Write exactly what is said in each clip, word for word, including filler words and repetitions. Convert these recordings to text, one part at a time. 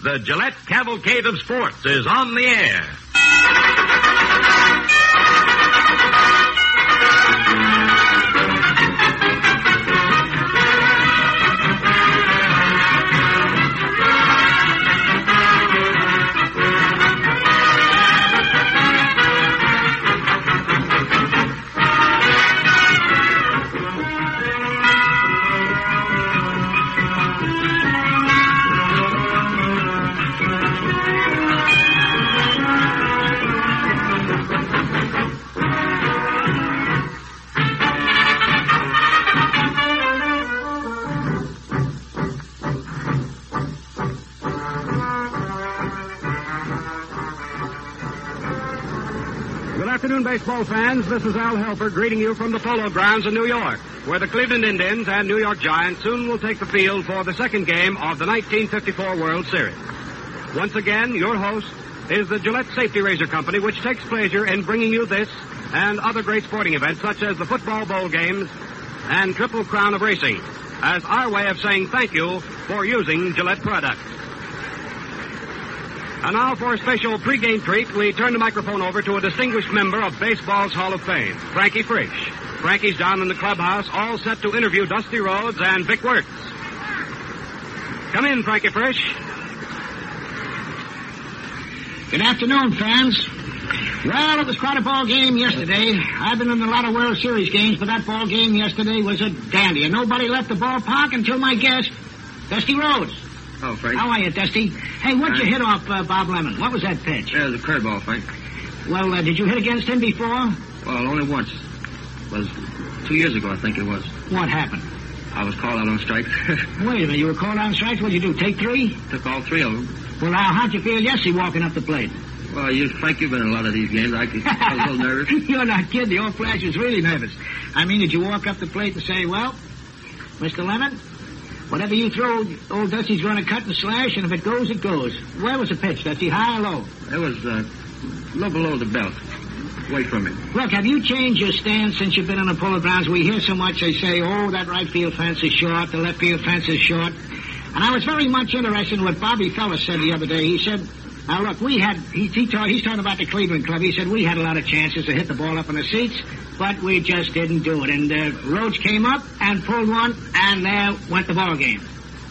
the Gillette Cavalcade of Sports is on the air. Baseball fans, this is Al Helfer greeting you from the Polo Grounds in New York, where the Cleveland Indians and New York Giants soon will take the field for the second game of the nineteen fifty-four World Series. Once again, your host is the Gillette Safety Razor Company, which takes pleasure in bringing you this and other great sporting events, such as the football bowl games and Triple Crown of Racing, as our way of saying thank you for using Gillette products. And now for a special pregame treat, we turn the microphone over to a distinguished member of baseball's Hall of Fame, Frankie Frisch. Frankie's down in the clubhouse, all set to interview Dusty Rhodes and Vic Wertz. Come in, Frankie Frisch. Good afternoon, fans. Well, it was quite a ball game yesterday. I've been in a lot of World Series games, but that ball game yesterday was a dandy. And nobody left the ballpark until my guest, Dusty Rhodes. Oh, Frank. How are you, Dusty? Hey, what'd you hit off uh, Bob Lemon? What was that pitch? Yeah, it was a curveball, Frank. Well, uh, did you hit against him before? Well, only once. It was two years ago, I think it was. What happened? I was called out on strikes. Wait a minute, you were called out on strikes? What'd you do, take three? Took all three of them. Well, now, how'd you feel yesterday walking up the plate? Well, you, Frank, you've been in a lot of these games. I, I was a little nervous. You're not kidding. The old Flash was really nervous. I mean, did you walk up the plate and say, well, Mister Lemon, whatever you throw, old Dusty's going to cut and slash, and if it goes, it goes. Where was the pitch, Dusty, high or low? It was uh, a little below the belt, away from it. Look, have you changed your stance since you've been on the Polo Grounds? We hear so much, they say, oh, that right field fence is short, the left field fence is short. And I was very much interested in what Bobby Fellis said the other day. He said, now, look, we had, he, he talk, he's talking about the Cleveland Club. He said we had a lot of chances to hit the ball up in the seats, but we just didn't do it. And uh, Rhodes came up and pulled one, and there went the ball game.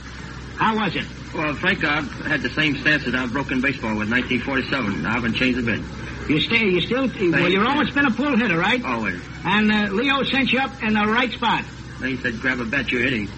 How was it? Well, Frank, I've had the same stance that I've broken baseball with nineteen forty-seven. I haven't changed a bit. You stay, you still, well, you've always been a pull hitter, right? Always. And uh, Leo sent you up in the right spot. Then he said, grab a bat, you're hitting.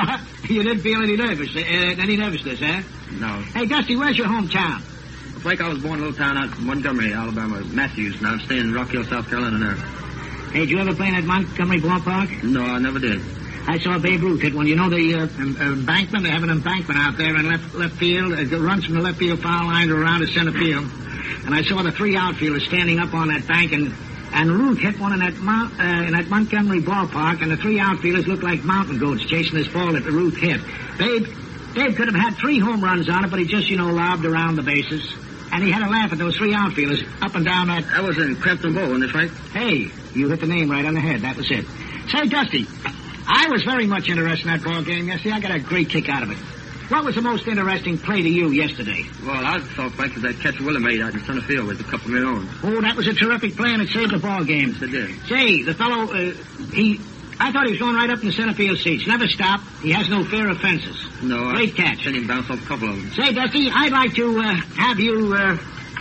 You didn't feel any nervous, uh, any nervousness, huh? No. Hey, Dusty, where's your hometown? Frank, I was born in a little town out in Montgomery, Alabama, Matthews, and I'm staying in Rock Hill, South Carolina now. Hey, did you ever play in that Montgomery ballpark? No, I never did. I saw Babe Ruth hit one. You know the uh, embankment? They have an embankment out there in left left field. It runs from the left field foul line to around the center field. And I saw the three outfielders standing up on that bank, and and Ruth hit one in that Mount, uh, in that Montgomery ballpark, and the three outfielders looked like mountain goats chasing this ball that Ruth hit. Babe, Babe could have had three home runs on it, but he just, you know, lobbed around the bases. And he had a laugh at those three outfielders up and down that... That was in Crampton Bowl, wasn't it, Frank? Hey, you hit the name right on the head. That was it. Say, Dusty, I was very much interested in that ball game yesterday. I got a great kick out of it. What was the most interesting play to you yesterday? Well, I thought, Frank, that catch Willie made out in center field with a couple of men on. Oh, that was a terrific play, and it saved the ball game. Yes, it did. Say, the fellow, uh, he... I thought he was going right up in the center field seats. Never stopped. He has no fear of fences. No, Great I catch. seen him bounce off a couple of them. Say, Dusty, I'd like to uh, have you uh,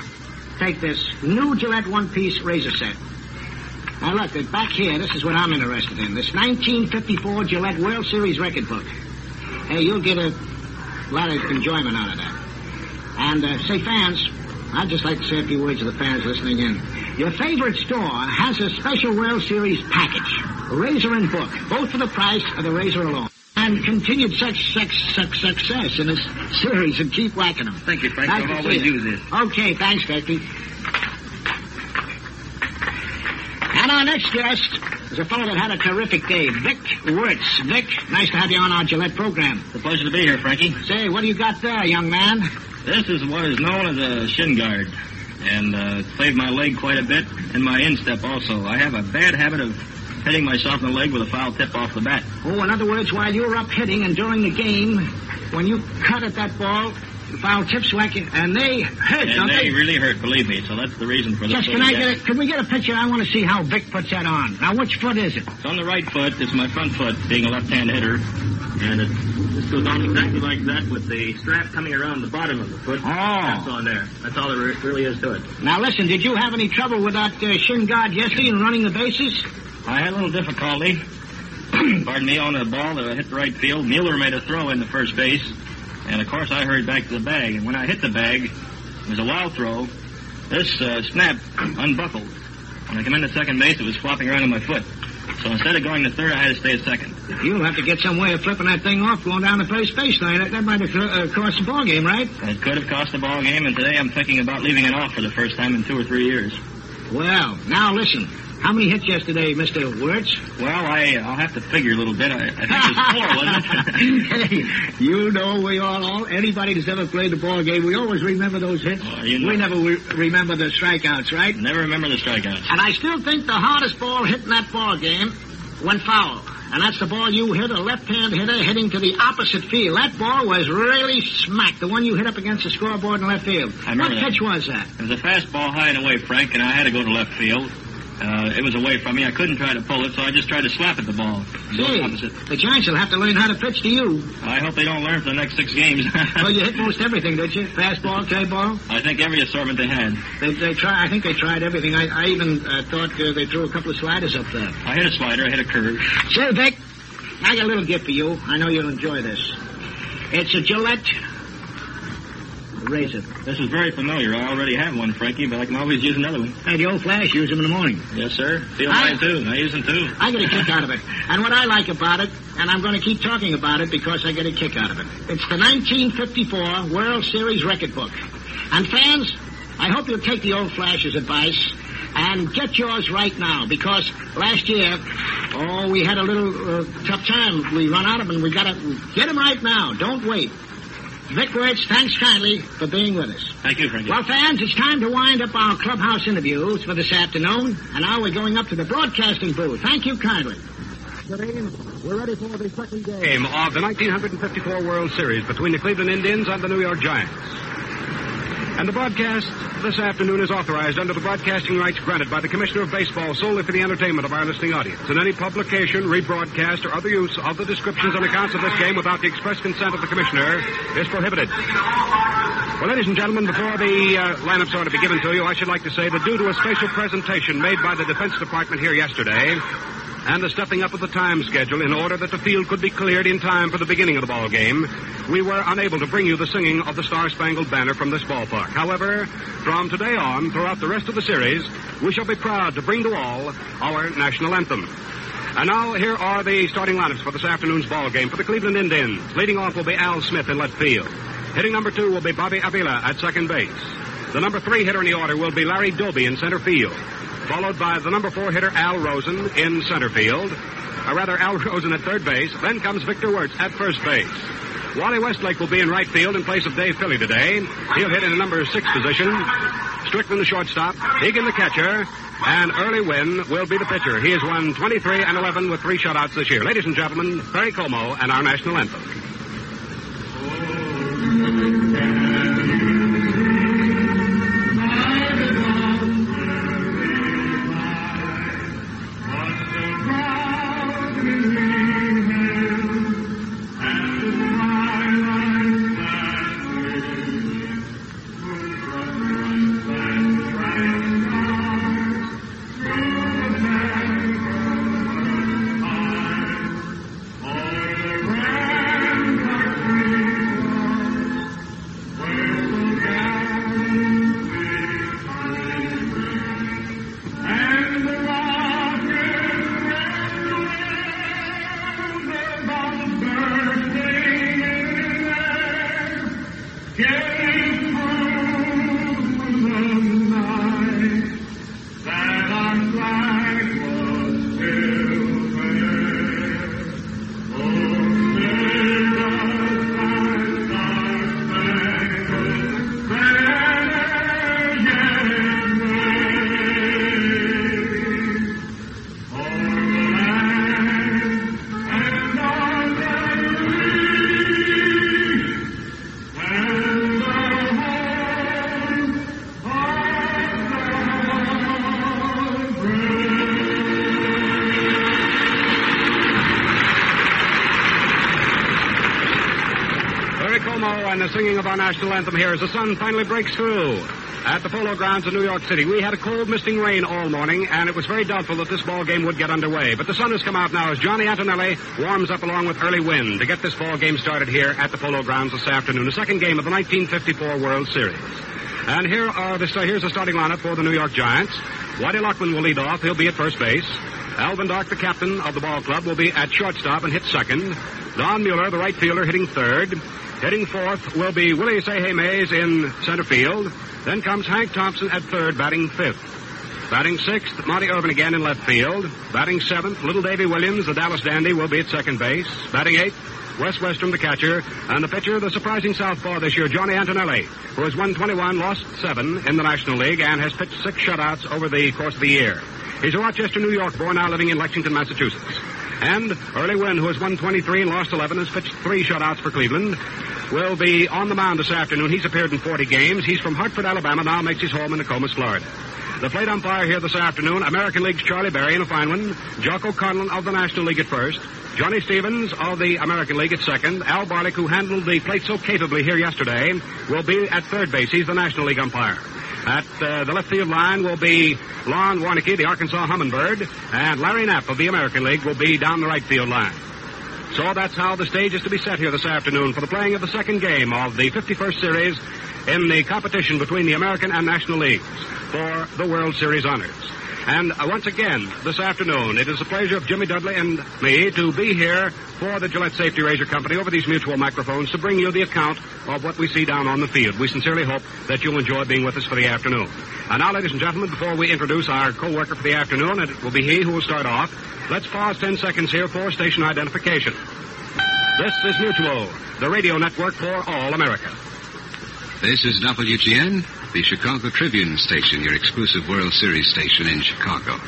take this new Gillette one-piece razor set. Now, look, uh, back here, this is what I'm interested in. This nineteen fifty-four Gillette World Series record book. Hey, you'll get a lot of enjoyment out of that. And, uh, say, fans, I'd just like to say a few words to the fans listening in. Your favorite store has a special World Series package, a razor and book, both for the price of the razor alone. And continued such, such, such success in this series, and keep whacking them. Thank you, Frank. Nice I'll to always see you. use this. Okay, thanks, Becky. And our next guest is a fellow that had a terrific day, Vic Wertz. Vic, nice to have you on our Gillette program. It's a pleasure to be here, Frankie. Say, what do you got there, young man? This is what is known as a shin guard, and uh, saved my leg quite a bit, and my instep also. I have a bad habit of hitting myself in the leg with a foul tip off the bat. Oh, in other words, while you were up hitting and during the game, when you cut at that ball, foul tips so I can, and they hurt, And don't they they? really hurt, believe me, so that's the reason for this. Just, can I get a, can we get a picture? I want to see how Vic puts that on. Now, which foot is it? It's on the right foot. It's my front foot, being a left-hand hitter. And it just goes on exactly like that with the strap coming around the bottom of the foot. Oh. That's on there. That's all there really is to it. Now, listen, did you have any trouble with that uh, shin guard yesterday in running the bases? I had a little difficulty. Pardon me, on a ball that hit the right field. Mueller made a throw in the first base. And, of course, I hurried back to the bag. And when I hit the bag, it was a wild throw. This uh, snap unbuckled. When I come into second base, it was flopping around on my foot. So instead of going to third, I had to stay at second. You'll have to get some way of flipping that thing off going down the first base line. That, that might have uh, cost the ball game, right? It could have cost the ball game, and today I'm thinking about leaving it off for the first time in two or three years. Well, now listen. How many hits yesterday, Mister Wirtz? Well, I, I'll have to figure a little bit. I, I think it was four, wasn't it? Hey, you know we all, all, anybody that's ever played the ball game, we always remember those hits. Oh, you know. We never re- remember the strikeouts, right? Never remember the strikeouts. And I still think the hardest ball hit in that ball game went foul. And that's the ball you hit, a left-hand hitter hitting to the opposite field. That ball was really smacked, the one you hit up against the scoreboard in left field. I remember What that. pitch was that? It was a fastball high and away, Frank, and I had to go to left field. Uh, it was away from me. I couldn't try to pull it, so I just tried to slap at the ball. Gee, Opposite. the Giants will have to learn how to pitch to you. I hope they don't learn for the next six games. Well, you hit most everything, did you? Fastball, K-ball? I think every assortment they had. They, they try. I think they tried everything. I, I even uh, thought uh, they threw a couple of sliders up there. I hit a slider. I hit a curve. Say, Vic, I got a little gift for you. I know you'll enjoy this. It's a Gillette razor. This is very familiar. I already have one, Frankie, but I can always use another one. Hey, the old Flash used them in the morning. Yes, sir. Feel I- mine, too. I use them, too. I get a kick out of it. And what I like about it, and I'm going to keep talking about it because I get a kick out of it, it's the nineteen fifty-four World Series record book. And fans, I hope you'll take the old Flash's advice and get yours right now, because last year, oh, we had a little uh, tough time. We run out of them, and we got to get them right now. Don't wait. Vic Wirtz, thanks kindly for being with us. Thank you, Frankie. Well, fans, it's time to wind up our clubhouse interviews for this afternoon, and now we're going up to the broadcasting booth. Thank you kindly. We're ready for the second game of the nineteen fifty-four World Series between the Cleveland Indians and the New York Giants. And the broadcast this afternoon is authorized under the broadcasting rights granted by the Commissioner of Baseball solely for the entertainment of our listening audience. And any publication, rebroadcast, or other use of the descriptions and accounts of this game without the express consent of the Commissioner is prohibited. Well, ladies and gentlemen, before the uh, lineups are to be given to you, I should like to say that due to a special presentation made by the Defense Department here yesterday, and the stepping up of the time schedule in order that the field could be cleared in time for the beginning of the ball game, we were unable to bring you the singing of the Star-Spangled Banner from this ballpark. However, from today on, throughout the rest of the series, we shall be proud to bring to all our national anthem. And now, here are the starting lineups for this afternoon's ball game for the Cleveland Indians. Leading off will be Al Smith in left field. Hitting number two will be Bobby Avila at second base. The number three hitter in the order will be Larry Doby in center field, followed by the number four hitter, Al Rosen, in center field. Or rather, Al Rosen at third base. Then comes Victor Wirtz at first base. Wally Westlake will be in right field in place of Dave Philly today. He'll hit in the number six position. Strickland the shortstop, Egan the catcher, and Early Wynn will be the pitcher. He has won twenty-three and eleven with three shutouts this year. Ladies and gentlemen, Perry Como and our national anthem. Perry Como and the singing of our national anthem here as the sun finally breaks through at the Polo Grounds of New York City. We had a cold, misting rain all morning, and it was very doubtful that this ball game would get underway. But the sun has come out now as Johnny Antonelli warms up along with early wind to get this ball game started here at the Polo Grounds this afternoon, the second game of the nineteen fifty-four World Series. And here are the, here's the starting lineup for the New York Giants. Whitey Luckman will lead off. He'll be at first base. Alvin Dark, the captain of the ball club, will be at shortstop and hit second. Don Mueller, the right fielder, hitting third. Hitting fourth will be Willie Sehay Mays in center field. Then comes Hank Thompson at third, batting fifth. Batting sixth, Monty Irvin again in left field. Batting seventh, Little Davy Williams, the Dallas dandy, will be at second base. Batting eighth, Wes Westrom, the catcher. And the pitcher, the surprising southpaw this year, Johnny Antonelli, who has won twenty-one, lost seven in the National League, and has pitched six shutouts over the course of the year. He's a Rochester, New York boy, now living in Lexington, Massachusetts. And Early Wynn, who has won twenty-three and lost eleven, has pitched three shutouts for Cleveland, will be on the mound this afternoon. He's appeared in forty games. He's from Hartford, Alabama, now makes his home in Nokomis, Florida. The plate umpire here this afternoon, American League's Charlie Berry in a fine one, Jocko Conlon of the National League at first, Johnny Stevens of the American League at second, Al Barlick, who handled the plate so capably here yesterday, will be at third base. He's the National League umpire. At uh, the left field line will be Lon Warnicki, the Arkansas Hummingbird, and Larry Knapp of the American League will be down the right field line. So that's how the stage is to be set here this afternoon for the playing of the second game of the fifty-first Series in the competition between the American and National Leagues for the World Series honors. And uh, once again, this afternoon, it is the pleasure of Jimmy Dudley and me to be here for the Gillette Safety Razor Company over these mutual microphones to bring you the account of what we see down on the field. We sincerely hope that you'll enjoy being with us for the afternoon. And now, ladies and gentlemen, before we introduce our co-worker for the afternoon, and it will be he who will start off, let's pause ten seconds here for station identification. This is Mutual, the radio network for all America. This is W G N, the Chicago Tribune station, your exclusive World Series station in Chicago.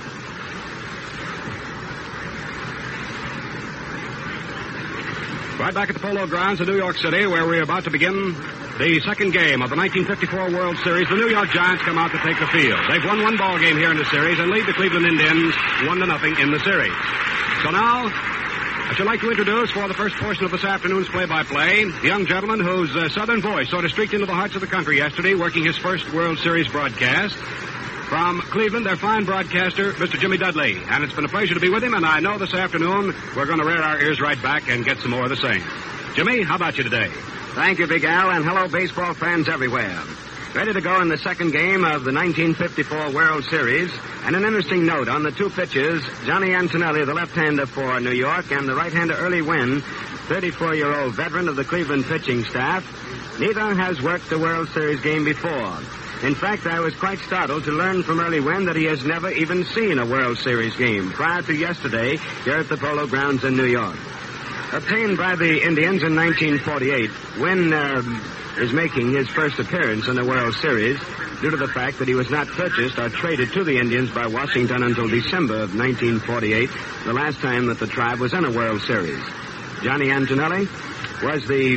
Right back at the Polo Grounds in New York City, where we're about to begin the second game of the nineteen fifty-four World Series. The New York Giants come out to take the field. They've won one ball game here in the series and lead the Cleveland Indians one to nothing in the series. So now, I should like to introduce for the first portion of this afternoon's play-by-play the young gentleman whose uh, southern voice sort of streaked into the hearts of the country yesterday, working his first World Series broadcast. From Cleveland, their fine broadcaster, Mister Jimmy Dudley. And it's been a pleasure to be with him, and I know this afternoon we're going to rear our ears right back and get some more of the same. Jimmy, how about you today? Thank you, Big Al, and hello, baseball fans everywhere. Ready to go in the second game of the nineteen fifty-four World Series. And an interesting note on the two pitchers, Johnny Antonelli, the left-hander for New York, and the right-hander Early Wynn, thirty-four-year-old veteran of the Cleveland pitching staff. Neither has worked a World Series game before. In fact, I was quite startled to learn from Early Wynn that he has never even seen a World Series game prior to yesterday here at the Polo Grounds in New York. Obtained by the Indians in nineteen forty-eight, Wynn uh, is making his first appearance in the World Series due to the fact that he was not purchased or traded to the Indians by Washington until December of nineteen forty-eight, the last time that the tribe was in a World Series. Johnny Antonelli was the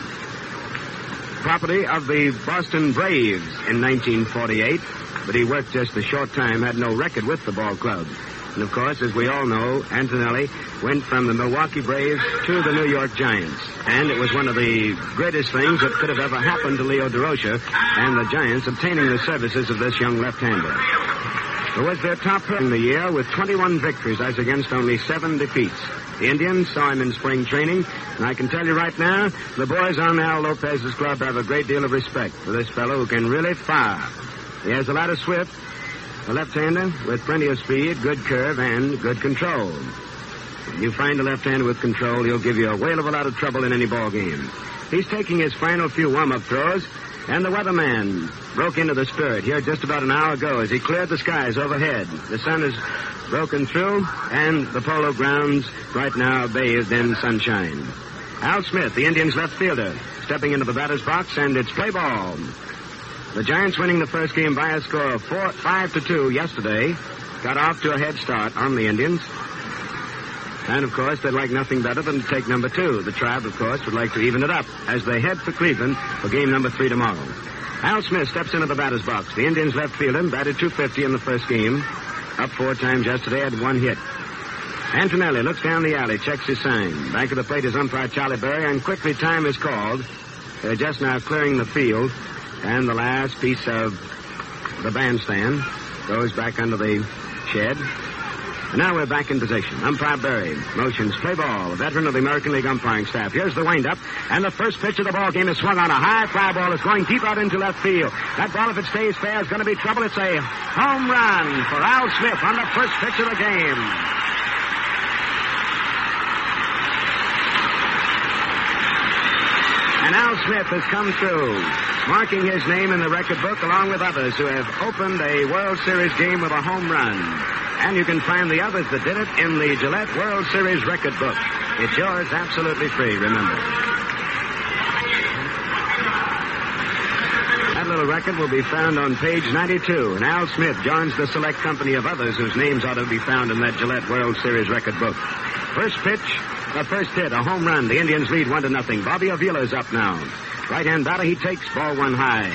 property of the Boston Braves in nineteen forty-eight, but he worked just a short time, had no record with the ball club. And, of course, as we all know, Antonelli went from the Milwaukee Braves to the New York Giants. And it was one of the greatest things that could have ever happened to Leo DeRocha and the Giants obtaining the services of this young left-hander. It was their top hitter in the year with twenty-one victories as against only seven defeats. The Indians saw him in spring training, and I can tell you right now, the boys on Al Lopez's club have a great deal of respect for this fellow who can really fire. He has a lot of swift, a left-hander with plenty of speed, good curve, and good control. When you find a left-hander with control, he'll give you a whale of a lot of trouble in any ball game. He's taking his final few warm-up throws, and the weatherman broke into the spirit here just about an hour ago as he cleared the skies overhead. The sun has broken through, and the Polo Grounds right now are bathed in sunshine. Al Smith, the Indians' left fielder, stepping into the batter's box, and it's play ball. The Giants winning the first game by a score of four, five to two yesterday, got off to a head start on the Indians. And, of course, they'd like nothing better than to take number two. The Tribe, of course, would like to even it up as they head for Cleveland for game number three tomorrow. Al Smith steps into the batter's box. The Indians' left fielder batted two fifty in the first game. Up four times yesterday, had one hit. Antonelli looks down the alley, checks his sign. Back of the plate is umpire Charlie Berry, and quickly time is called. They're just now clearing the field, and the last piece of the bandstand goes back under the shed. And now we're back in position. Umpire Berry motions play ball, a veteran of the American League umpiring staff. Here's the windup, and the first pitch of the ball game is swung on. A high fly ball is going deep out into left field. That ball, if it stays fair, is going to be trouble. It's a home run for Al Smith on the first pitch of the game. And Al Smith has come through, marking his name in the record book along with others who have opened a World Series game with a home run. And you can find the others that did it in the Gillette World Series record book. It's yours absolutely free, remember. That little record will be found on page ninety-two, and Al Smith joins the select company of others whose names ought to be found in that Gillette World Series record book. First pitch, the first hit, a home run. The Indians lead one to nothing. Bobby Avila's up now. Right-hand batter, he takes ball one high.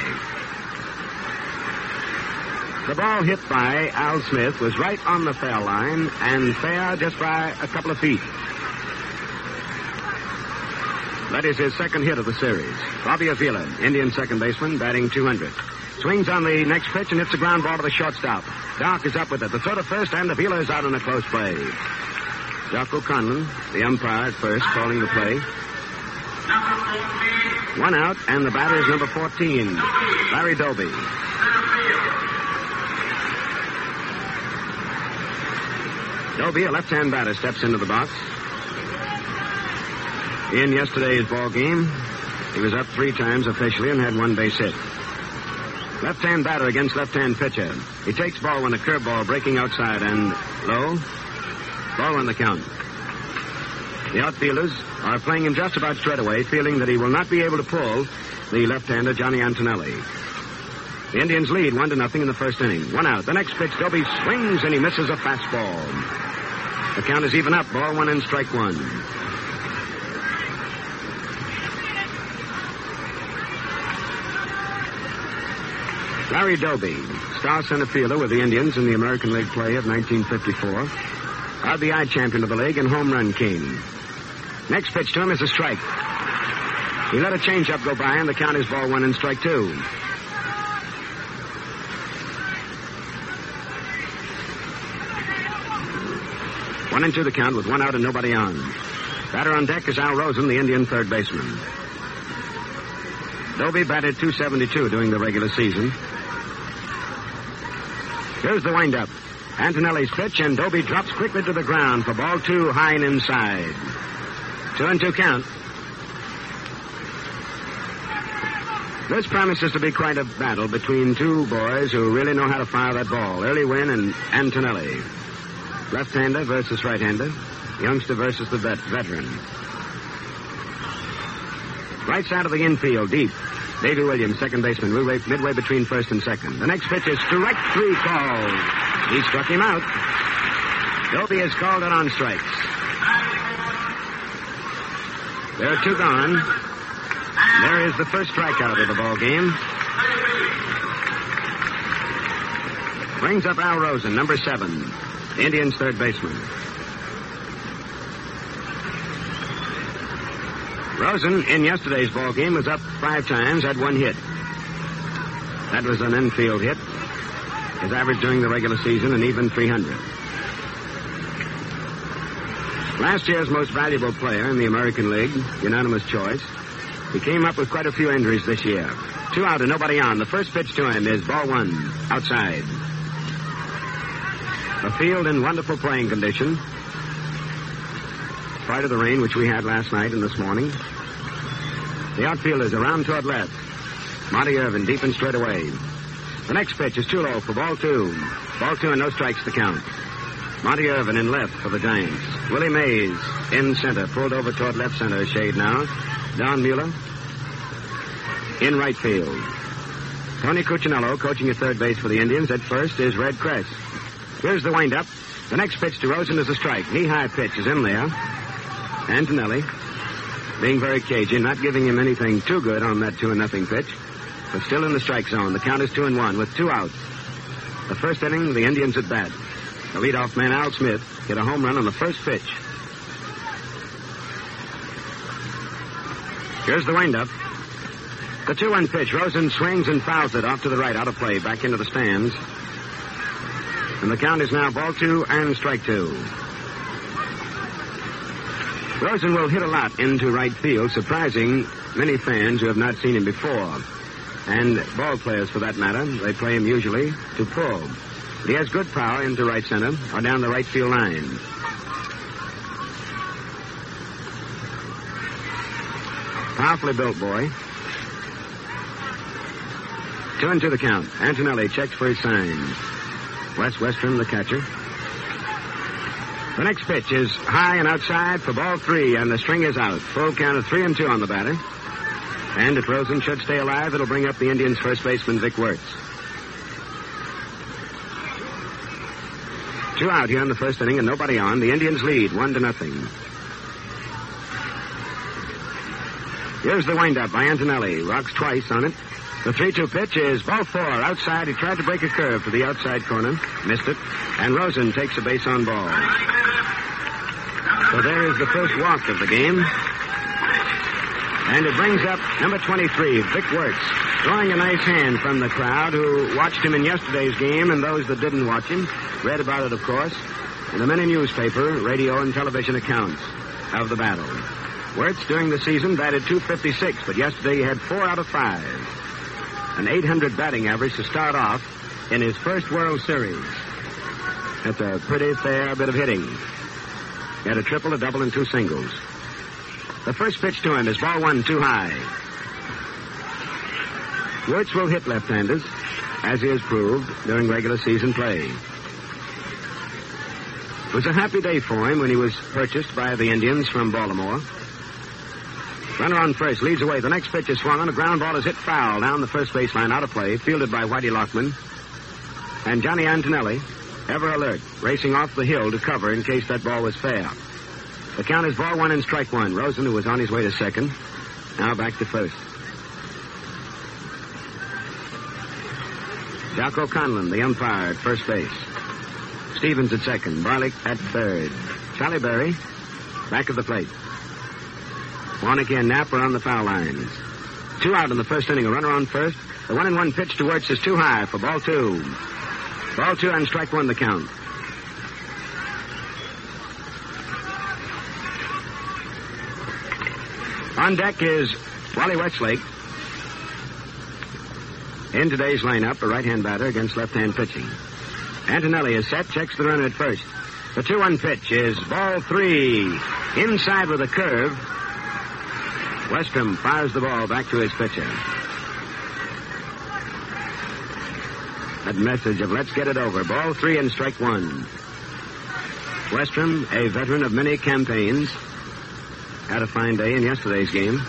The ball hit by Al Smith was right on the foul line and fair just by a couple of feet. That is his second hit of the series. Bobby Avila, Indian second baseman, batting two hundred. Swings on the next pitch and hits the ground ball to the shortstop. Doc is up with it. The throw to first, and Avila is out in a close play. Jocko Conlon, the umpire at first, calling the play. One out, and the batter is number fourteen, Larry Doby. Doby, a left-hand batter, steps into the box. In yesterday's ball game, he was up three times officially and had one base hit. Left-hand batter against left-hand pitcher. He takes ball when a curveball breaking outside and low. Ball on the count. The outfielders are playing him just about straight away, feeling that he will not be able to pull the left-hander, Johnny Antonelli. The Indians lead one to nothing in the first inning. One out. The next pitch, Doby swings and he misses a fastball. The count is even up. Ball one and strike one. Larry Doby, star center fielder with the Indians in the American League play of nineteen fifty-four. R B I champion of the league and home run king. Next pitch to him is a strike. He let a changeup go by, and the count is ball one and strike two. One and two the count with one out and nobody on. Batter on deck is Al Rosen, the Indian third baseman. Doby batted two seventy-two during the regular season. Here's the windup. Antonelli's pitch, and Doby drops quickly to the ground for ball two, high and inside. Two and two count. This promises to be quite a battle between two boys who really know how to fire that ball. Early Wynn and Antonelli. Left-hander versus right-hander. Youngster versus the vet- veteran. Right side of the infield, deep. Davy Williams, second baseman, midway, midway between first and second. The next pitch is strike three called. He struck him out. Doby is called it on strikes. There are two gone. There is the first strikeout of the ball game. Brings up Al Rosen, number seven, the Indians' third baseman. Rosen, in yesterday's ball game, was up five times, had one hit. That was an infield hit. His average during the regular season, an even three hundred. Last year's most valuable player in the American League, unanimous choice. He came up with quite a few injuries this year. Two out and nobody on. The first pitch to him is ball one, outside. A field in wonderful playing condition. Prior to the rain, which we had last night and this morning. The outfielders around toward left. Monty Irvin deep and straight away. The next pitch is too low for ball two. Ball two and no strikes to count. Monty Irvin in left for the Giants. Willie Mays in center, pulled over toward left center shade now. Don Mueller in right field. Tony Cuccinello coaching at third base for the Indians. At first is Red Crest. Here's the windup. The next pitch to Rosen is a strike. Knee-high pitch is in there. Antonelli being very cagey, not giving him anything too good on that two and nothing pitch, but still in the strike zone. The count is two and one with two outs. The first inning, the Indians at bat. The leadoff man, Al Smith, hit a home run on the first pitch. Here's the windup. The two one pitch. Rosen swings and fouls it off to the right, out of play, back into the stands. And the count is now ball two and strike two. Rosen will hit a lot into right field, surprising many fans who have not seen him before. And ball players, for that matter. They play him usually to pull. But he has good power into right center or down the right field line. Powerfully built boy. Two and two the count. Antonelli checks for his signs. Wes Westrom, the catcher. The next pitch is high and outside for ball three, and the string is out. Full count of three and two on the batter. And if Rosen should stay alive, it'll bring up the Indians' first baseman, Vic Wertz. Two out here in the first inning and nobody on. The Indians lead one to nothing. Here's the windup by Antonelli. Rocks twice on it. The three two pitch is ball four. Outside, he tried to break a curve to the outside corner. Missed it. And Rosen takes a base on ball. So there is the first walk of the game. And it brings up number twenty-three, Vic Wertz, drawing a nice hand from the crowd who watched him in yesterday's game, and those that didn't watch him read about it, of course, in the many newspaper, radio, and television accounts of the battle. Wertz, during the season, batted two fifty-six, but yesterday he had four out of five. An eight hundred batting average to start off in his first World Series. That's a pretty fair bit of hitting. He had a triple, a double, and two singles. The first pitch to him is ball one, too high. Wertz will hit left-handers, as he has proved during regular season play. It was a happy day for him when he was purchased by the Indians from Baltimore. Runner on first, leads away. The next pitch is swung on. A ground ball is hit foul down the first baseline, out of play, fielded by Whitey Lockman. And Johnny Antonelli, ever alert, racing off the hill to cover in case that ball was fair. The count is ball one and strike one. Rosen, who was on his way to second, now back to first. Jocko Conlon, the umpire, at first base. Stevens at second. Barlick at third. Charlie Berry, back of the plate. Warnick and Knapp are on the foul lines. Two out in the first inning. A runner on first. The one and one pitch to Wertz is too high for ball two. Ball two and strike one the count. On deck is Wally Westlake. In today's lineup, a right-hand batter against left-hand pitching. Antonelli is set, checks the runner at first. The two one pitch is ball three. Inside with a curve. Westrom fires the ball back to his pitcher. That message of let's get it over. Ball three and strike one. Westrom, a veteran of many campaigns, had a fine day in yesterday's game.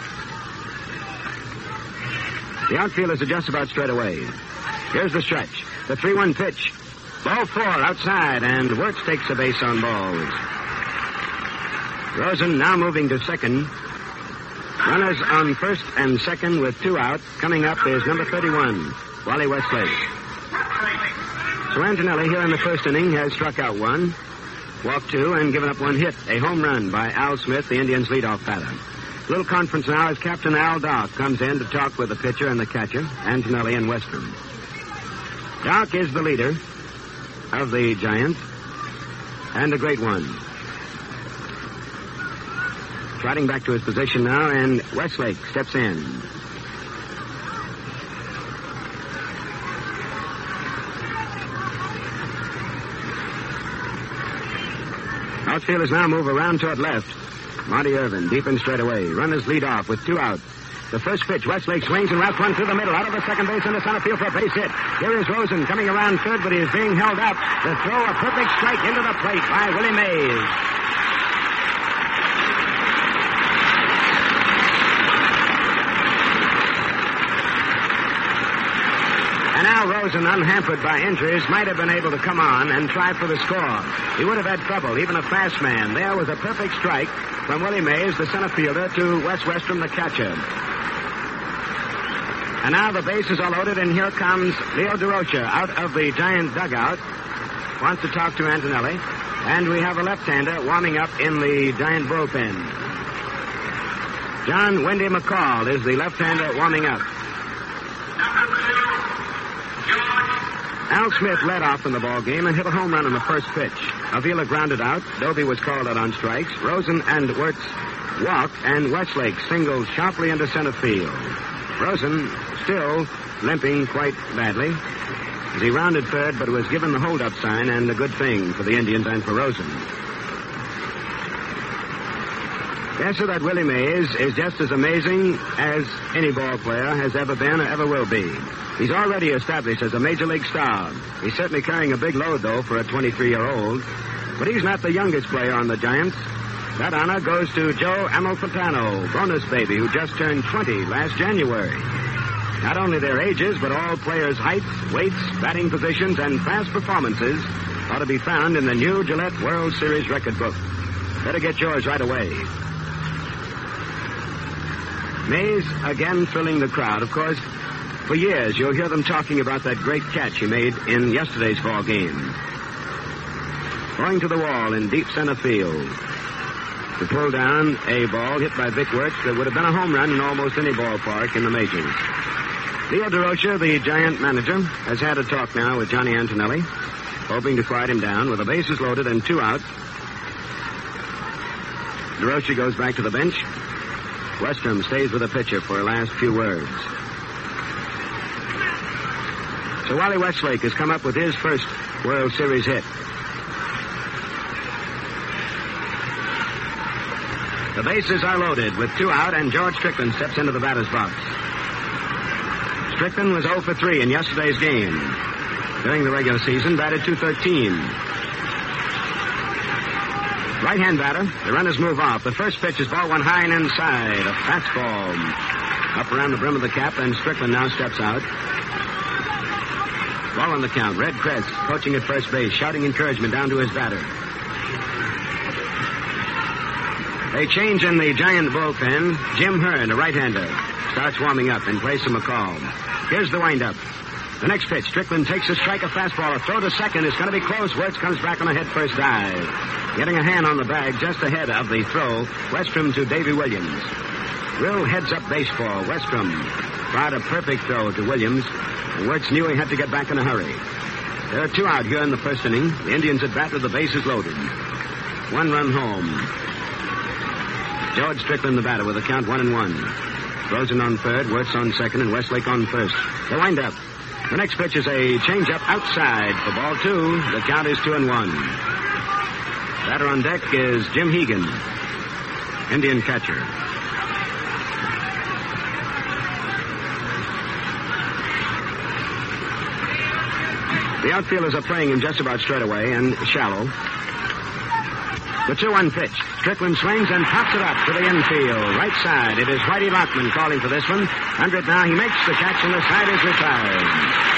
The outfielders are just about straight away. Here's the stretch. The three one pitch. Ball four outside, and Wertz takes a base on balls. Rosen now moving to second. Runners on first and second with two out. Coming up is number thirty-one, Wally Westlake. So Antonelli here in the first inning has struck out one, walked two, and given up one hit. A home run by Al Smith, the Indians' leadoff batter. Little conference now as Captain Al Dock comes in to talk with the pitcher and the catcher, Antonelli and Westrom. Dock is the leader of the Giants, and a great one. Trotting back to his position now, and Westlake steps in. Outfielders now move around toward left. Monty Irvin, deep and straight away. Runners lead off with two out. The first pitch, Westlake swings and routes one through the middle, out of the second base into center field for a base hit. Here is Rosen coming around third, but he is being held up. The throw, a perfect strike into the plate by Willie Mays. And now Rosen, unhampered by injuries, might have been able to come on and try for the score. He would have had trouble, even a fast man. There was a perfect strike from Willie Mays, the center fielder, to Wes Westrom, the catcher. And now the bases are loaded, and here comes Leo DeRocha out of the Giant dugout. Wants to talk to Antonelli. And we have a left-hander warming up in the Giant bullpen. John Wendy McCall is the left-hander warming up. Al Smith led off in the ball game and hit a home run on the first pitch. Avila grounded out. Doby was called out on strikes. Rosen and Wirtz walked, and Westlake singled sharply into center field. Rosen still limping quite badly as he rounded third, but was given the hold-up sign, and a good thing for the Indians and for Rosen. Yes, sir, that Willie Mays is just as amazing as any ball player has ever been or ever will be. He's already established as a major league star. He's certainly carrying a big load, though, for a twenty-three-year-old. But he's not the youngest player on the Giants. That honor goes to Joe Amalfitano, bonus baby, who just turned twenty last January. Not only their ages, but all players' heights, weights, batting positions, and past performances ought to be found in the new Gillette World Series record book. Better get yours right away. Mays again thrilling the crowd. Of course, for years you'll hear them talking about that great catch he made in yesterday's ball game. Going to the wall in deep center field to pull down a ball hit by Vic Wirtz that would have been a home run in almost any ballpark in the majors. Leo DeRocha, the Giant manager, has had a talk now with Johnny Antonelli, hoping to quiet him down. With the bases loaded and two out, DeRocha goes back to the bench. Westrom stays with the pitcher for a last few words. So Wally Westlake has come up with his first World Series hit. The bases are loaded with two out, and George Strickland steps into the batter's box. Strickland was oh for three in yesterday's game. During the regular season, batted two thirteen. Right-hand batter. The runners move off. The first pitch is ball one high and inside. A fastball up around the brim of the cap, and Strickland now steps out. Ball on the count. Red Crest coaching at first base, shouting encouragement down to his batter. A change in the Giant bullpen. Jim Hearn, a right-hander, starts warming up in place of McCall. Here's the windup. The next pitch, Strickland takes a strike, a fastball, a throw to second. It's going to be close. Wirtz comes back on a head-first dive. Getting a hand on the bag just ahead of the throw, Westrom to Davy Williams. Real heads-up baseball. Westrom fired a perfect throw to Williams, and Wirtz knew he had to get back in a hurry. There are two out here in the first inning. The Indians at bat with the bases loaded. One run home. George Strickland, the batter, with a count one and one. Rosen on third, Wirtz on second, and Westlake on first. The windup. The next pitch is a changeup outside for ball two. The count is two and one. Batter on deck is Jim Hegan, Indian catcher. The outfielders are playing him just about straight away and shallow. The two one pitch. Strickland swings and pops it up to the infield. Right side. It is Whitey Lockman calling for this one. Under it now. He makes the catch, and the side is retired.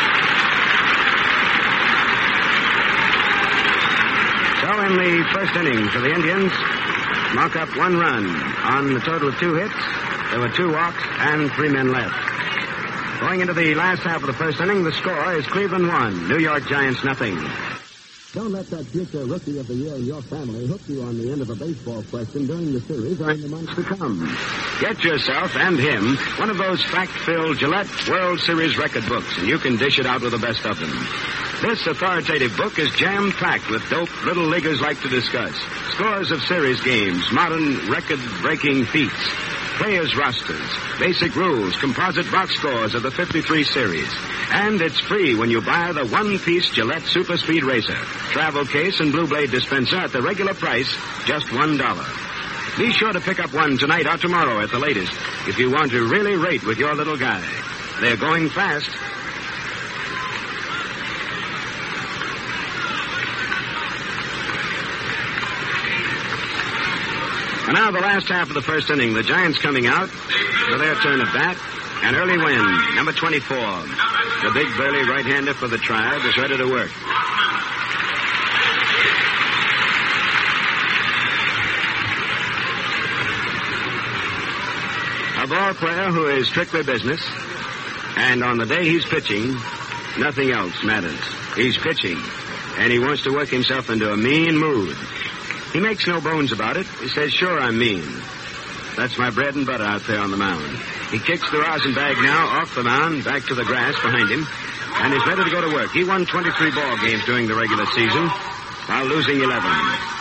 So in the first inning for the Indians, mark up one run on the total of two hits. There were two walks and three men left. Going into the last half of the first inning, the score is Cleveland one, New York Giants nothing. Don't let that future Rookie of the Year in your family hook you on the end of a baseball question during the series or in the months to come. Get yourself and him one of those fact-filled Gillette World Series record books, and you can dish it out with the best of them. This authoritative book is jam-packed with dope little leaguers like to discuss. Scores of series games, modern record-breaking feats, players' rosters, basic rules, composite box scores of the fifty-three series. And it's free when you buy the one-piece Gillette Super Speed Racer, travel case, and Blue Blade dispenser at the regular price, just one dollar. Be sure to pick up one tonight or tomorrow at the latest if you want to really rate with your little guy. They're going fast. And now the last half of the first inning. The Giants coming out for their turn at bat. An early win, number twenty-four. The big burly right-hander for the Tribe is ready to work. A ball player who is strictly business, and on the day he's pitching, nothing else matters. He's pitching, and he wants to work himself into a mean mood. He makes no bones about it. He says, sure, I'm mean. That's my bread and butter out there on the mound. He kicks the rosin bag now off the mound, back to the grass behind him, and is ready to go to work. He won twenty-three ball games during the regular season, while losing eleven.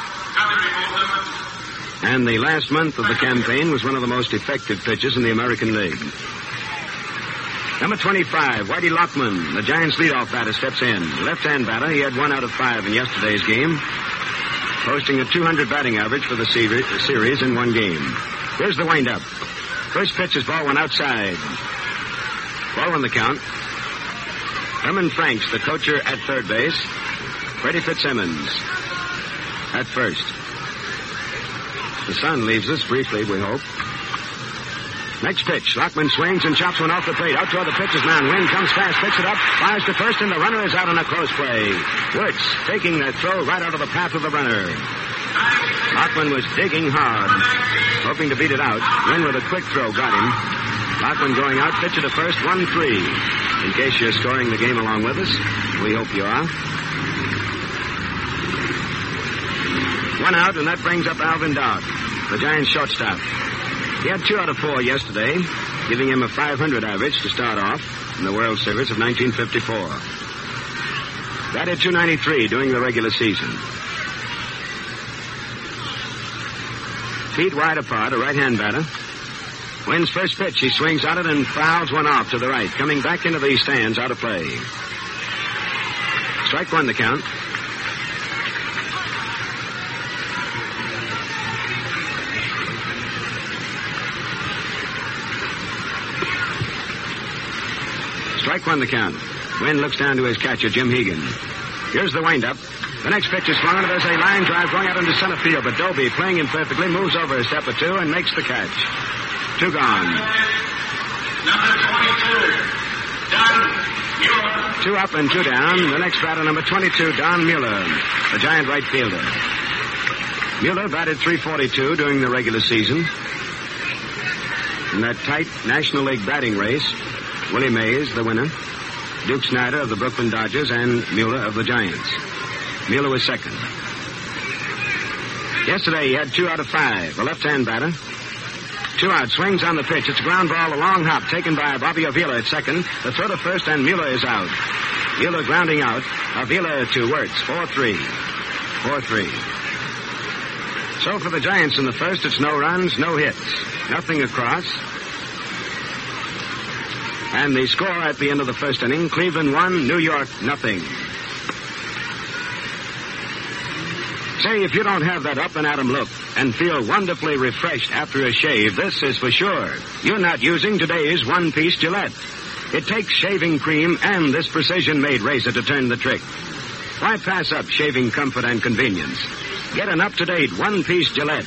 And the last month of the campaign was one of the most effective pitchers in the American League. Number twenty-five, Whitey Lockman, the Giants' leadoff batter, steps in. Left-hand batter, he had one out of five in yesterday's game, posting a two hundred batting average for the series in one game. Here's the windup. First pitch is ball one outside. Ball one the count. Herman Franks, the coacher at third base. Freddie Fitzsimmons at first. The sun leaves us briefly, we hope. Next pitch. Lockman swings and chops one off the plate. Out toward the pitcher's mound. Wynn comes fast, picks it up, flies to first, and the runner is out on a close play. Wirtz taking that throw right out of the path of the runner. Lockman was digging hard, hoping to beat it out. Wynn with a quick throw got him. Lockman going out, pitcher to first, one three. In case you're scoring the game along with us, we hope you are. One out, and that brings up Alvin Dodd, the Giants' shortstop. He had two out of four yesterday, giving him a five hundred average to start off in the World Series of nineteen fifty-four. Batted two ninety-three during the regular season. Feet wide apart, a right-hand batter. Wynn's first pitch, he swings at it and fouls one off to the right, coming back into the stands, out of play. Strike one the count. Strike one the count. Wynn looks down to his catcher, Jim Hegan. Here's the windup. The next pitch is swung, and there's a line drive going out into center field, but Doby, playing him perfectly, moves over a step or two and makes the catch. Two gone. Number twenty-two, Don Mueller. Two up and two down. The next batter, number twenty-two, Don Mueller, the Giant right fielder. Mueller batted three forty-two during the regular season. In that tight National League batting race, Willie Mays, the winner, Duke Snyder of the Brooklyn Dodgers, and Mueller of the Giants. Mueller was second. Yesterday, he had two out of five. A left-hand batter. Two out, swings on the pitch. It's a ground ball, a long hop, taken by Bobby Avila at second. The throw to first, and Mueller is out. Mueller grounding out. Avila to Wirtz. four three. four three. So for the Giants in the first, it's no runs, no hits. Nothing across. And the score at the end of the first inning, Cleveland one, New York nothing. Say, if you don't have that up-and-at-'em look and feel wonderfully refreshed after a shave, this is for sure. You're not using today's one-piece Gillette. It takes shaving cream and this precision-made razor to turn the trick. Why pass up shaving comfort and convenience? Get an up-to-date one-piece Gillette.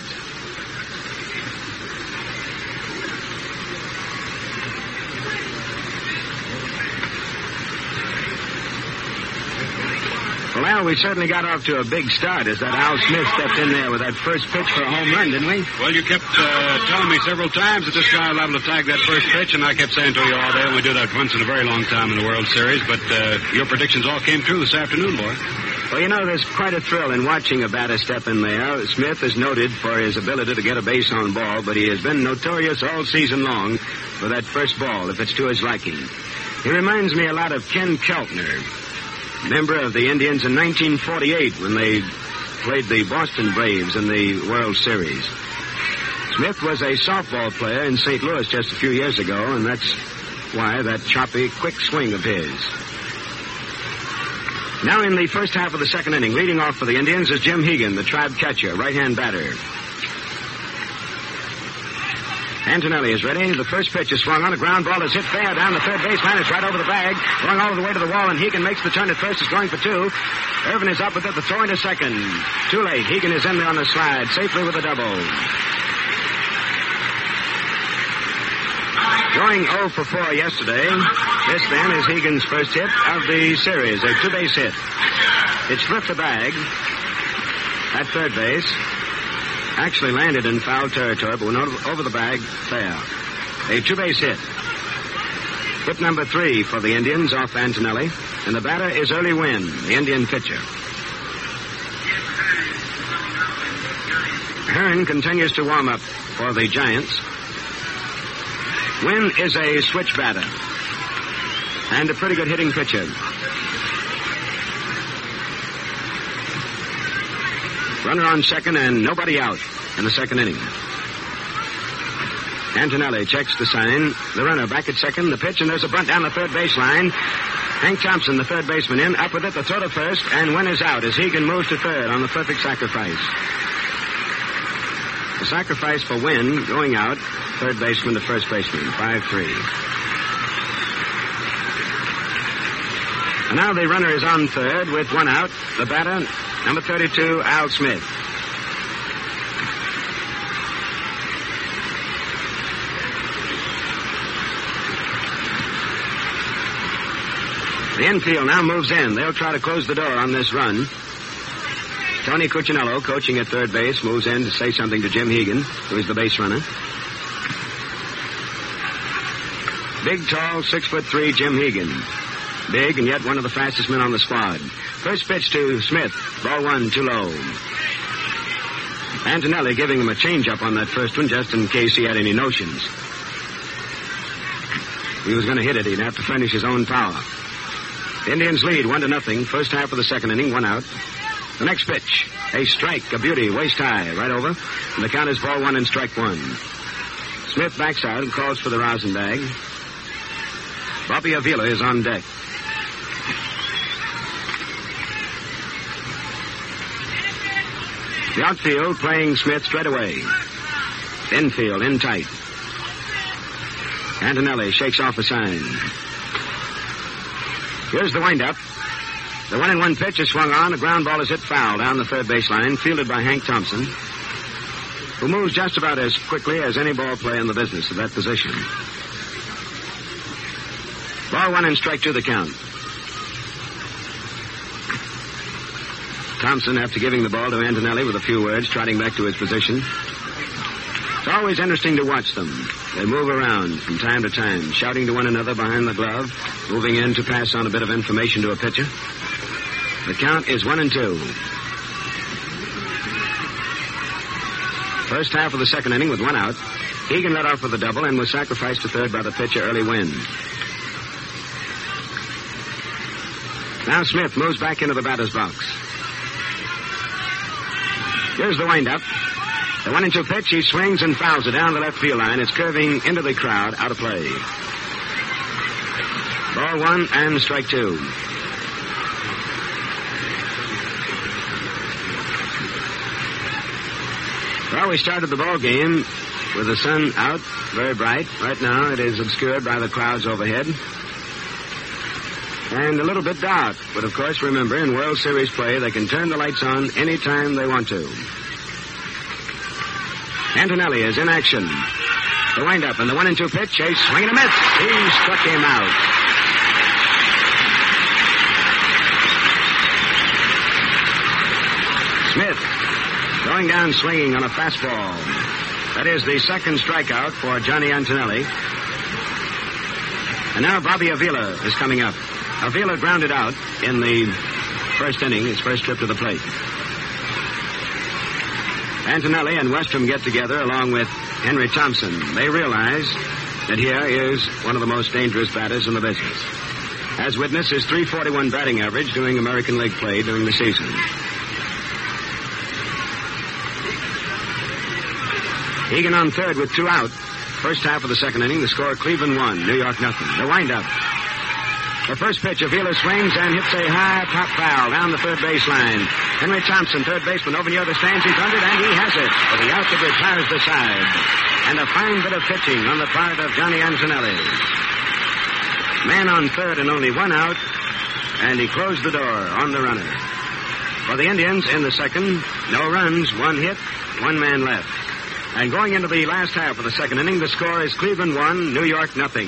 Well, Al, we certainly got off to a big start as that Al Smith stepped in there with that first pitch for a home run, didn't we? Well, you kept uh, telling me several times that this guy was able to tag that first pitch, and I kept saying to you all day, we do that once in a very long time in the World Series, but uh, your predictions all came true this afternoon, boy. Well, you know, there's quite a thrill in watching a batter step in there. Smith is noted for his ability to get a base on ball, but he has been notorious all season long for that first ball, if it's to his liking. He reminds me a lot of Ken Keltner, member of the Indians in nineteen forty-eight when they played the Boston Braves in the World Series. Smith was a softball player in Saint Louis just a few years ago, and that's why that choppy, quick swing of his. Now in the first half of the second inning, leading off for the Indians is Jim Hegan, the Tribe catcher, right-hand batter. Antonelli is ready. The first pitch is swung on. A ground ball is hit fair down the third baseline. It's right over the bag. Going all the way to the wall, and Hegan makes the turn at first. Is going for two. Irvin is up with it. The throw into second. Too late. Hegan is in there on the slide. Safely with a double. Going oh for four yesterday. This, then, is Hegan's first hit of the series. A two-base hit. It split the bag at third base. Actually landed in foul territory, but went over the bag fair. A two-base hit. Hit number three for the Indians off Antonelli. And the batter is Early Wynn, the Indian pitcher. Hearn continues to warm up for the Giants. Wynn is a switch batter and a pretty good hitting pitcher. Runner on second and nobody out in the second inning. Antonelli checks the sign. The runner back at second. The pitch, and there's a bunt down the third baseline. Hank Thompson, the third baseman, in. Up with it, the throw to first, and Wynn is out as Hegan moves to third on the perfect sacrifice. The sacrifice for Wynn going out. Third baseman to first baseman. five three. And now the runner is on third with one out. The batter, number thirty-two, Al Smith. The infield now moves in. They'll try to close the door on this run. Tony Cuccinello, coaching at third base, moves in to say something to Jim Hegan, who is the base runner. Big, tall, six foot three Jim Hegan. Big and yet one of the fastest men on the squad. First pitch to Smith. Ball one, too low. Antonelli giving him a change-up on that first one just in case he had any notions. He was going to hit it. He'd have to furnish his own power. The Indians lead one to nothing. First half of the second inning, one out. The next pitch, a strike, a beauty, waist high, right over. And the count is ball one and strike one. Smith backs out and calls for the rosin bag. Bobby Avila is on deck. The outfield playing Smith straight away. Infield in tight. Antonelli shakes off a sign. Here's the windup. The one and one pitch is swung on. The ground ball is hit foul down the third baseline, fielded by Hank Thompson, who moves just about as quickly as any ball player in the business at that position. Ball one and strike two the count. Thompson, after giving the ball to Antonelli with a few words, trotting back to his position. It's always interesting to watch them. They move around from time to time, shouting to one another behind the glove, moving in to pass on a bit of information to a pitcher. The count is one and two. First half of the second inning with one out. Hegan led off with a double and was sacrificed to third by the pitcher, Early Wynn. Now Smith moves back into the batter's box. Here's the windup. The one and two pitch, he swings and fouls it down the left field line. It's curving into the crowd, out of play. Ball one and strike two. Well, we started the ball game with the sun out, very bright. Right now it is obscured by the clouds overhead. And a little bit dark. But, of course, remember, in World Series play, they can turn the lights on any time they want to. Antonelli is in action. The windup and the one and two pitch. A swing and a miss. He struck him out. Smith going down swinging on a fastball. That is the second strikeout for Johnny Antonelli. And now Bobby Avila is coming up. Avila grounded out in the first inning, his first trip to the plate. Antonelli and Westrom get together along with Henry Thompson. They realize that here is one of the most dangerous batters in the business. As witness his three forty-one batting average doing American League play during the season. Hegan on third with two out. First half of the second inning, the score Cleveland one, New York nothing. The windup. The first pitch, Avila swings and hits a high pop foul down the third baseline. Henry Thompson, third baseman, over near the stands. He's under it, and he has it. But the out that retires the side. And a fine bit of pitching on the part of Johnny Antonelli. Man on third and only one out, and he closed the door on the runner. For the Indians in the second, no runs, one hit, one man left. And going into the last half of the second inning, the score is Cleveland one, New York nothing.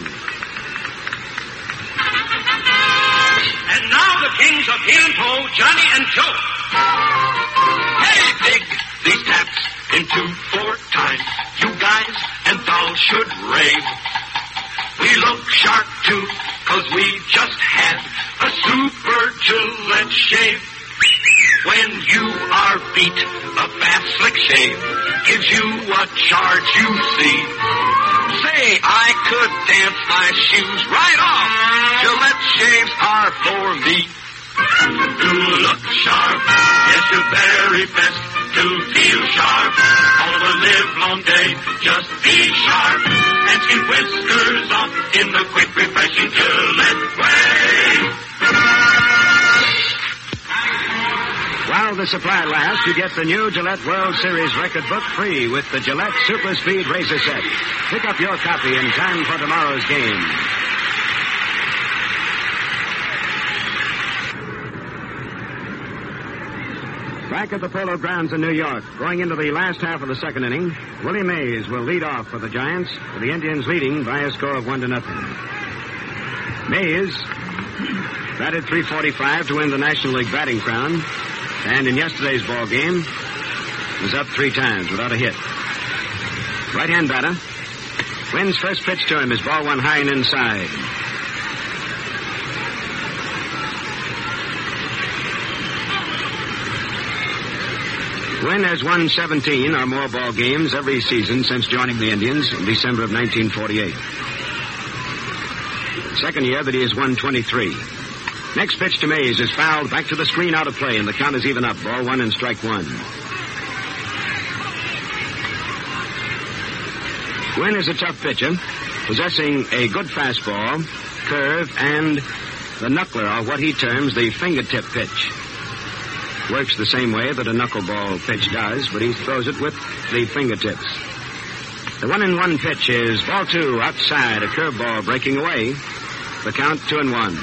And now the kings of heel and toe, Johnny and Joe. Hey, Big, these taps in two, four times. You guys and dolls should rave. We look sharp, too, cause we just had a super Gillette shave. When you are beat, a fast, slick shave gives you a charge you see. Say, Say, I could dance my shoes right off. Gillette shaves are for me. To look sharp, yes, your very best. To feel sharp, all the live long day. Just be sharp and keep whiskers on in the quick, refreshing Gillette way. While the supply lasts, you get the new Gillette World Series record book free with the Gillette Super Speed Razor Set. Pick up your copy in time for tomorrow's game. Back at the Polo Grounds in New York, going into the last half of the second inning, Willie Mays will lead off for the Giants, with the Indians leading by a score of one to nothing. Mays batted three forty-five to win the National League batting crown, and in yesterday's ball game was up three times without a hit. Right-hand batter. Wynn's first pitch to him is ball one high and inside. Wynn has won seventeen or more ball games every season since joining the Indians in December of nineteen forty-eight. Second year that he has won twenty-three. Next pitch to Mays is fouled back to the screen, out of play, and the count is even up. Ball one and strike one. Wynn is a tough pitcher, possessing a good fastball, curve, and the knuckler, or what he terms the fingertip pitch. Works the same way that a knuckleball pitch does, but he throws it with the fingertips. The one and one pitch is ball two, outside, a curveball breaking away. The count two and one.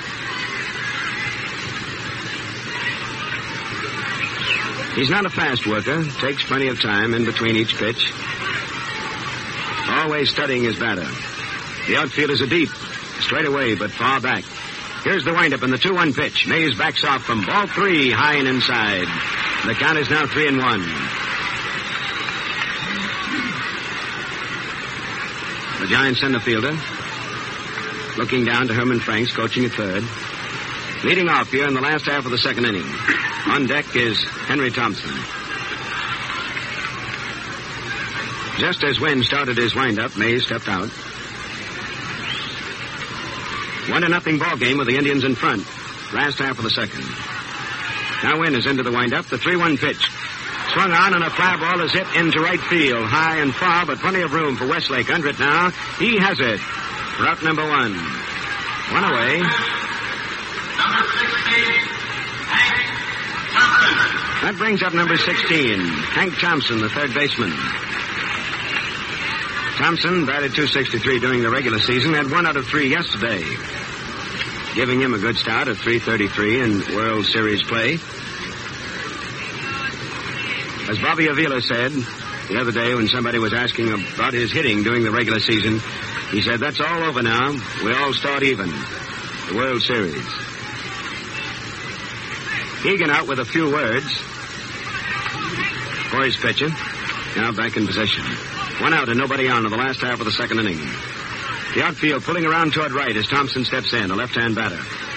He's not a fast worker, takes plenty of time in between each pitch. Always studying his batter. The outfield is a deep, straight away, but far back. Here's the windup in the two one pitch. Mays backs off from ball three, high and inside. The count is now three and one. The Giants center fielder looking down to Herman Franks, coaching at third. Leading off here in the last half of the second inning. On deck is Henry Thompson. Just as Wynn started his windup, Mays stepped out. One to nothing ball game with the Indians in front. Last half of the second. Now Wynn is into the windup. The three one pitch. Swung on and a fly ball is hit into right field. High and far, but plenty of room for Westlake. Under it now. He has it. Route number one. One away. Number sixteen, Hank Thompson. That brings up number sixteen, Hank Thompson, the third baseman. Thompson batted two sixty-three during the regular season, had one out of three yesterday, giving him a good start at three thirty-three in World Series play. As Bobby Avila said the other day when somebody was asking about his hitting during the regular season, he said, that's all over now. We all start even. The World Series. Egan out with a few words for his pitcher. Now back in position. One out and nobody on in the last half of the second inning. The outfield pulling around toward right as Thompson steps in, a left-hand batter.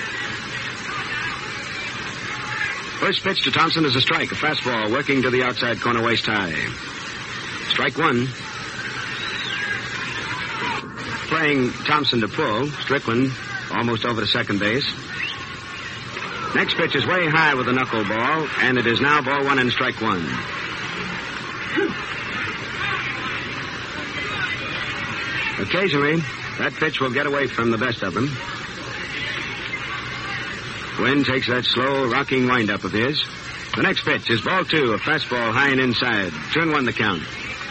First pitch to Thompson is a strike, a fastball working to the outside corner waist high. Strike one. Playing Thompson to pull. Strickland almost over to second base. Next pitch is way high with a knuckleball, and it is now ball one and strike one. Occasionally, that pitch will get away from the best of them. Wynn takes that slow, rocking windup of his. The next pitch is ball two, a fastball high and inside. Two and one the count.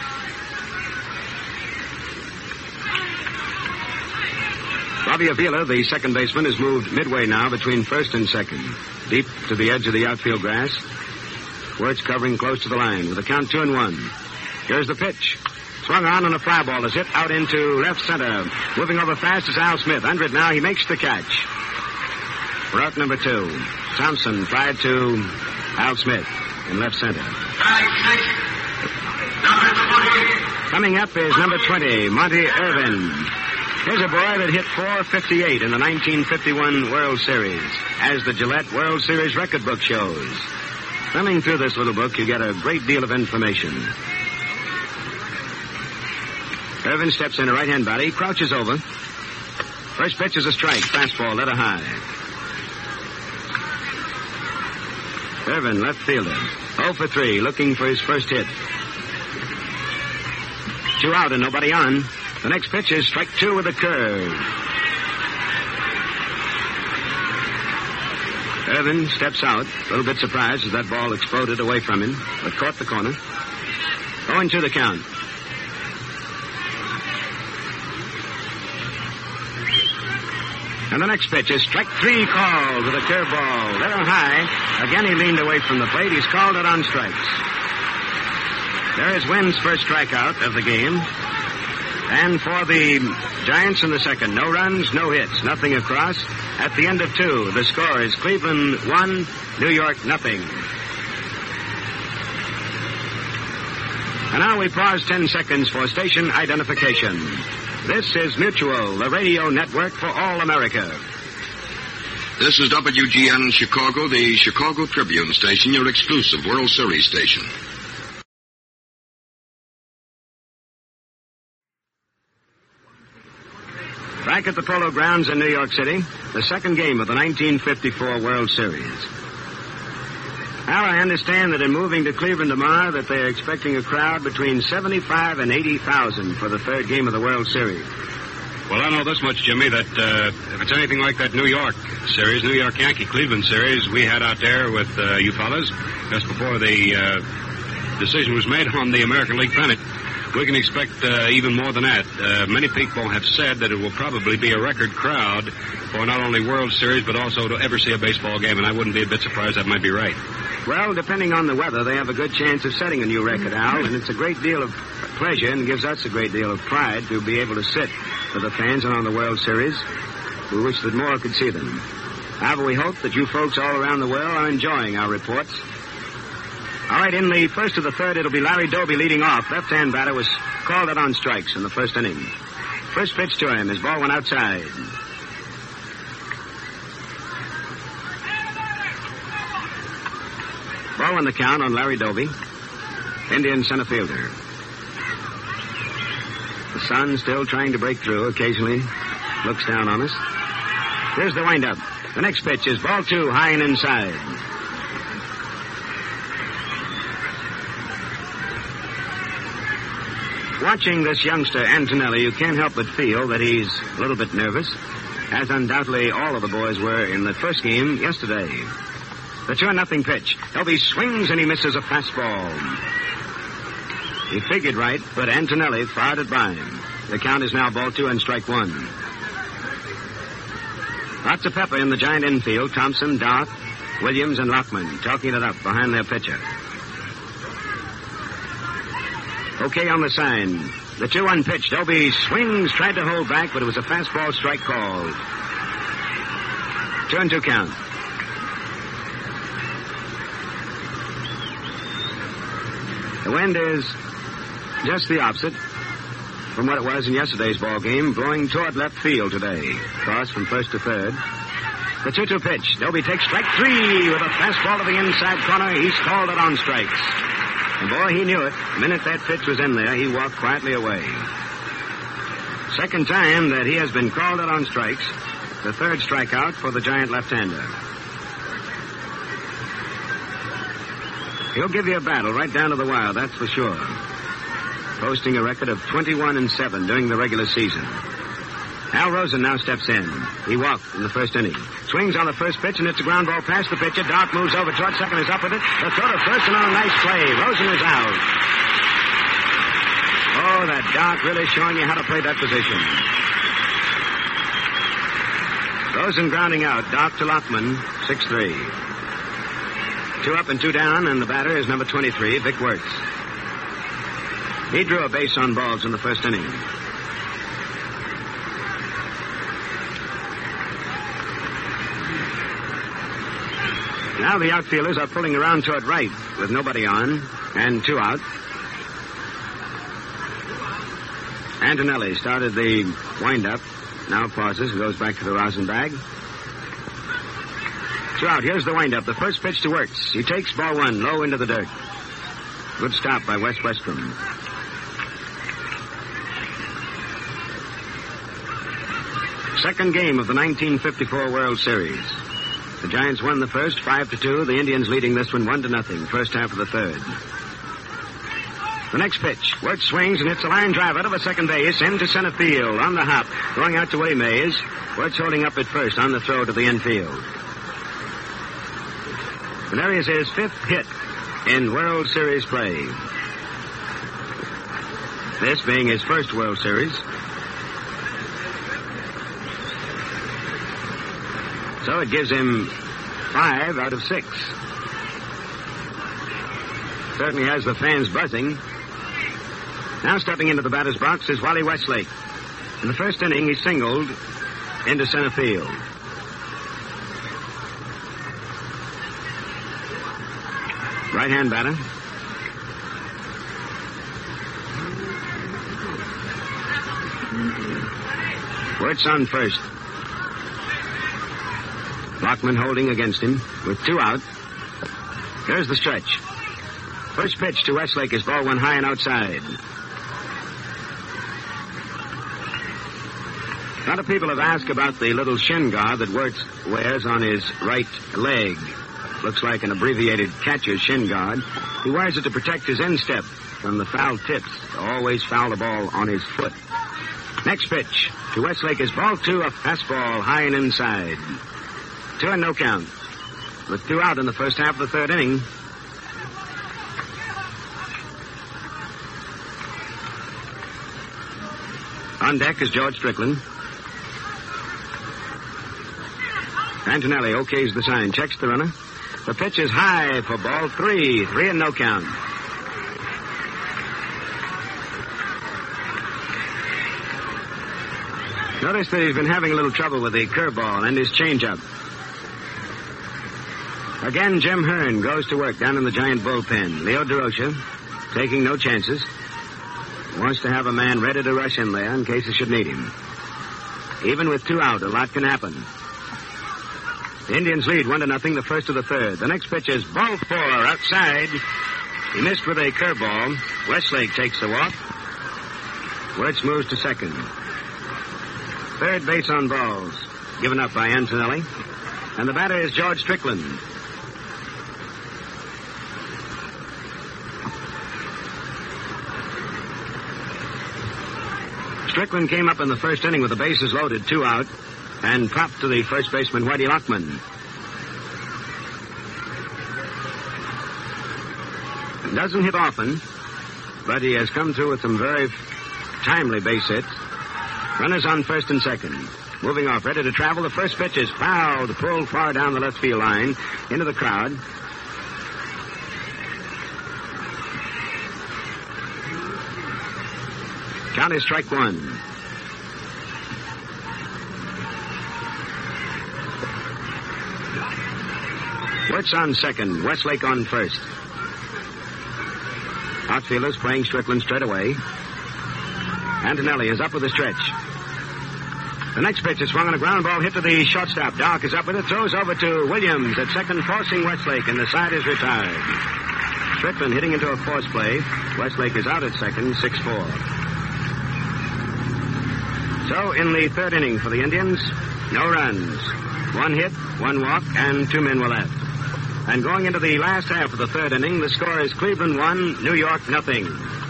Bobby Avila, the second baseman, has moved midway now between first and second. Deep to the edge of the outfield grass. Wirtz covering close to the line with a count two and one. Here's the pitch. Swung on and a fly ball is hit out into left center. Moving over fast is Al Smith. Under it now, he makes the catch. Route number two. Thompson tried to Al Smith in left center. Coming up is number twenty, Monty Irvin. Here's a boy that hit four fifty-eight in the nineteen fifty-one World Series, as the Gillette World Series record book shows. Thumbing through this little book, you get a great deal of information. Irvin steps in a right-hand batter. He crouches over. First pitch is a strike. Fastball, letter high. Irvin, left fielder. oh for three, looking for his first hit. Two out and nobody on. The next pitch is strike two with a curve. Irvin steps out, a little bit surprised as that ball exploded away from him, but caught the corner. Going to the count. And the next pitch is strike three called with a curveball. Little high. Again, he leaned away from the plate. He's called it on strikes. There is Wynn's first strikeout of the game. And for the Giants in the second, no runs, no hits, nothing across. At the end of two, the score is Cleveland one, New York nothing. And now we pause ten seconds for station identification. This is Mutual, the radio network for all America. This is W G N Chicago, the Chicago Tribune station, your exclusive World Series station. Back at the Polo Grounds in New York City, the second game of the nineteen fifty-four World Series. Now, I understand that in moving to Cleveland tomorrow that they're expecting a crowd between seventy-five and eighty thousand for the third game of the World Series. Well, I know this much, Jimmy, that uh, if it's anything like that New York series, New York Yankee-Cleveland series we had out there with uh, you fellas just before the uh, decision was made on the American League pennant, we can expect uh, even more than that. Uh, many people have said that it will probably be a record crowd for not only World Series, but also to ever see a baseball game, and I wouldn't be a bit surprised that might be right. Well, depending on the weather, they have a good chance of setting a new record, Al, and it's a great deal of pleasure and gives us a great deal of pride to be able to sit with the fans and on the World Series. We wish that more could see them. However, we hope that you folks all around the world are enjoying our reports. All right, in the first of the third, it'll be Larry Doby leading off. Left-hand batter was called out on strikes in the first inning. First pitch to him. His ball went outside. Ball on the count on Larry Doby, Indian center fielder. The sun still trying to break through. Occasionally looks down on us. Here's the windup. The next pitch is ball two, high and inside. Watching this youngster, Antonelli, you can't help but feel that he's a little bit nervous, as undoubtedly all of the boys were in the first game yesterday. The two nothing pitch. Doby swings and he misses a fastball. He figured right, but Antonelli fired it by him. The count is now ball two and strike one. Lots of pepper in the Giant infield. Thompson, Darth, Williams, and Lockman talking it up behind their pitcher. Okay on the sign. The two one pitch. Doby swings, tried to hold back, but it was a fastball strike called. Two and two count. The wind is just the opposite from what it was in yesterday's ball game, blowing toward left field today. Cross from first to third. The two two pitch. Doby takes strike three with a fastball to the inside corner. He's called it on strikes. And boy, he knew it. The minute that pitch was in there, he walked quietly away. Second time that he has been called out on strikes. The third strikeout for the Giant left-hander. He'll give you a battle right down to the wire, that's for sure. Posting a record of twenty-one and seven during the regular season. Al Rosen now steps in. He walked in the first inning. Swings on the first pitch, and it's a ground ball past the pitcher. Dark moves over toward second, is up with it. The throw to first, and on a nice play. Rosen is out. Oh, that Dark really showing you how to play that position. Rosen grounding out. Dark to Lockman, six three. Two up and two down, and the batter is number twenty-three, Vic Wertz. He drew a base on balls in the first inning. Now the outfielders are pulling around toward right with nobody on and two out. Antonelli started the windup. Now pauses, goes back to the rosin bag. Two out. Here's the windup. The first pitch to Wertz. He takes ball one low into the dirt. Good stop by Wes Westrom. second game of the nineteen fifty-four World Series. The Giants won the first, five to two. The Indians leading this one, one to nothing. First half of the third. The next pitch. Wirtz swings and hits a line drive out of a second base into center field on the hop. Going out to Willie Mays. Wirtz holding up at first on the throw to the infield. And there is his fifth hit in World Series play. This being his first World Series. So it gives him five out of six. Certainly has the fans buzzing. Now stepping into the batter's box is Wally Westlake. In the first inning, he singled into center field. Right-hand batter. Wirtz on first. Lockman holding against him with two out. Here's the stretch. First pitch to Westlake is ball one high and outside. A lot of people have asked about the little shin guard that Wirtz wears on his right leg. Looks like an abbreviated catcher's shin guard. He wears it to protect his instep from the foul tips. Always foul the ball on his foot. Next pitch to Westlake is ball two, a fastball high and inside. Two and no count. With two out in the first half of the third inning. On deck is George Strickland. Antonelli okays the sign, checks the runner. The pitch is high for ball three. Three and no count. Notice that he's been having a little trouble with the curveball and his changeup. Again, Jim Hearn goes to work down in the Giant bullpen. Leo DeRocha, taking no chances, wants to have a man ready to rush in there in case he should need him. Even with two out, a lot can happen. The Indians lead one to nothing, the first of the third. The next pitch is ball four outside. He missed with a curveball. Westlake takes the walk. Wirtz moves to second. Third base on balls, given up by Antonelli. And the batter is George Strickland. Strickland came up in the first inning with the bases loaded, two out, and popped to the first baseman, Whitey Lockman. Doesn't hit often, but he has come through with some very timely base hits. Runners on first and second. Moving off, ready to travel. The first pitch is fouled, pulled far down the left field line into the crowd. Count is strike one. Wirtz on second. Westlake on first. Outfielders playing Strickland straight away. Antonelli is up with a stretch. The next pitch is swung on a ground ball hit to the shortstop. Dark is up with it. Throws over to Williams at second, forcing Westlake, and the side is retired. Strickland hitting into a force play. Westlake is out at second, six four. So in the third inning for the Indians, no runs. One hit, one walk, and two men were left. And going into the last half of the third inning, the score is Cleveland one, New York nothing.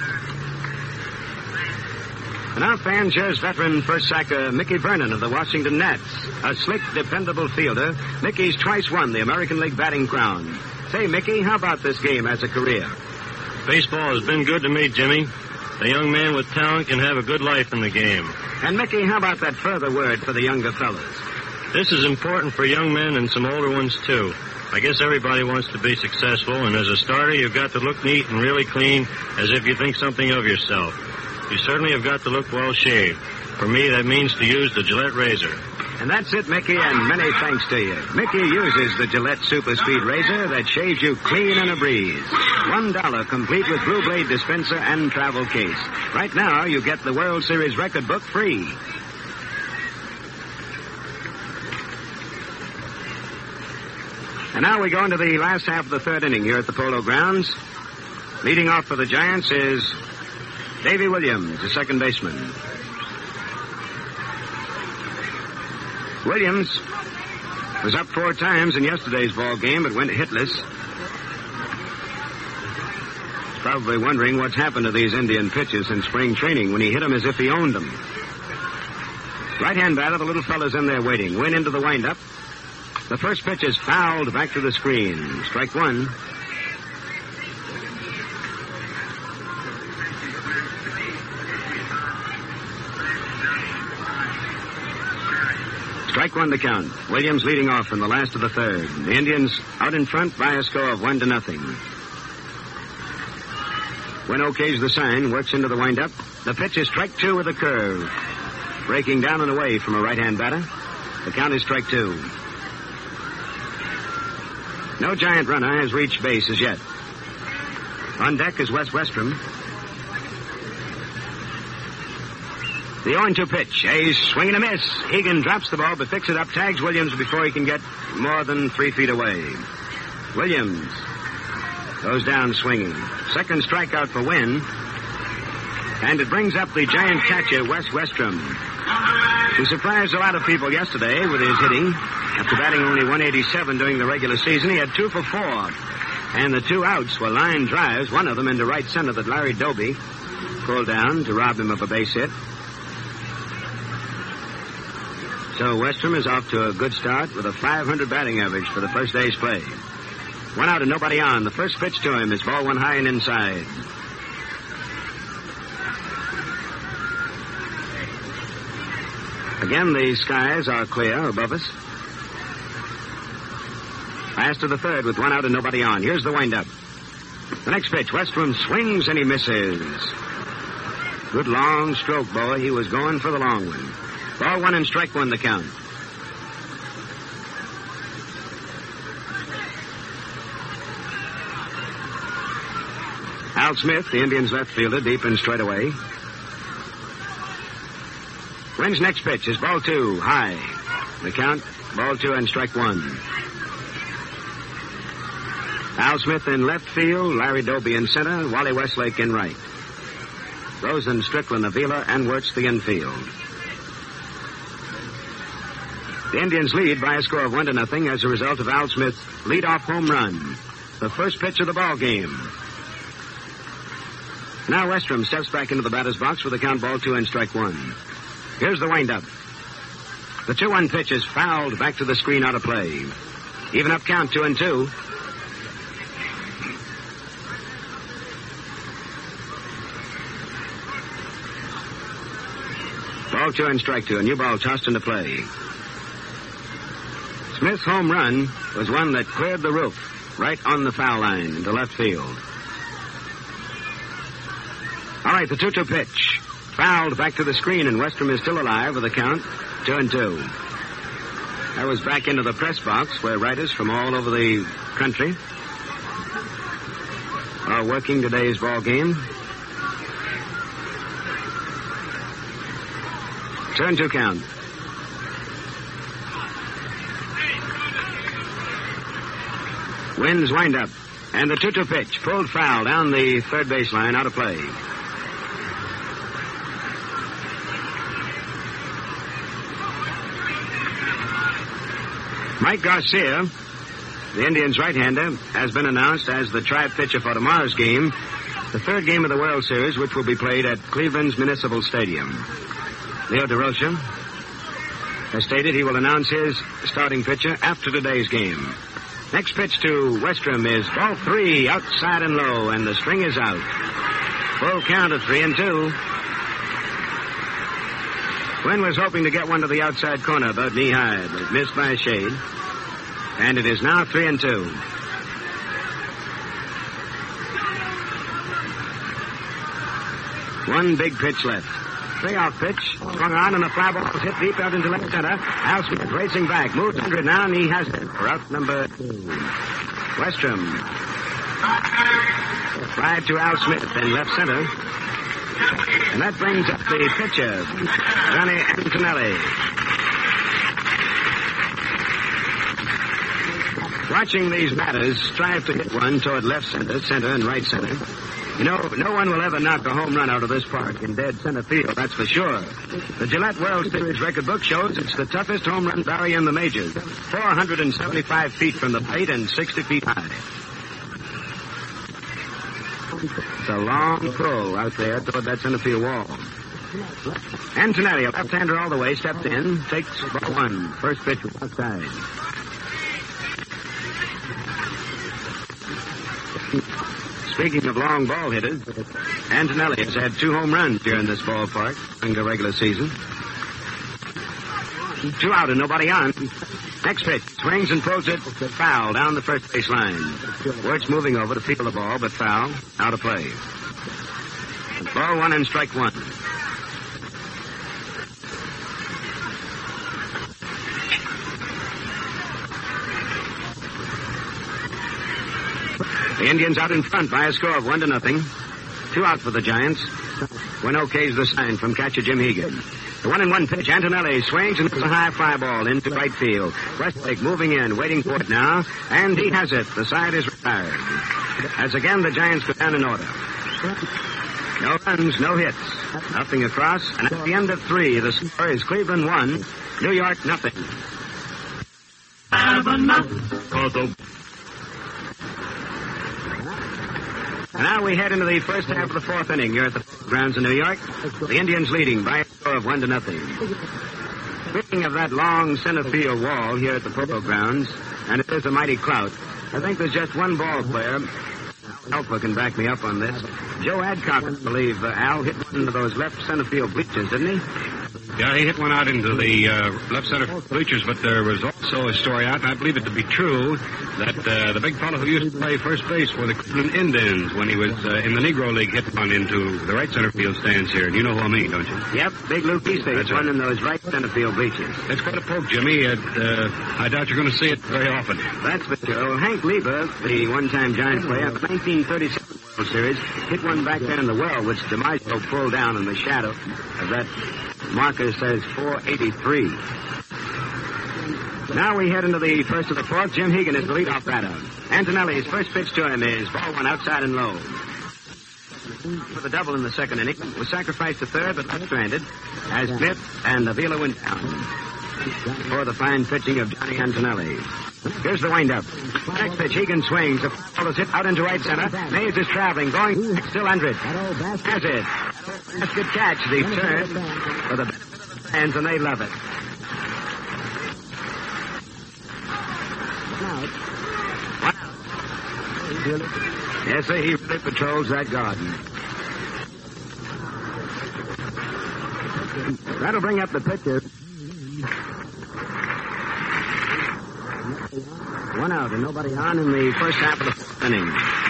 And now fans, here's veteran first sacker Mickey Vernon of the Washington Nats. A slick, dependable fielder. Mickey's twice won the American League batting crown. Say, Mickey, how about this game as a career? Baseball has been good to me, Jimmy. A young man with talent can have a good life in the game. And, Mickey, how about that further word for the younger fellas? This is important for young men and some older ones, too. I guess everybody wants to be successful, and as a starter, you've got to look neat and really clean, as if you think something of yourself. You certainly have got to look well shaved. For me, that means to use the Gillette razor. And that's it, Mickey, and many thanks to you. Mickey uses the Gillette Super Speed razor that shaves you clean in a breeze. One dollar complete with Blue Blade dispenser and travel case. Right now, you get the World Series record book free. And now we go into the last half of the third inning here at the Polo Grounds. Leading off for the Giants is Davy Williams, the second baseman. Williams was up four times in yesterday's ball game, but went hitless. He's probably wondering what's happened to these Indian pitchers in spring training when he hit them as if he owned them. Right-hand batter, the little fella's in there waiting. Win into the windup. The first pitch is fouled back to the screen. Strike one. Strike one to count. Williams leading off in the last of the third. The Indians out in front by a score of one to nothing. When okays the sign, works into the windup. The pitch is strike two with a curve. Breaking down and away from a right-hand batter. The count is strike two. No Giant runner has reached base as yet. On deck is Wes Westrom. The oh and two pitch. A swing and a miss. Egan drops the ball, but picks it up, tags Williams before he can get more than three feet away. Williams goes down swinging. Second strikeout for Wynn. And it brings up the Giant catcher, Wes Westrom. He surprised a lot of people yesterday with his hitting. After batting only one eighty-seven during the regular season, he had two for four. And the two outs were line drives, one of them into right center that Larry Doby pulled down to rob him of a base hit. So Westrom is off to a good start with a five hundred batting average for the first day's play. One out and nobody on. The first pitch to him is ball one high and inside. Again, the skies are clear above us. Last to the third with one out and nobody on. Here's the windup. The next pitch, Westrom swings and he misses. Good long stroke, boy. He was going for the long one. Ball one and strike one to count. Al Smith, the Indians' left fielder, deep and straight away. Wynn's next pitch is ball two, high. The count, ball two and strike one. Al Smith in left field, Larry Doby in center, Wally Westlake in right. Rosen, Strickland, Avila, and Wirtz the infield. The Indians lead by a score of one to nothing as a result of Al Smith's leadoff home run. The first pitch of the ball game. Now Westrom steps back into the batter's box with a count ball two and strike one. Here's the windup. The two one pitch is fouled back to the screen out of play. Even up count two and two. Ball two and strike two. A new ball tossed into play. Smith's home run was one that cleared the roof right on the foul line into left field. All right, the two two pitch. Fouled back to the screen, and Westrom is still alive with a count, two and two. That was back into the press box where writers from all over the country are working today's ball game. Two and two count. Wynn's wind up, and the two two pitch pulled foul down the third baseline, out of play. Mike Garcia, the Indians' right-hander, has been announced as the tribe pitcher for tomorrow's game, the third game of the World Series, which will be played at Cleveland's Municipal Stadium. Leo DeRocha has stated he will announce his starting pitcher after today's game. Next pitch to Westrom is ball three, outside and low, and the string is out. Full count of three and two. Wynn was hoping to get one to the outside corner, about knee-high, but missed by a shade. And it is now three and two. One big pitch left. Three-off pitch, swung on, and the fly ball is hit deep out into left center. Al Smith racing back, moves under it now, and he has it for out number two. Westrom. Fly to Al Smith in left center. And that brings up the pitcher, Johnny Antonelli. Watching these batters strive to hit one toward left center, center, and right center. You know, no one will ever knock a home run out of this park in dead center field, that's for sure. The Gillette World Series record book shows it's the toughest home run barrier in the majors. four hundred seventy-five feet from the plate and sixty feet high. It's a long throw out there toward that center field wall. Antonelli, a left-hander all the way, steps in, takes ball one. First pitch was outside. Speaking of long ball hitters, Antonelli has had two home runs here in this ballpark during the regular season. Two out and nobody on. Next pitch, swings and throws it foul down the first base line. Wirtz moving over to field the ball, but foul, out of play. Ball one and strike one. The Indians out in front by a score of one to nothing. Two out for the Giants. When okay's the sign from catcher Jim Hegan. The one and one pitch, Antonelli swings and it's a high fly ball into right field. Westlake moving in, waiting for it now, and he has it. The side is retired. As again the Giants go down in order. No runs, no hits. Nothing across, and at the end of three, the score is Cleveland one, New York nothing. Have enough. And now we head into the first half of the fourth inning here at the grounds in New York. The Indians leading by a score of one to nothing. Speaking of that long center field wall here at the Polo Grounds, and it is a mighty clout, I think there's just one ball player. Alpha can back me up on this. Joe Adcock, I believe, uh, Al, hit one of those left center field bleachers, didn't he? Yeah, he hit one out into the uh, left center bleachers, but there was also a story out, and I believe it to be true, that uh, the big fellow who used to play first base for the Cleveland Indians when he was uh, in the Negro League hit one into the right center field stands here. And you know who I mean, don't you? Yep, Big Luke Easton hit one in those right center field bleachers. It's quite a poke, Jimmy. It, uh, I doubt you're going to see it very often. That's for sure. Well, Hank Lieber, the one-time Giant player, the nineteen thirty-seven World Series, hit one back there in the well, which DiMaggio pulled down in the shadow of that marker says four eighty-three. Now we head into the first of the fourth. Jim Hegan is the leadoff batter. Antonelli's first pitch to him is ball one outside and low. For the double in the second inning, was sacrificed to third but left stranded as Smith and Avila went down. For the fine pitching of Johnny Antonelli. Here's the windup. Next pitch, Hegan swings. The ball is hit out into right center. Mays is traveling, going still under it. Has it. That's a good catch. The third for the fans, and they love it. Wow. Yes, sir, he really patrols that garden. That'll bring up the pitcher. One out and nobody on in the first half of the fourth inning.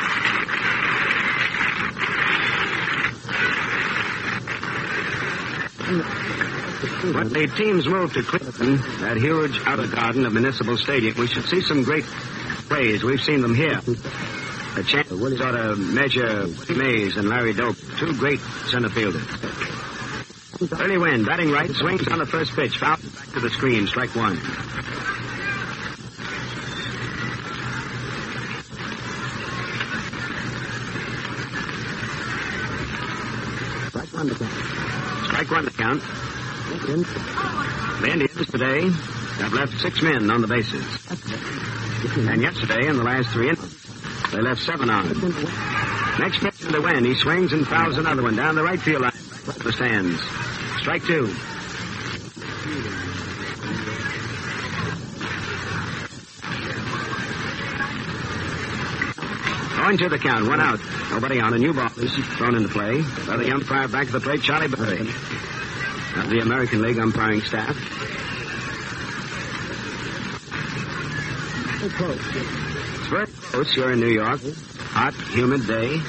When the teams move to Cleveland, that huge outer garden of Municipal Stadium, we should see some great plays. We've seen them here. A chance sort of measure Mays and Larry Doak, two great center fielders. Early Wynn, batting right, swings on the first pitch, foul back to the screen, strike one. Strike one to count. Strike one to count. The Indians today have left six men on the bases. And yesterday, in the last three innings, they left seven on. Next pitch to the Wynn, he swings and fouls another one down the right field line. The stands. Strike two. Going to the count, one out. Nobody on. A new ball is thrown into play. By the umpire back to the plate, Charlie Berry. Of the American League umpiring staff. It's very close here in New York. Hot, humid day.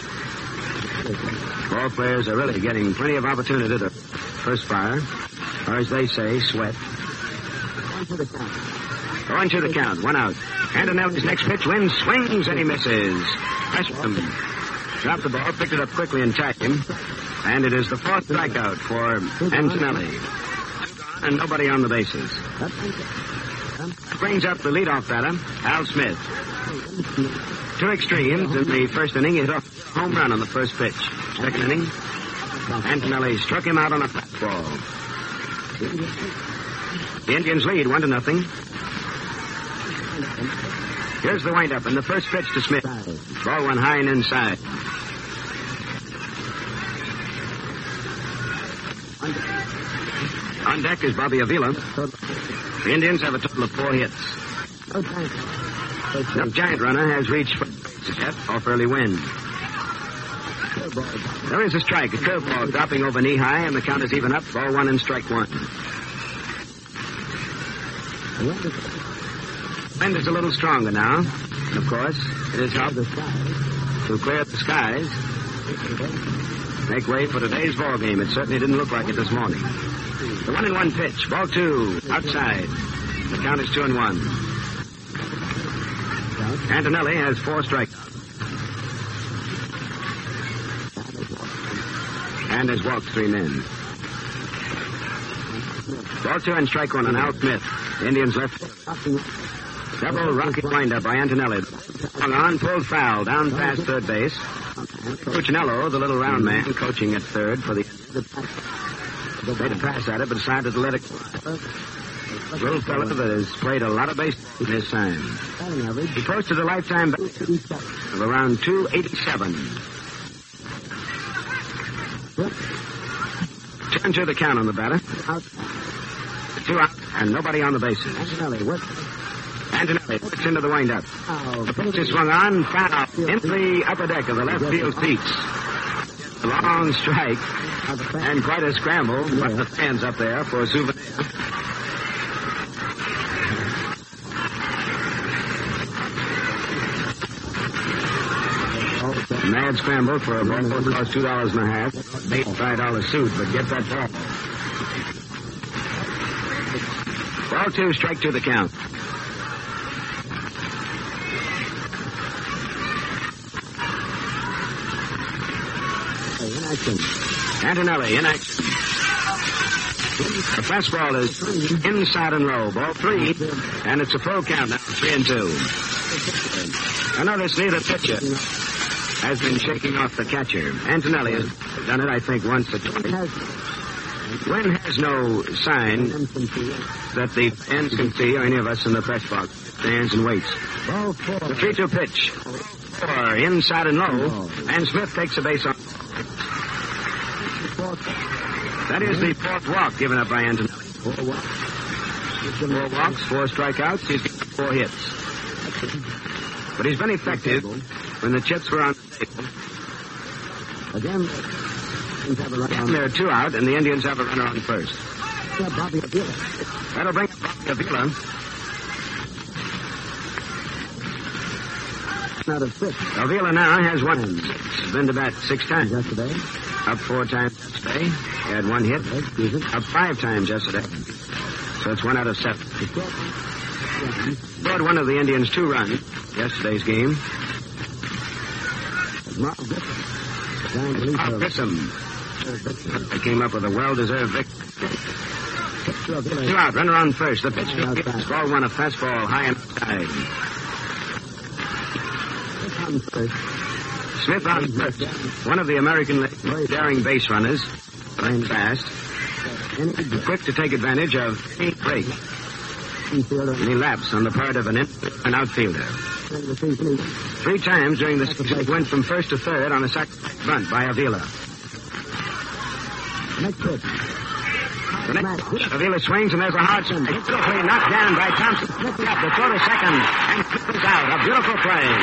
Ball players are really getting plenty of opportunity to perspire, or as they say, sweat. Going to the count. Going to the count, one out. Antonelli's next pitch, wins, swings, and he misses. Westrum dropped the ball, picked it up quickly and tagged him. And it is the fourth strikeout for Antonelli. And nobody on the bases. brings up the leadoff batter, Al Smith. Two extremes. In the first inning, he hit a home run on the first pitch. Second inning, Antonelli struck him out on a fastball. The Indians lead one to nothing. Here's the windup and the first pitch to Smith. Ball one high and inside. On deck is Bobby Avila. The Indians have a total of four hits. No giant runner has reached yet off early wind. There is a strike, a curveball dropping over knee high, and the count is even up. Ball one and strike one. Wind is a little stronger now. And of course, it has helped to clear up the skies. Make way for today's ball game. It certainly didn't look like it this morning. The one and one pitch. Ball two. Outside. The count is two and one. Antonelli has four strikeouts. And has walked three men. Ball two and strike one on Al Smith. The Indians left. Double rocket windup by Antonelli. Hung on, pulled foul, down past third base. Cuccinello, the little round man, coaching at third for the... Made a pass at it, but decided to let it... Little fella that has played a lot of baseball in his time. He posted a lifetime of around two eighty-seven. Turn to the count on the batter. Two out, and nobody on the bases. Antonelli puts into the windup. The pitch is swung on, foul, into the upper deck of the left field seats. A long strike, and quite a scramble, but the fans up there for a souvenir. Mad scramble for a ball that costs two dollars and a half. Eight five dollar suit, but get that ball. Ball two, strike to the count. In action. Antonelli in action. The fastball is inside and low. Ball three, and it's a full count now, three and two. I notice neither pitcher has been shaking off the catcher. Antonelli has done it, I think, once or twice. Wynn has no sign that the fans can see, or any of us in the press box, stands and waits. The three two pitch. Four, inside and low, and Smith takes a base on. That is the fourth walk given up by Antonelli. Four walks, four strikeouts, he's got four hits. But he's been effective when the chips were on the table. Again, there are two out, and the Indians have a runner on first. That'll bring Bobby Avila. Out of six. Avila now has one. He's been to bat six times yesterday. Up four times yesterday. He had one hit. Up five times yesterday. So it's one out of seven. Scored one of the Indians two runs yesterday's game. Mark Grissom. They came up with a well-deserved victory. Two out, runner on first. The pitch to ball one, a fastball high inside. Smith on first. One of the American League daring base runners. Playing fast. Quick to take advantage of any break. Any lapse on the part of an, in- an outfielder. Three times during this he went from first to third on a second bunt by Avila. Next pitch. The next pitch. Avila swings and there's a hard swing. Beautifully knocked down by Thompson. Up the throw to second and is out. A beautiful play.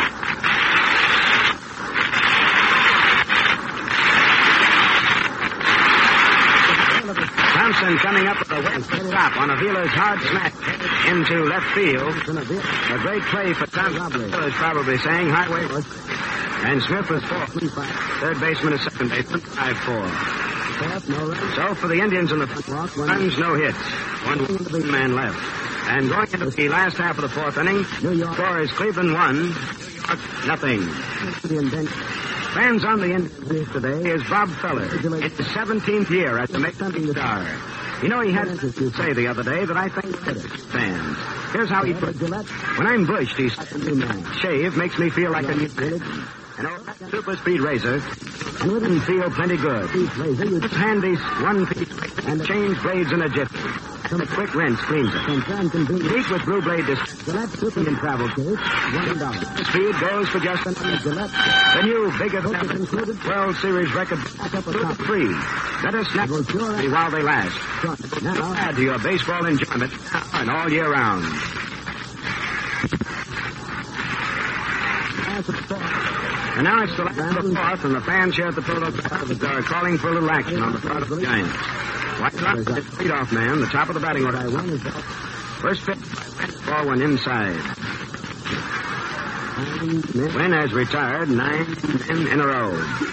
Thompson coming up with a wet stop on Avila's hard smack into left field. A great play for Thompson. Is probably saying highway. And Smith was fourth. Third baseman is second baseman. Five four. So for the Indians in the fourth, runs, no hits. One man left. And going into the last half of the fourth inning, score is Cleveland one, nothing. Fans on the Indians today is Bob Feller. It's the seventeenth year at the Make Something Star. You know, he had to say the other day that I think fans Here's how he puts it. When I'm bushed, he's shave makes me feel like a new an old super speed razor, and wouldn't feel plenty good. It's handy one piece and change blades in a jiffy. Some quick rinse cleans it. Heat with Blue Blade Gillette Super in travel case, one dollar. Speed goes for just an Gillette. The new bigger included World Series record free. Better snap while they last. Now add to your baseball enjoyment and all year round. And now it's the last of the fourth, and the fans here at the Polo Grounds are calling for a little action on the part of the Giants. White Sox leadoff man, the top of the batting order. First pitch, ball one inside. Wynn has retired nine men in a row.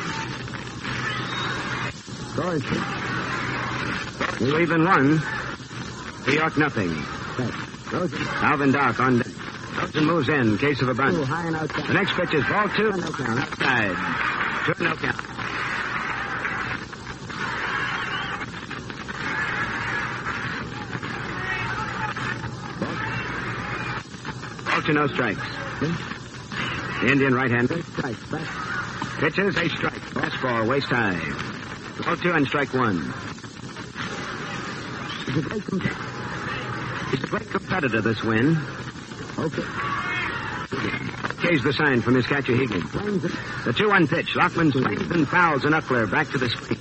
Cleveland one. New York nothing. Alvin Dark on deck. Rosen moves in, case of a bunt. The next pitch is ball two. No count. Outside. Two, no count. Ball two, no strikes. The Indian right-hander. Pitches, a strike. Fastball, waist high. Ball two and strike one. He's a great competitor. He's a great competitor, this win. Okay. Okays the sign from his catcher, Higgins. The two one pitch. Lockman swings and fouls a knuckler back to the screen.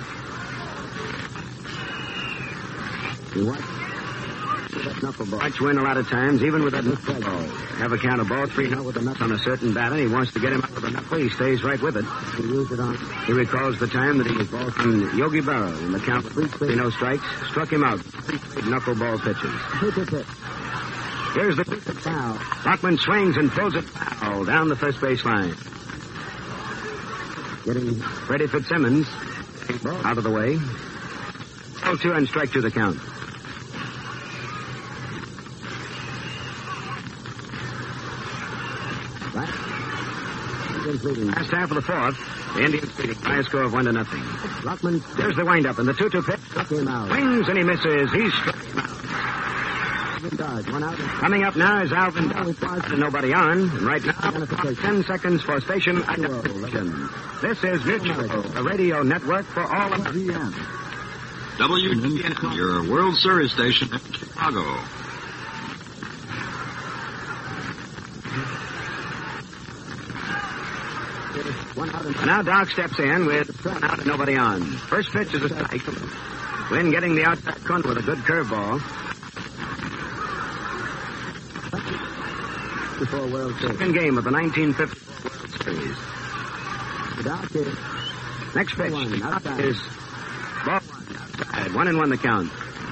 What? That knuckleball. Watch win a lot of times, even with that knuckleball. Have a count of ball three now with a knuckle on a certain batter. He wants to get him out with a knuckle. He stays right with it. He used it on. He recalls the time that he was ball on Yogi Berra in the count of three, no strikes. Struck him out. Knuckleball pitches. Here's the foul. Lockman swings and throws it foul down the first base line. Getting Freddie Fitzsimmons out of the way. Ball two and strike to the count. Last half of the fourth, the Indians leading by a score of one to nothing. Lockman, there's the windup and the two two pitch. Swings and he misses. He's struck him out. Coming up now is Alvin Dodge. Nobody on. And right now, ten seconds for station identification. This is Mutual, the radio network for all of W G N, your World Series station in Chicago. And now Doc steps in with one out and nobody on. First pitch is a strike. Wynn getting the outside corner with a good curveball. Second game of the nineteen fifty-four World Series. Next pitch is ball one outside. One and one the count.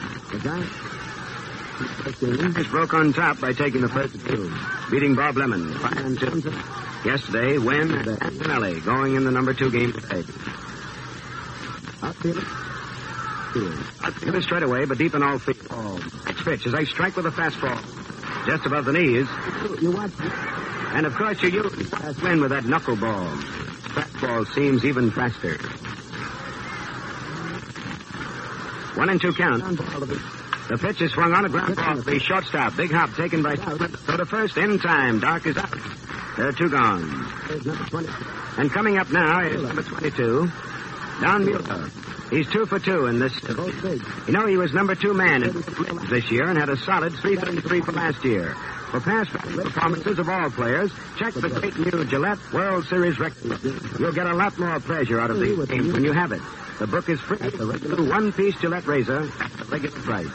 Giants broke on top by taking the first two, beating Bob Lemon five and two. Yesterday, Wynn and Antonelli going in the number two game today. Outfielder. Outfielder straight away, but deep in all field. Next pitch is a strike with a fastball. Just above the knees. You watch. And of course you use Wynn with that knuckleball. Fastball seems even faster. One and two count. The pitch is swung on a ground ball. The shortstop. Big hop taken by so the first in time. Dark is out. There are two gone. And coming up now is number twenty-two, Don Mueller. He's two for two in this. You know, he was number two man in this year and had a solid three thirty-three for last year. For past performances of all players, check the great new Gillette World Series record. You'll get a lot more pleasure out of these games when you have it. The book is free. The regular one-piece Gillette razor at the regular price.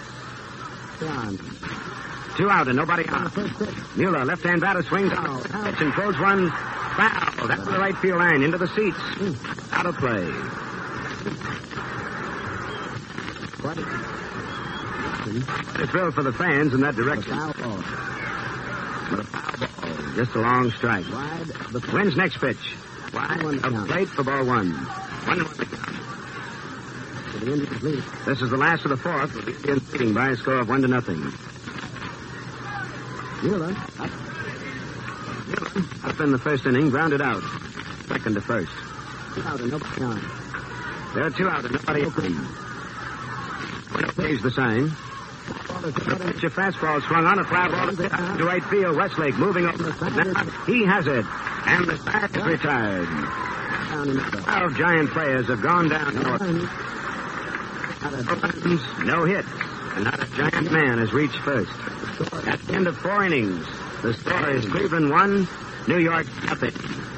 Two out and nobody on. Mueller, left-hand batter, swings out. Pitch and throws one. Foul. That's the right field line. Into the seats. Out of play. A thrill for the fans in that direction. But a foul ball. Just a long strike. Wynn's next pitch. Wide of plate for ball one. One one. This is the last of the fourth. The Indians leading by a score of one to nothing. Mueller up. Mueller up in the first inning, grounded out. Second to first. Two out and nobody on. There are two out and nobody open. Okays the sign. Your fastball swung on a fly ball to right field. Westlake moving over the second. He has it. And the side is retired. Twelve Giant players have gone down. No hit. And not a Giant man has reached first. At the end of four innings, the score is Cleveland one, New York nothing.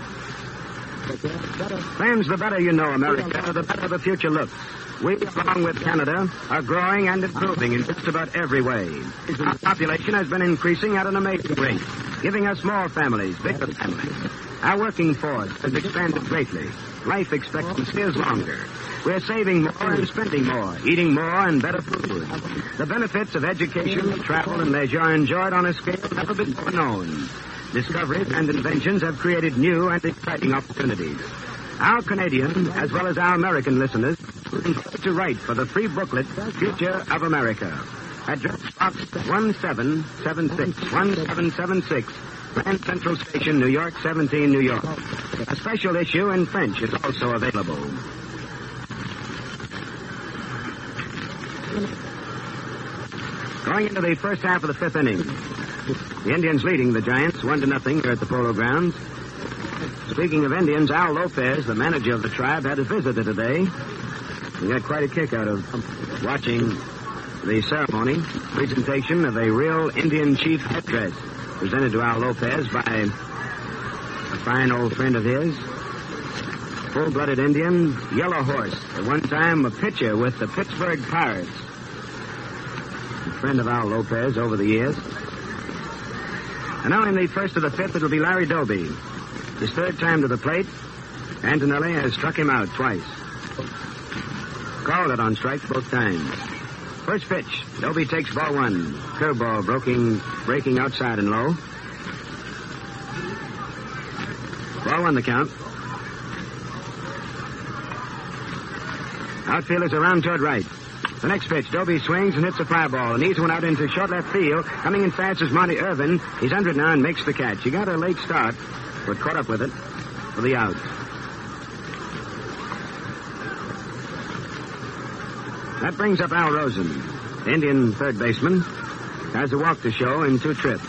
Fans, the better you know America, the better the future looks. We, along with Canada, are growing and improving in just about every way. Our population has been increasing at an amazing rate, giving us more families, bigger families. Our working force has expanded greatly. Life expectancy is longer. We're saving more and spending more, eating more and better food. The benefits of education, travel, and leisure are enjoyed on a scale never before known. Discoveries and inventions have created new and exciting opportunities. Our Canadian, as well as our American listeners, are invited to write for the free booklet, Future of America. Address Box one seven seven six, one seven seven six, Grand Central Station, New York, seventeen, New York. A special issue in French is also available. Going into the first half of the fifth inning, the Indians leading the Giants one to nothing here at the Polo Grounds. Speaking of Indians, Al Lopez, the manager of the tribe, had a visitor today. He got quite a kick out of watching the ceremony, presentation of a real Indian chief headdress presented to Al Lopez by a fine old friend of his, full-blooded Indian, Yellow Horse, at one time a pitcher with the Pittsburgh Pirates. A friend of Al Lopez over the years. And now in the first of the fifth, it'll be Larry Doby. His third time to the plate. Antonelli has struck him out twice. Called it on strikes both times. First pitch. Doby takes ball one. Curveball breaking, breaking outside and low. Ball one the count. Outfielders around toward right. The next pitch, Doby swings and hits a fly ball. And he's one out into short left field. Coming in fast is Monty Irvin. He's under it now and makes the catch. He got a late start, but caught up with it for the out. That brings up Al Rosen. The Indian third baseman has a walk to show in two trips.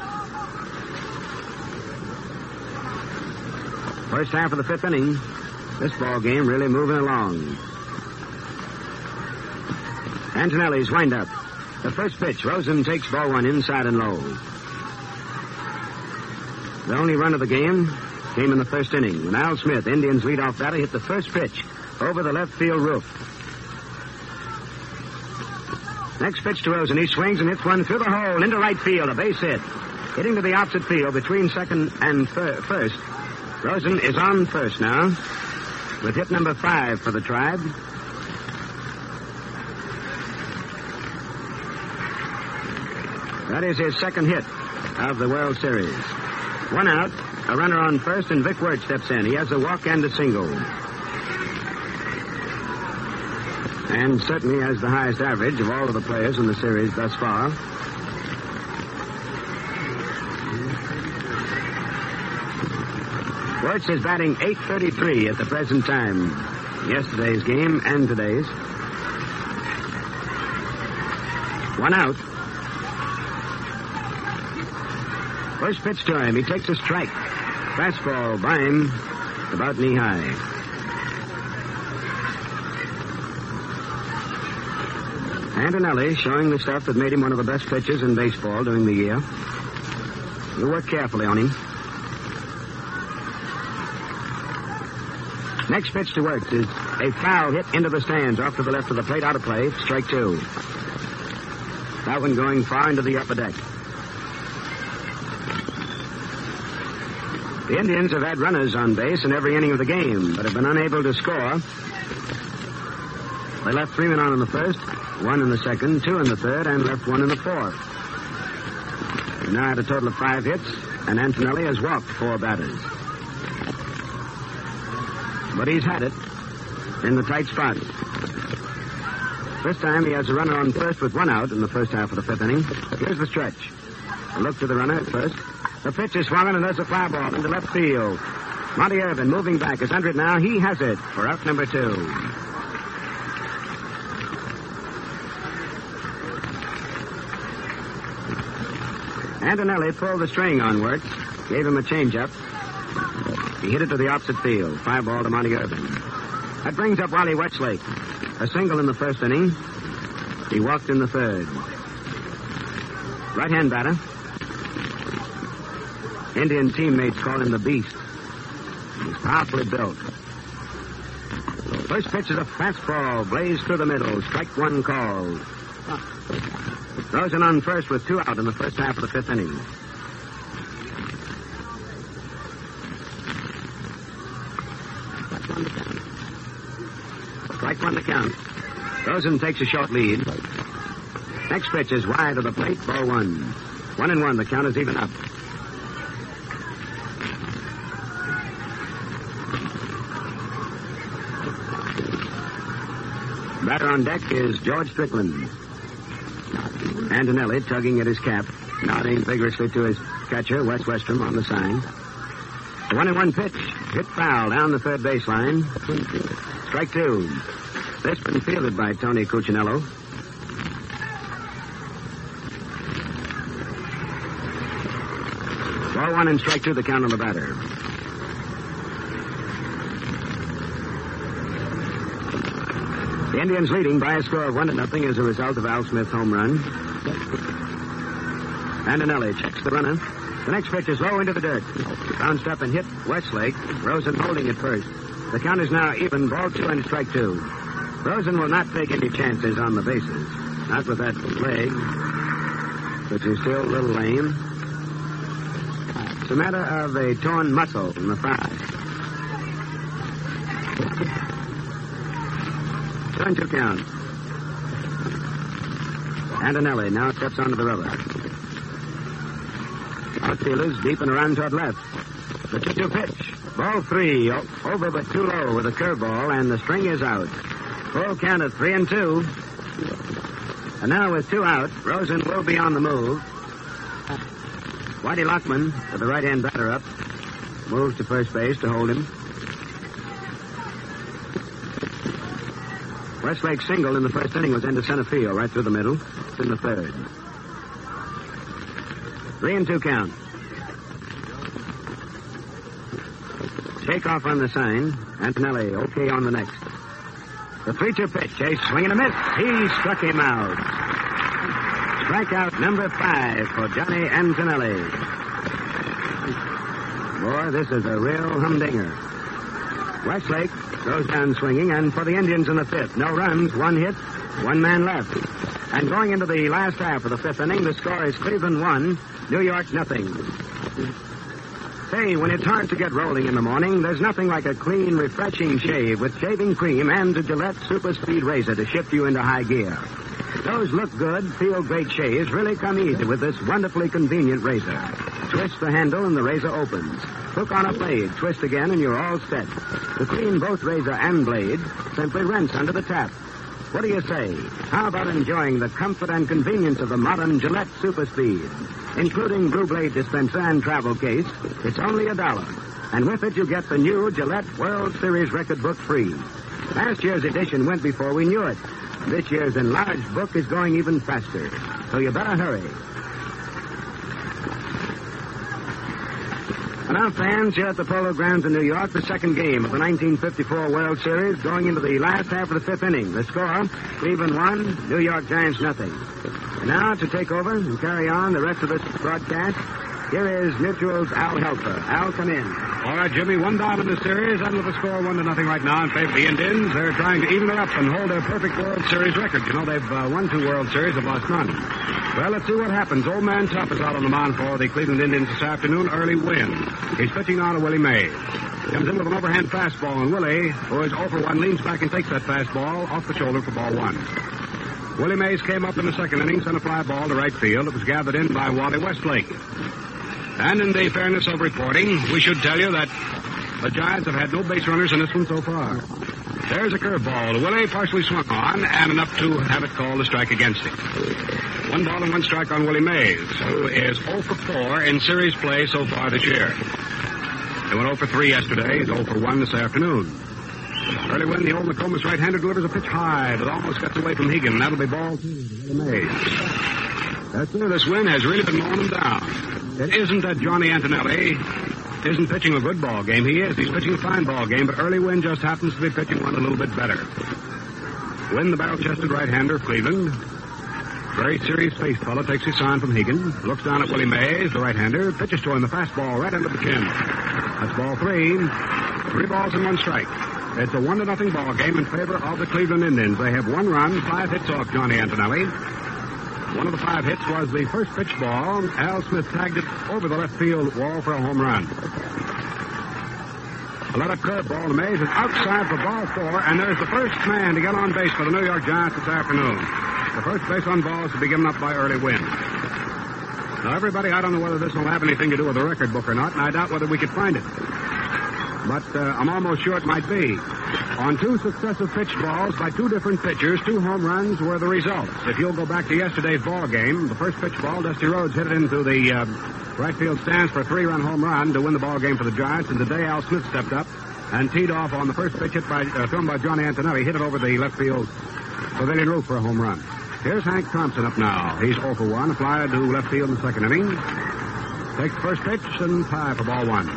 First half of the fifth inning. This ball game really moving along. Antonelli's wind up. The first pitch, Rosen takes ball one inside and low. The only run of the game came in the first inning when Al Smith, Indians leadoff batter, hit the first pitch over the left field roof. Next pitch to Rosen. He swings and hits one through the hole into right field, a base hit. Hitting to the opposite field between second and fir- first. Rosen is on first now with hit number five for the Tribe. That is his second hit of the World Series. One out, a runner on first, and Vic Wirtz steps in. He has a walk and a single. And certainly has the highest average of all of the players in the series thus far. Wirtz is batting eight thirty-three at the present time. Yesterday's game and today's. One out. First pitch to him. He takes a strike. Fastball by him, about knee high. Antonelli showing the stuff that made him one of the best pitchers in baseball during the year. You work carefully on him. Next pitch to Wirtz is a foul hit into the stands off to the left of the plate, out of play, strike two. That one going far into the upper deck. The Indians have had runners on base in every inning of the game, but have been unable to score. They left three men on in the first, one in the second, two in the third, and left one in the fourth. They now had a total of five hits, and Antonelli has walked four batters. But he's had it in the tight spots. This time he has a runner on first with one out in the first half of the fifth inning. Here's the stretch. A look to the runner at first. The pitch is swung, and there's a fly ball into left field. Monty Irvin moving back is under it now. He has it for out number two. Antonelli pulled the string on Wirtz, gave him a changeup. He hit it to the opposite field. Five ball to Monty Irvin. That brings up Wally Westlake. A single in the first inning. He walked in the third. Right-hand batter. Indian teammates call him the Beast. He's powerfully built. First pitch is a fastball. Blazed through the middle. Strike one called. Rosen on first with two out in the first half of the fifth inning. Strike one to count. Rosen takes a short lead. Next pitch is wide of the plate. Ball one. One and one. The count is even up. Batter on deck is George Strickland. Antonelli tugging at his cap, nodding vigorously to his catcher, Wes Westrom, on the sign. The one and one pitch. Hit foul down the third baseline. Strike two. This been fielded by Tony Cuccinello. Ball one and strike two, the count on the batter. The Indians leading by a score of one to nothing as a result of Al Smith's home run. Antonelli checks the runner. The next pitch is low into the dirt. Bounced up and hit Westlake. Rosen holding it first. The count is now even. Ball two and strike two. Rosen will not take any chances on the bases. Not with that leg, which is still a little lame. It's a matter of a torn muscle in the thigh. Turn to count. Antonelli now steps onto the rubber. Outfielders deep and around toward left. The two two pitch. Ball three. O- over but too low with a curveball, and the string is out. Full count at three and two. And now with two out, Rosen will be on the move. Whitey Lockman, with the right-hand batter up, moves to first base to hold him. Westlake's single in the first inning was into center field, right through the middle. It's in the third. Three and two count. Takeoff on the sign. Antonelli okay on the next. The three two pitch. A swing and a miss. He struck him out. Strikeout number five for Johnny Antonelli. Boy, this is a real humdinger. Westlake goes down swinging, and for the Indians in the fifth, no runs, one hit, one man left. And going into the last half of the fifth inning, the score is Cleveland one, New York nothing. Say, when it's hard to get rolling in the morning, there's nothing like a clean, refreshing shave with shaving cream and a Gillette Super Speed razor to shift you into high gear. Those look good, feel great shaves really come easy with this wonderfully convenient razor. Twist the handle and the razor opens. Hook on a blade, twist again, and you're all set. To clean both razor and blade, simply rinse under the tap. What do you say? How about enjoying the comfort and convenience of the modern Gillette Super Speed? Including Blue Blade dispenser and travel case, it's only a dollar. And with it, you get the new Gillette World Series record book free. Last year's edition went before we knew it. This year's enlarged book is going even faster. So you better hurry. And now, fans, here at the Polo Grounds in New York, the second game of the nineteen fifty-four World Series going into the last half of the fifth inning. The score, Cleveland one, New York Giants nothing. And now, to take over and carry on the rest of this broadcast, here is Mutual's Al Helfer. Al, come in. All right, Jimmy, one down in the series, and with the score one to nothing right now in favor of the Indians. They're trying to even it up and hold their perfect World Series record. You know, they've uh, won two World Series and lost none. Well, let's see what happens. Old man Tuff is out on the mound for the Cleveland Indians this afternoon. Early win. He's pitching now to Willie Mays. Comes in with an overhand fastball, and Willie, who is oh for one, leans back and takes that fastball off the shoulder for ball one. Willie Mays came up in the second inning, sent a fly ball to right field. It was gathered in by Wally Westlake. And in the fairness of reporting, we should tell you that the Giants have had no base runners in this one so far. There's a curveball to Willie, partially swung on, and enough to have it called a strike against him. One ball and one strike on Willie Mays, who is oh for four in series play so far this year. He went oh for three yesterday. He's oh for one this afternoon. Early win, the old McComas right-hander delivers a pitch high that almost gets away from Hegan. That'll be ball two to Willie Mays. That's it. This wind has really been mowing them down. It isn't that Johnny Antonelli isn't pitching a good ball game. He is. He's pitching a fine ball game, but Early Wynn just happens to be pitching one a little bit better. Wynn, the barrel-chested right-hander of Cleveland. Very serious-faced fellow, takes his sign from Hegan. Looks down at Willie Mays, the right-hander. Pitches to him the fastball right under the chin. That's ball three. Three balls and one strike. It's a one to nothing ball game in favor of the Cleveland Indians. They have one run, five hits off Johnny Antonelli. One of the five hits was the first pitch ball. Al Smith tagged it over the left field wall for a home run. A let up curveball to Mays is outside for ball four, and there's the first man to get on base for the New York Giants this afternoon. The first base on balls to be given up by Early Wynn. Now, everybody, I don't know whether this will have anything to do with the record book or not, and I doubt whether we could find it. But uh, I'm almost sure it might be. On two successive pitched balls by two different pitchers, two home runs were the results. If you'll go back to yesterday's ball game, the first pitch ball, Dusty Rhodes hit it into the uh, right field stands for a three-run home run to win the ball game for the Giants, and today Al Smith stepped up and teed off on the first pitch hit by, uh, thrown by Johnny Antonelli, hit it over the left field pavilion roof for a home run. Here's Hank Thompson up now. He's oh for one, applied to left field in the second inning. Takes the first pitch and tie for ball one.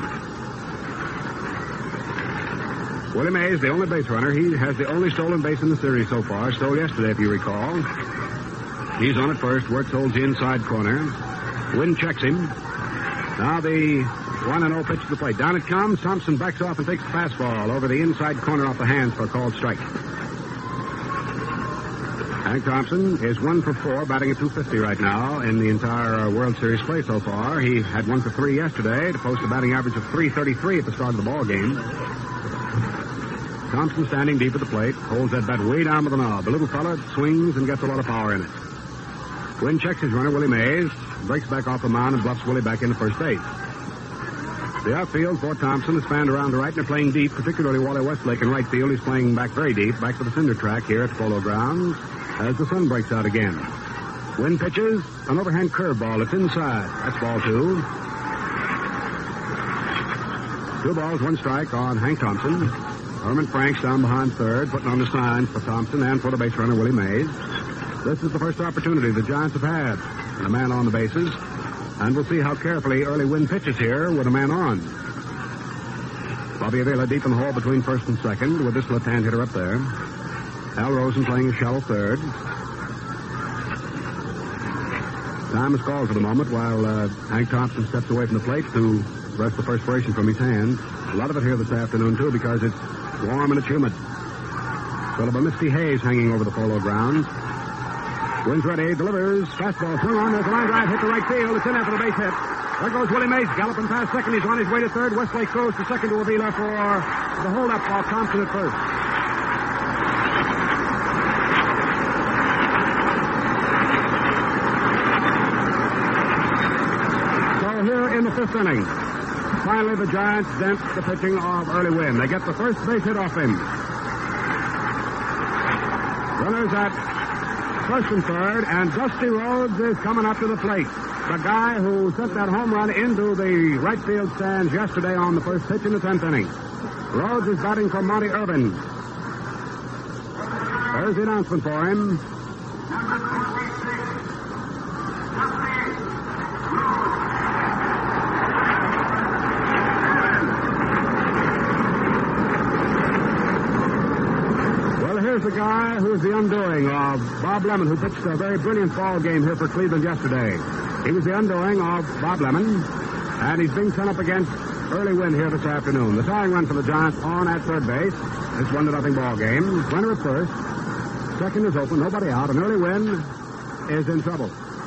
Willie Mays, the only base runner. He has the only stolen base in the series so far. Stole yesterday, if you recall. He's on at first. Works holds the inside corner. Wynn checks him. Now the one and oh pitch to the plate. Down it comes. Thompson backs off and takes the fastball over the inside corner off the hands for a called strike. Hank Thompson is one for four, batting at two fifty right now in the entire uh, World Series play so far. He had one for three yesterday to post a batting average of three thirty-three at the start of the ball game. Thompson standing deep at the plate, holds that bat way down with the knob. The little fella swings and gets a lot of power in it. Wynn checks his runner, Willie Mays, breaks back off the mound and bluffs Willie back into first base. The outfield for Thompson is fanned around the right and they're playing deep, particularly Wally Westlake in right field. He's playing back very deep, back to the cinder track here at the Polo Grounds as the sun breaks out again. Wynn pitches an overhand curveball. It's inside. That's ball two. Two balls, one strike on Hank Thompson. Herman Franks down behind third, putting on the signs for Thompson and for the base runner, Willie Mays. This is the first opportunity the Giants have had. And a man on the bases. And we'll see how carefully Early Wynn pitches here with a man on. Bobby Avila deep in the hole between first and second with this left-hand hitter up there. Al Rosen playing a shallow third. Time is called for the moment while uh, Hank Thompson steps away from the plate to rest the perspiration from his hands. A lot of it here this afternoon, too, because it's warm and it's humid. Sort of a misty haze hanging over the Polo Grounds. Wynn's ready, delivers, fastball swung on, there's a line drive, hit the right field, it's in there for the base hit. There goes Willie Mays, galloping past second, he's on his way to third. Westlake throws to second to Avila for the hold-up off Thompson at first. So here in the fifth inning, finally the Giants dent the pitching of Early Wynn. They get the first base hit off him. Runners at first and third, and Dusty Rhodes is coming up to the plate. The guy who sent that home run into the right field stands yesterday on the first pitch in the tenth inning. Rhodes is batting for Monty Irvin. There's the announcement for him. Here's the guy who's the undoing of Bob Lemon, who pitched a very brilliant ball game here for Cleveland yesterday. He was the undoing of Bob Lemon, and he's being sent up against Early Wynn here this afternoon. The tying run for the Giants on at third base. It's one to nothing ball game. Runner at first. Second is open, nobody out, and Early Wynn is in trouble.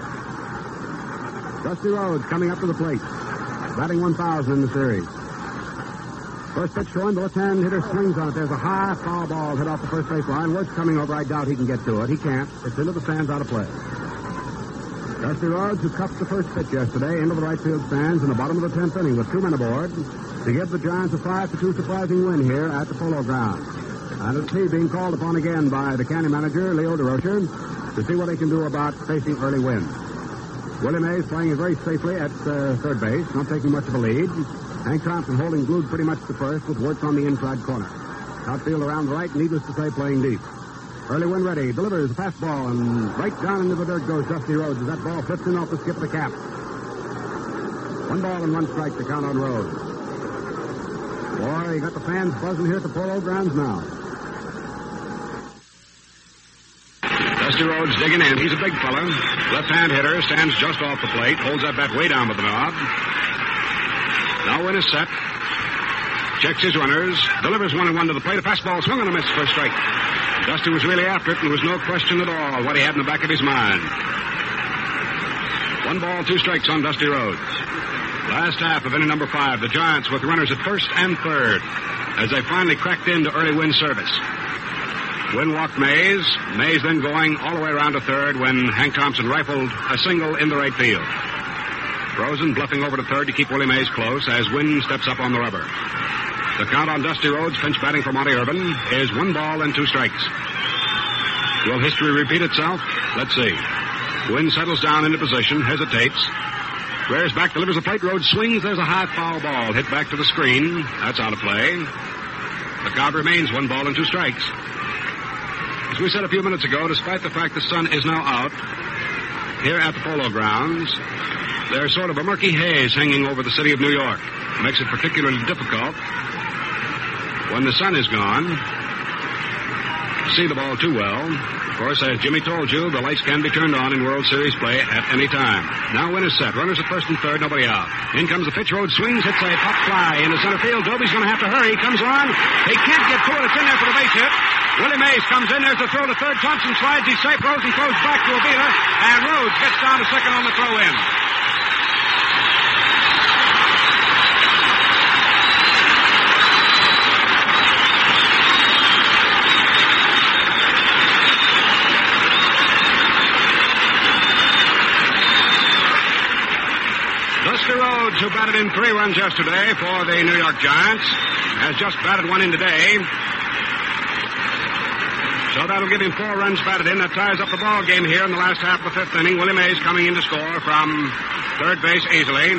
Dusty Rhodes coming up to the plate, batting one thousand in the series. First pitch to him, the left-hand hitter swings on it. There's a high foul ball hit off the first base line. Ward's coming over. I doubt he can get to it. He can't. It's into the stands, out of play. Dusty Rhodes, who cuffed the first pitch yesterday into the right field stands in the bottom of the tenth inning with two men aboard to give the Giants a five to two surprising win here at the Polo Grounds. And it's he being called upon again by the county manager, Leo DeRocher, to see what he can do about facing Early Wynn. Willie Mays playing it very safely at uh, third base, not taking much of a lead. Hank Thompson holding glued pretty much to first with Wirtz on the inside corner. Outfield around right, needless to say, playing deep. Early Wynn ready. Delivers a fastball, and right down into the dirt goes Dusty Rhodes as that ball flips in off the skip of the cap. One ball and one strike to count on Rhodes. Boy, you got the fans buzzing here at the Polo Grounds now. Dusty Rhodes digging in. He's a big fella. Left-hand hitter, stands just off the plate, holds that bat way down with the knob. Now Wynn is set. Checks his runners, delivers one and one to the plate. A fastball swung on a miss for a strike. Dusty was really after it, and there was no question at all what he had in the back of his mind. One ball, two strikes on Dusty Rhodes. Last half of inning number five, the Giants with runners at first and third as they finally cracked into early Wynn's service. Wynn walked Mays. Mays then going all the way around to third when Hank Thompson rifled a single in the right field. Rosen bluffing over to third to keep Willie Mays close as Wynn steps up on the rubber. The count on Dusty Rhodes, pinch batting for Monty Urban, is one ball and two strikes. Will history repeat itself? Let's see. Wynn settles down into position, hesitates. Rears back, delivers a plate. Rhodes swings. There's a high foul ball hit back to the screen. That's out of play. The count remains one ball and two strikes. As we said a few minutes ago, despite the fact the sun is now out, here at the Polo Grounds, there's sort of a murky haze hanging over the city of New York. It makes it particularly difficult when the sun is gone to see the ball too well. Of course, as Jimmy told you, the lights can be turned on in World Series play at any time. Now Wynn is set. Runners at first and third, nobody out. In comes the pitch. Rhodes swings, hits a pop fly into center field. Doby's going to have to hurry. He comes on. He can't get to it. It's in there for the base hit. Willie Mays comes in. There's a throw to third. Thompson slides. He's safe. Rosen throws back to Avila. And Rhodes gets down to second on the throw-in. Dusty Rhodes, who batted in three runs yesterday for the New York Giants, has just batted one in today. So that'll give him four runs batted in. That ties up the ball game here in the last half of the fifth inning. Willie Mays coming in to score from third base easily.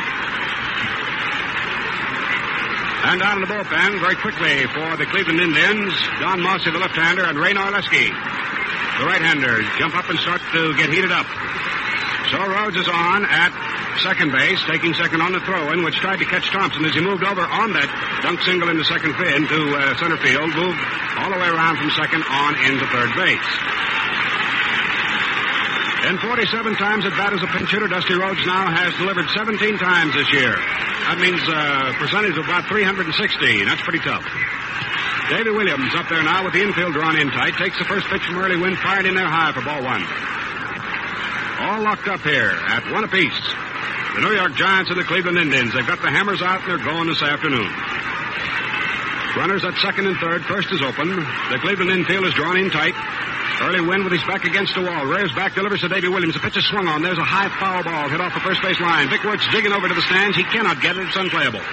And down in the bullpen very quickly for the Cleveland Indians, Don Mossy, the left-hander, and Ray Norleski, the right-hander, jump up and start to get heated up. So Rhodes is on at second base, taking second on the throw-in, which tried to catch Thompson as he moved over on that dunk single into second field, into uh, center field, moved all the way around from second on into third base. And forty-seven times at bat as a pinch hitter, Dusty Rhodes now has delivered seventeen times this year. That means a percentage of about three hundred sixty. That's pretty tough. Davy Williams up there now with the infield drawn in tight, takes the first pitch from early Wynn, fired in there high for ball one. All locked up here at one apiece. The New York Giants and the Cleveland Indians. They've got the hammers out and they're going this afternoon. Runners at second and third. First is open. The Cleveland infield is drawn in tight. Early Wynn with his back against the wall. Rears back, delivers to Davy Williams. The pitch is swung on. There's a high foul ball hit off the first base line. Vic Wertz digging over to the stands. He cannot get it. It's unplayable.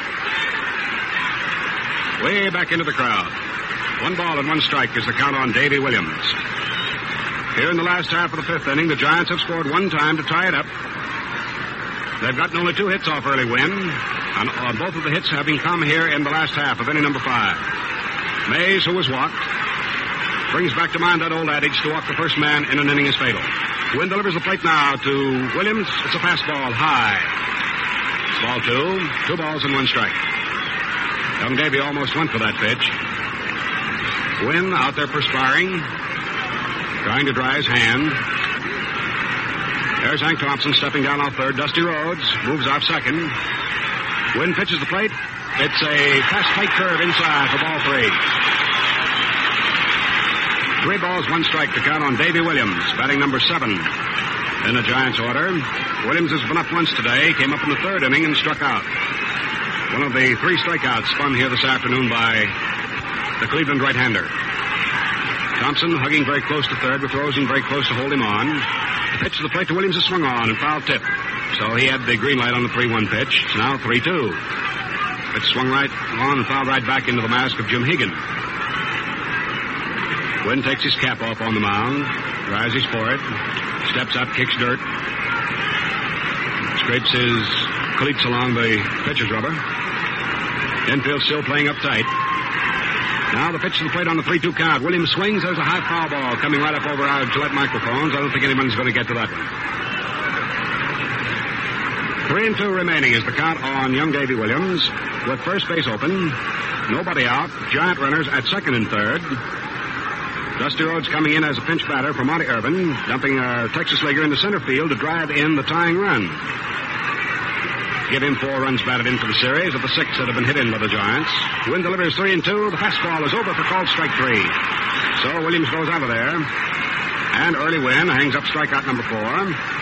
Way back into the crowd. One ball and one strike is the count on Davy Williams. Here in the last half of the fifth inning, the Giants have scored one time to tie it up. They've gotten only two hits off early Wynn, and uh, both of the hits having come here in the last half of inning number five. Mays, who was walked, brings back to mind that old adage, to walk the first man in an inning is fatal. Wynn delivers the plate now to Williams. It's a fastball high. Ball two. Two balls and one strike. Young Davy almost went for that pitch. Wynn out there perspiring, trying to dry his hand. There's Hank Thompson stepping down off third. Dusty Rhodes moves off second. Wynn pitches the plate. It's a fast tight curve inside for ball three. Three balls, one strike to count on Davy Williams, batting number seven in the Giants order. Williams has been up once today. Came up in the third inning and struck out. One of the three strikeouts spun here this afternoon by the Cleveland right-hander. Thompson hugging very close to third with Rosen very close to hold him on. The pitch to the plate to Williams is swung on and foul tip. So he had the green light on the three one pitch. It's now three two. It's swung right on and fouled right back into the mask of Jim Higgin. Wynn takes his cap off on the mound, dries his forehead, steps up, kicks dirt, scrapes his cleats along the pitcher's rubber. Infield still playing up tight. Now the pitch to the plate on the three two count. Williams swings. There's a high foul ball coming right up over our Gillette microphones. I don't think anyone's going to get to that one. Three and two remaining is the count on young Davy Williams. With first base open, nobody out. Giant runners at second and third. Dusty Rhodes coming in as a pinch batter for Monty Irvin, dumping a Texas Leaguer into center field to drive in the tying run. Give him four runs batted into the series of the six that have been hit in by the Giants. Wynn delivers three and two. The fastball is over for called strike three. So Williams goes out of there. And early Wynn hangs up strikeout number four.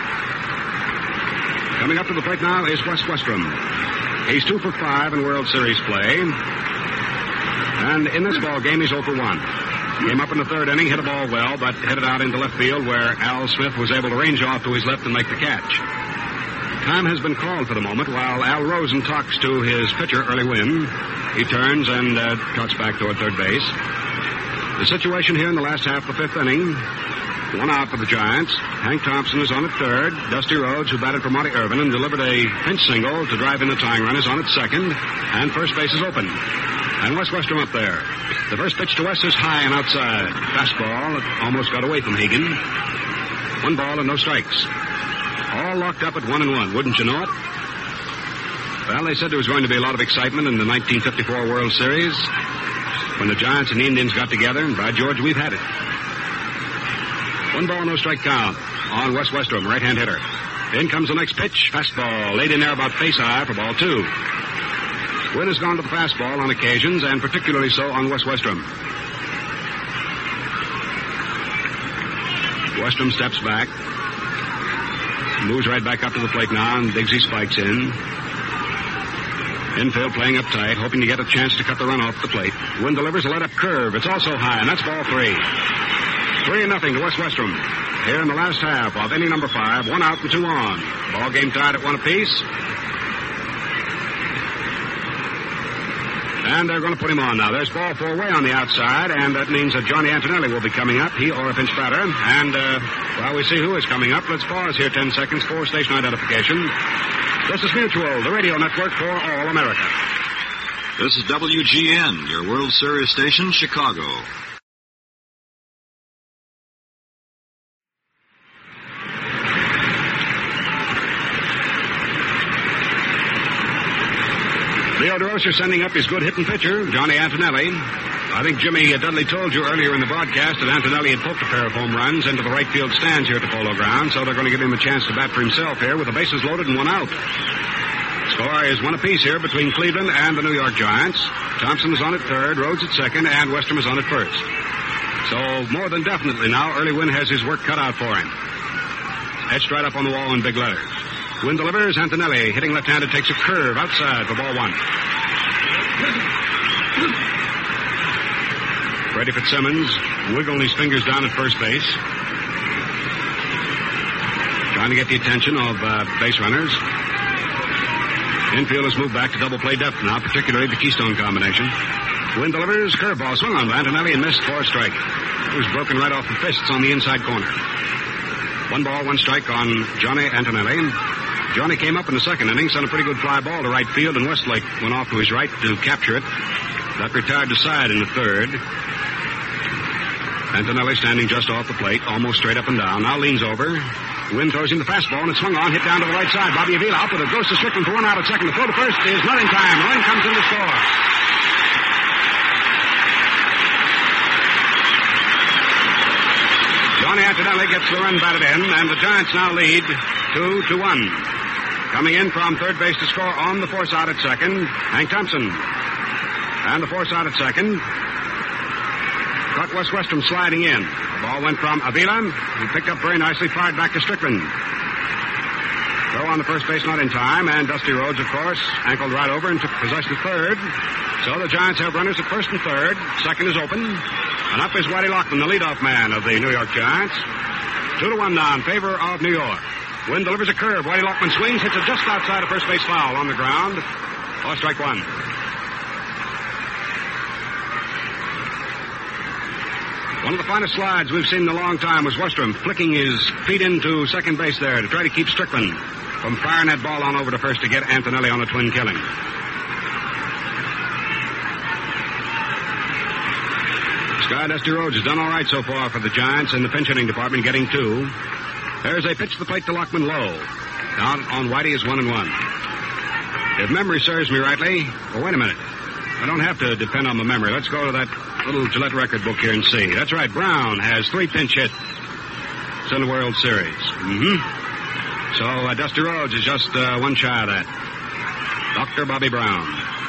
Coming up to the plate now is Wes Westrom. He's two for five in World Series play. And in this ball game, he's oh for one. Came up in the third inning, hit a ball well, but hit it out into left field where Al Smith was able to range off to his left and make the catch. Time has been called for the moment while Al Rosen talks to his pitcher, Early Wynn. He turns and uh, trots back toward third base. The situation here in the last half of the fifth inning, one out for the Giants. Hank Thompson is on at third. Dusty Rhodes, who batted for Monty Irvin and delivered a pinch single to drive in the tying run, is on at second, and first base is open. And Wes Westrom up there. The first pitch to West is high and outside. Fastball almost got away from Hagan. One ball and no strikes. All locked up at one and one, wouldn't you know it? Well, they said there was going to be a lot of excitement in the nineteen fifty-four World Series when the Giants and the Indians got together, and by George, we've had it. One ball, no strike count on Wes Westrom, right-hand hitter. In comes the next pitch. Fastball laid in there about face-high for ball two. Wynn has gone to the fastball on occasions, and particularly so on Wes Westrom. Westrom steps back. Moves right back up to the plate now, and Diggsy spikes in. Infield playing up tight, hoping to get a chance to cut the run off the plate. Wynn delivers a let-up curve. It's also high, and that's ball three. Three and nothing to Wes Westrom. Here in the last half of inning number five, one out and two on. Ball game tied at one apiece. And they're going to put him on now. There's ball four way on the outside, and that means that Johnny Antonelli will be coming up, he or a pinch batter. And, uh, while we see who is coming up, let's pause here ten seconds for station identification. This is Mutual, the radio network for all America. This is W G N, your World Series station, Chicago. Leo DeRocher sending up his good hitting pitcher, Johnny Antonelli. I think Jimmy Dudley told you earlier in the broadcast that Antonelli had poked a pair of home runs into the right field stands here at the Polo Grounds, so they're going to give him a chance to bat for himself here with the bases loaded and one out. Score is one apiece here between Cleveland and the New York Giants. Thompson is on at third, Rhodes at second, and Westrom is on at first. So more than definitely now, Early Wynn has his work cut out for him. Etched right up on the wall in big letters. Wynn delivers. Antonelli, hitting left-handed, takes a curve outside for ball one. Freddie Fitzsimmons wiggling his fingers down at first base, trying to get the attention of uh, base runners. Infield has moved back to double play depth now, particularly the Keystone combination. Wynn delivers. Curveball swung on Antonelli and missed for a strike. It was broken right off the fists on the inside corner. One ball, one strike on Johnny Antonelli. Johnny came up in the second inning, sent a pretty good fly ball to right field, and Westlake went off to his right to capture it. That retired to side in the third. Antonelli standing just off the plate, almost straight up and down. Now leans over. Wynn throws him the fastball, and it's swung on, hit down to the right side. Bobby Avila out with it. Goes to Strickland for one out at second. The throw to first is not in time. Run comes in to score. Johnny Antonelli gets the run batted in, and the Giants now lead two to one. Coming in from third base to score on the force out at second, Hank Thompson. And the force out at second. Caught Wes Westrom sliding in. The ball went from Avila. He picked up very nicely, fired back to Strickland. Throw on the first base, not in time, and Dusty Rhodes, of course, ankled right over and took possession of third. So the Giants have runners at first and third. Second is open. And up is Whitey Lockman, the leadoff man of the New York Giants. Two to one now in favor of New York. Wynn delivers a curve. Whitey Lockman swings, hits it just outside of first base foul on the ground. Ball strike one. One of the finest slides we've seen in a long time was Westrom flicking his feet into second base there to try to keep Strickland from firing that ball on over to first to get Antonelli on a twin killing. guy, Dusty Rhodes, has done all right so far for the Giants in the pinch hitting department, getting two. There's a pitch to the plate to Lockman low. Count on Whitey is one and one. If memory serves me rightly, well, wait a minute. I don't have to depend on my memory. Let's go to that little Gillette record book here and see. That's right. Brown has three pinch hits in the World Series. Mm-hmm. So uh, Dusty Rhodes is just uh, one shy of that. Doctor Bobby Brown.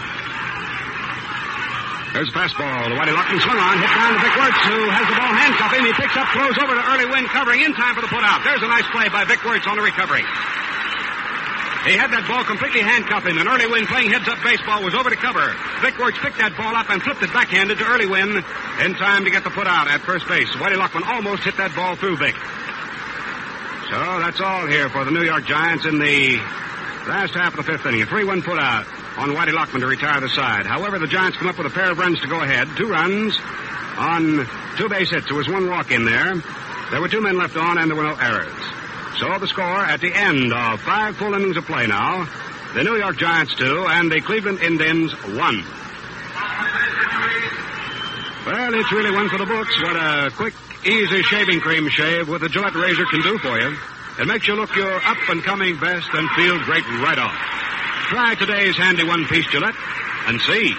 There's a fastball. The Whitey Lockman swung on. Hit down to Vic Wirtz, who has the ball handcuffing. He picks up, throws over to Early Wynn, covering in time for the put-out. There's a nice play by Vic Wirtz on the recovery. He had that ball completely handcuffed him, and Early Wynn, playing heads-up baseball, was over to cover. Vic Wirtz picked that ball up and flipped it backhanded to Early Wynn in time to get the put-out at first base. Whitey Lockman almost hit that ball through Vic. So that's all here for the New York Giants in the last half of the fifth inning. A three one put-out on Whitey Lockman to retire the side. However, the Giants come up with a pair of runs to go ahead. Two runs on two base hits. There was one walk in there. There were two men left on, and there were no errors. So the score at the end of five full innings of play now, the New York Giants two and the Cleveland Indians one. Well, it's really one for the books. What a quick, easy shaving cream shave with a Gillette razor can do for you. It makes you look your up-and-coming best and feel great right off. Try today's handy one-piece Gillette and see.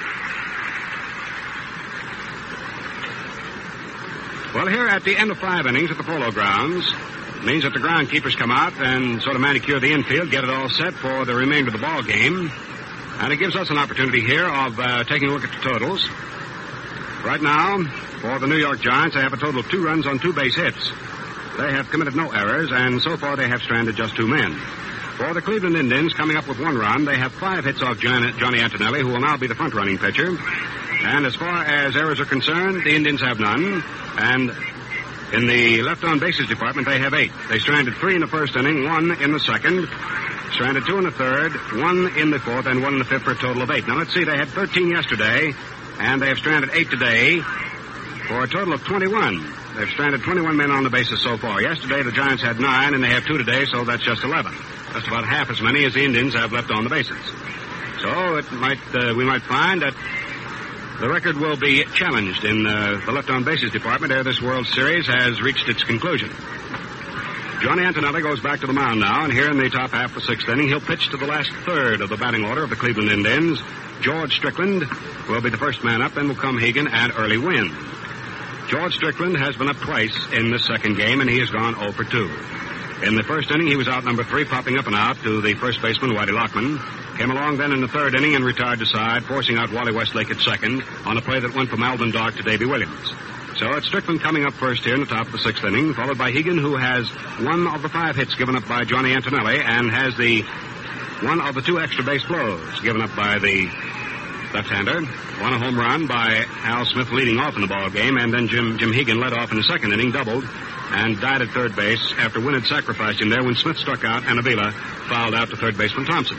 Well, here at the end of five innings at the Polo Grounds, means that the groundkeepers come out and sort of manicure the infield, get it all set for the remainder of the ball game. And it gives us an opportunity here of uh, taking a look at the totals. Right now, for the New York Giants, they have a total of two runs on two base hits. They have committed no errors, and so far they have stranded just two men. For the Cleveland Indians, coming up with one run, they have five hits off John, Johnny Antonelli, who will now be the front-running pitcher. And as far as errors are concerned, the Indians have none. And in the left-on bases department, they have eight. They stranded three in the first inning, one in the second, stranded two in the third, one in the fourth, and one in the fifth for a total of eight. Now, let's see, they had thirteen yesterday, and they have stranded eight today for a total of twenty-one. They've stranded twenty-one men on the bases so far. Yesterday, the Giants had nine, and they have two today, so that's just eleven. That's about half as many as the Indians have left on the bases. So it might uh, we might find that the record will be challenged in uh, the left-on bases department ere this World Series has reached its conclusion. Johnny Antonelli goes back to the mound now, and here in the top half of the sixth inning, he'll pitch to the last third of the batting order of the Cleveland Indians. George Strickland will be the first man up, then will come Hegan and Early Wynn. George Strickland has been up twice in this second game, and he has gone oh for two. In the first inning, he was out number three, popping up and out to the first baseman, Whitey Lockman. Came along then in the third inning and retired to side, forcing out Wally Westlake at second on a play that went from Alvin Dark to Davy Williams. So it's Strickland coming up first here in the top of the sixth inning, followed by Hegan, who has one of the five hits given up by Johnny Antonelli and has the one of the two extra base blows given up by the left-hander. One a home run by Al Smith leading off in the ball game, and then Jim Jim Hegan led off in the second inning, doubled, and died at third base after Wynn had sacrificed him there when Smith struck out and Avila fouled out to third baseman Thompson.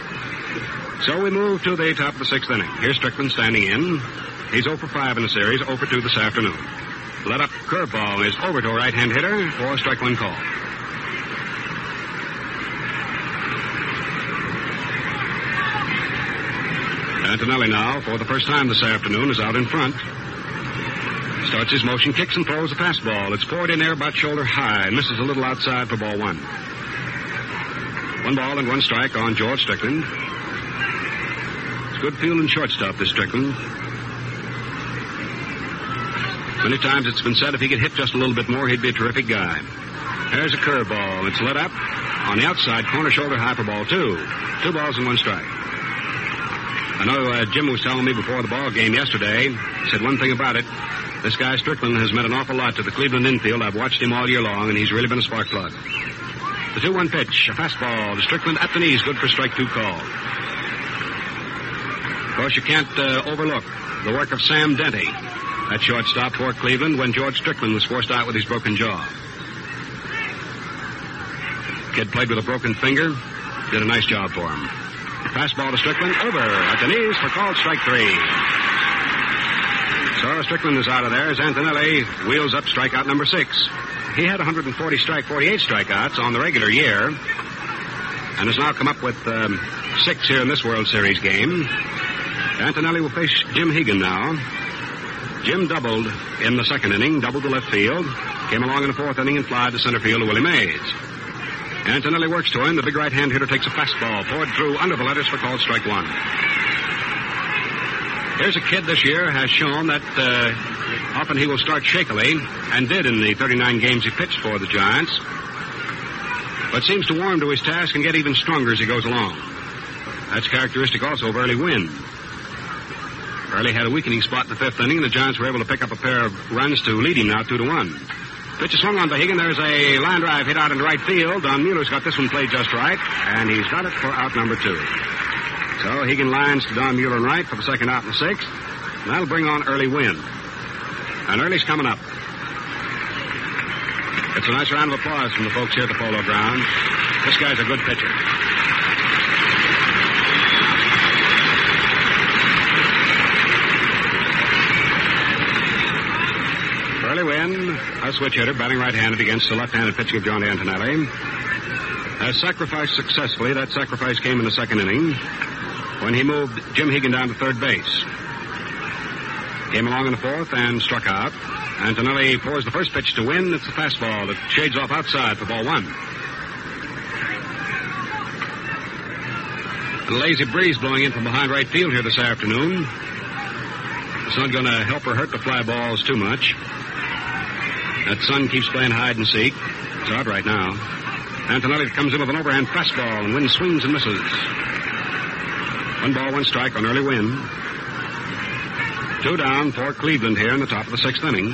So we move to the top of the sixth inning. Here's Strickland standing in. He's oh for five in the series, oh for two this afternoon. Let up curveball is over to a right-hand hitter for strike one call. Antonelli now, for the first time this afternoon, is out in front. Starts his motion, kicks and throws a fastball. It's poured in there about shoulder high and misses a little outside for ball one. One ball and one strike on George Strickland. It's good fielding shortstop, this Strickland. Many times it's been said if he could hit just a little bit more, he'd be a terrific guy. There's a curveball. It's lit up on the outside corner, shoulder high for ball two. Two balls and one strike. I know uh, Jim was telling me before the ball game yesterday, he said one thing about it. This guy Strickland has meant an awful lot to the Cleveland infield. I've watched him all year long, and he's really been a spark plug. The two one pitch, a fastball to Strickland at the knees, good for strike two call. Of course, you can't uh, overlook the work of Sam Denty at shortstop for Cleveland when George Strickland was forced out with his broken jaw. Kid played with a broken finger, did a nice job for him. Fastball to Strickland, over at the knees for called strike three. So Strickland is out of there as Antonelli wheels up strikeout number six. He had one hundred forty strike, forty-eight strikeouts on the regular year, and has now come up with um, six here in this World Series game. Antonelli will face Jim Hegan now. Jim doubled in the second inning, doubled to left field, came along in the fourth inning and flied to center field to Willie Mays. Antonelli works to him. The big right-hand hitter takes a fastball, poured through under the letters for called strike one. Here's a kid this year has shown that uh, often he will start shakily, and did in the thirty-nine games he pitched for the Giants, but seems to warm to his task and get even stronger as he goes along. That's characteristic also of Early Wynn. Early had a weakening spot in the fifth inning, and the Giants were able to pick up a pair of runs to lead him now two to one. Pitch is swung on by Higgin. There's a line drive hit out into right field. Don Mueller's got this one played just right, and he's got it for out number two. So Higgin lines to Don Mueller in right for the second out in the sixth. And that'll bring on Early Wynn. And Early's coming up. It's a nice round of applause from the folks here at the Polo Grounds. This guy's a good pitcher. Early Wynn, a switch hitter, batting right-handed against the left-handed pitching of John Antonelli, has sacrificed successfully. That sacrifice came in the second inning when he moved Jim Higgin down to third base. Came along in the fourth and struck out. Antonelli pours the first pitch to Wynn. It's the fastball that shades off outside for ball one. A lazy breeze blowing in from behind right field here this afternoon. It's not going to help or hurt the fly balls too much. That sun keeps playing hide and seek. It's out right now. Antonelli comes in with an overhand fastball, and Wynn swings and misses. One ball, one strike on Early Wynn. Two down for Cleveland here in the top of the sixth inning.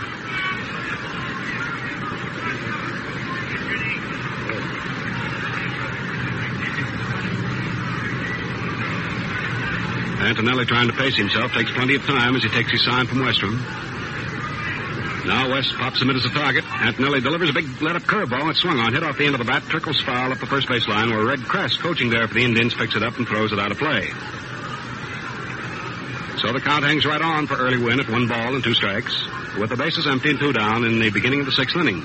Antonelli trying to pace himself, takes plenty of time as he takes his sign from Westrom. Now West pops him in as a target. Antonelli delivers a big let-up curveball. It's swung on, hit off the end of the bat, trickles foul up the first base line where Red Crest, coaching there for the Indians, picks it up and throws it out of play. So the count hangs right on for Early Wynn at one ball and two strikes, with the bases empty and two down in the beginning of the sixth inning.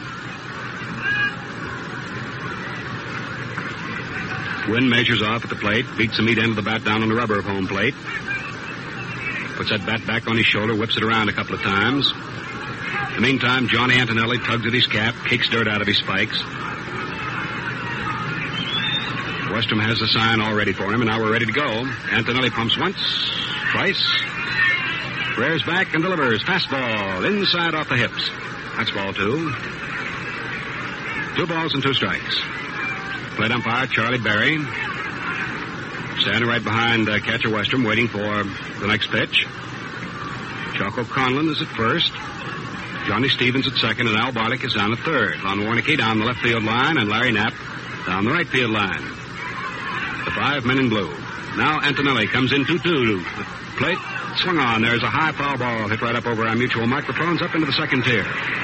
Wynn measures off at the plate, beats the meat end of the bat down on the rubber of home plate, puts that bat back on his shoulder, whips it around a couple of times. In the meantime, Johnny Antonelli tugs at his cap, kicks dirt out of his spikes. Westrom has the sign all ready for him, and now we're ready to go. Antonelli pumps once, twice, rears back and delivers. Fastball inside off the hips. That's ball two. Two balls and two strikes. Plate umpire Charlie Berry, standing right behind uh, catcher Westrom, waiting for the next pitch. Chuck O'Conlon is at first. Johnny Stevens at second, and Al Barlick is down at third. Lon Warnicki down the left field line, and Larry Knapp down the right field line. The five men in blue. Now Antonelli comes in two two. The plate swung on. There's a high foul ball hit right up over our mutual microphones up into the second tier.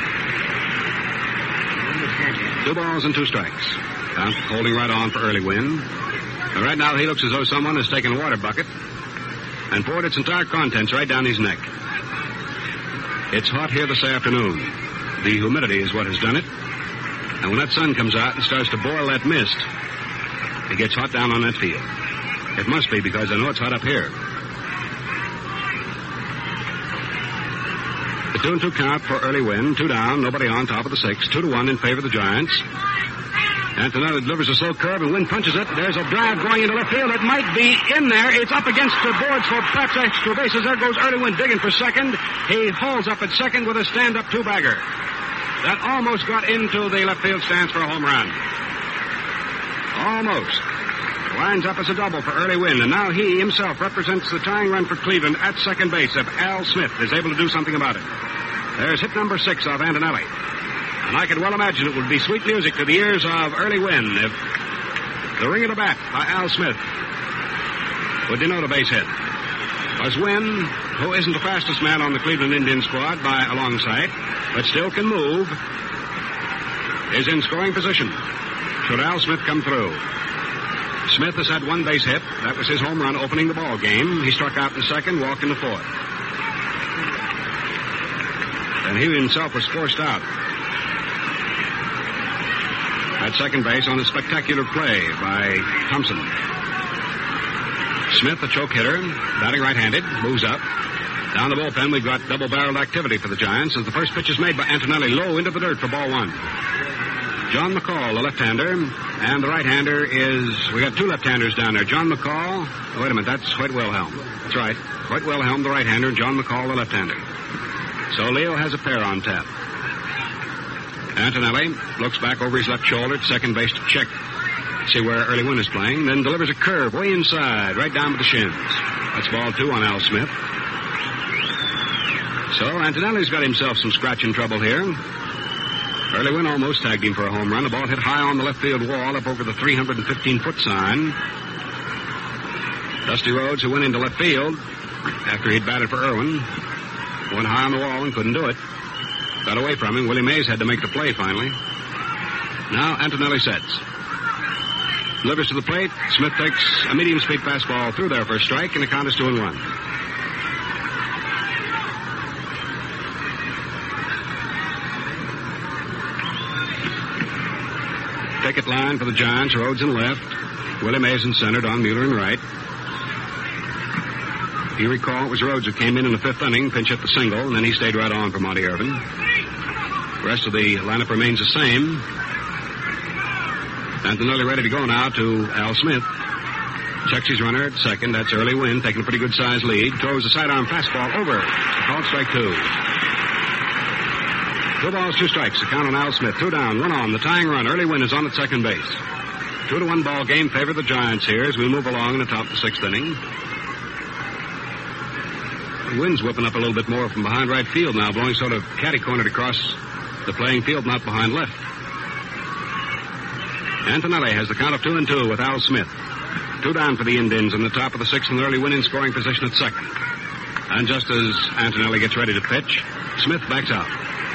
Two balls and two strikes. Count holding right on for Early Wynn. And right now he looks as though someone has taken a water bucket and poured its entire contents right down his neck. It's hot here this afternoon. The humidity is what has done it. And when that sun comes out and starts to boil that mist, it gets hot down on that field. It must be, because I know it's hot up here. The two and two count for Early Wynn. Two down, nobody on, top of the sixth. Two to one in favor of the Giants. Antonelli delivers a slow curve, and Wynn punches it. There's a drive going into left field. It might be in there. It's up against the boards for perhaps extra bases. There goes Early Wynn digging for second. He hauls up at second with a stand-up two-bagger. That almost got into the left field stands for a home run. Almost. Lines up as a double for Early Wynn, and now he himself represents the tying run for Cleveland at second base if Al Smith is able to do something about it. There's hit number six of Antonelli. And I could well imagine it would be sweet music to the ears of Early Wynn if the ring of the bat by Al Smith would denote a base hit. As Wynn, who isn't the fastest man on the Cleveland Indian squad by a long sight, but still can move, is in scoring position should Al Smith come through. Smith has had one base hit. That was his home run opening the ball game. He struck out in the second, walked in the fourth. And he himself was forced out at second base on a spectacular play by Thompson. Smith, the choke hitter, batting right-handed, moves up, Down the bullpen, we've got double-barreled activity for the Giants as the first pitch is made by Antonelli low into the dirt for ball one. John McCall, the left-hander, and the right-hander is... We got two left-handers down there. John McCall... Oh, wait a minute, that's Hoyt Wilhelm. That's right. Hoyt Wilhelm, the right-hander, and John McCall, the left-hander. So Leo has a pair on tap. Antonelli looks back over his left shoulder at second base to check, see where Early Wynn is playing, then delivers a curve way inside, right down to the shins. That's ball two on Al Smith. So Antonelli's got himself some scratching trouble here. Early Wynn almost tagged him for a home run. The ball hit high on the left field wall up over the three hundred fifteen foot sign. Dusty Rhodes, who went into left field after he'd batted for Irwin, went high on the wall and couldn't do it. Got away from him. Willie Mays had to make the play finally. Now Antonelli sets. Delivers to the plate. Smith takes a medium-speed fastball through there for a strike, and the count is two and one. Ticket line for the Giants. Rhodes in left. Willie Mays in center. Don Mueller in right. If you recall, it was Rhodes who came in in the fifth inning, pinch hit the single, and then he stayed right on for Monty Irvin. The rest of the lineup remains the same. Antonelli ready to go now to Al Smith. Checks his runner at second. That's Early Wynn, taking a pretty good-sized lead. Throws a sidearm fastball over. Called strike two. Two balls, two strikes. The count on Al Smith. Two down, one on. The tying run. Early Wynn is on at second base. Two to one ball game favor the Giants here as we move along in the top of the sixth inning. The wind's whipping up a little bit more from behind right field now, blowing sort of catty-cornered across the playing field, not behind left. Antonelli has the count of two and two with Al Smith. Two down for the Indians in the top of the sixth and Early Wynn in scoring position at second. And just as Antonelli gets ready to pitch, Smith backs out.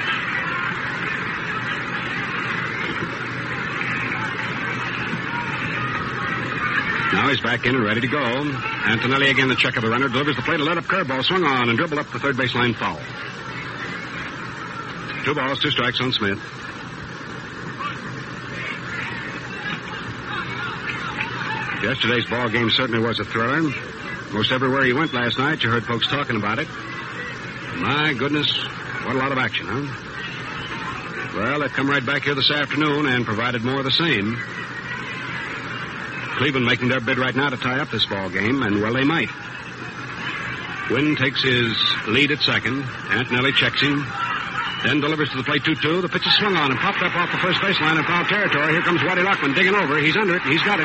Now he's back in and ready to go. Antonelli again the check of the runner, delivers the plate, a let-up curveball, swung on, and dribbled up the third baseline foul. Two balls, two strikes on Smith. Yesterday's ball game certainly was a thriller. Most everywhere you went last night, you heard folks talking about it. My goodness, what a lot of action, huh? Well, they've come right back here this afternoon and provided more of the same. Cleveland making their bid right now to tie up this ball game, and well, they might. Wynn takes his lead at second. Antonelli checks him, then delivers to the plate two two. The pitch is swung on and popped up off the first baseline in foul territory. Here comes Waddy Lockman digging over. He's under it, and he's got it.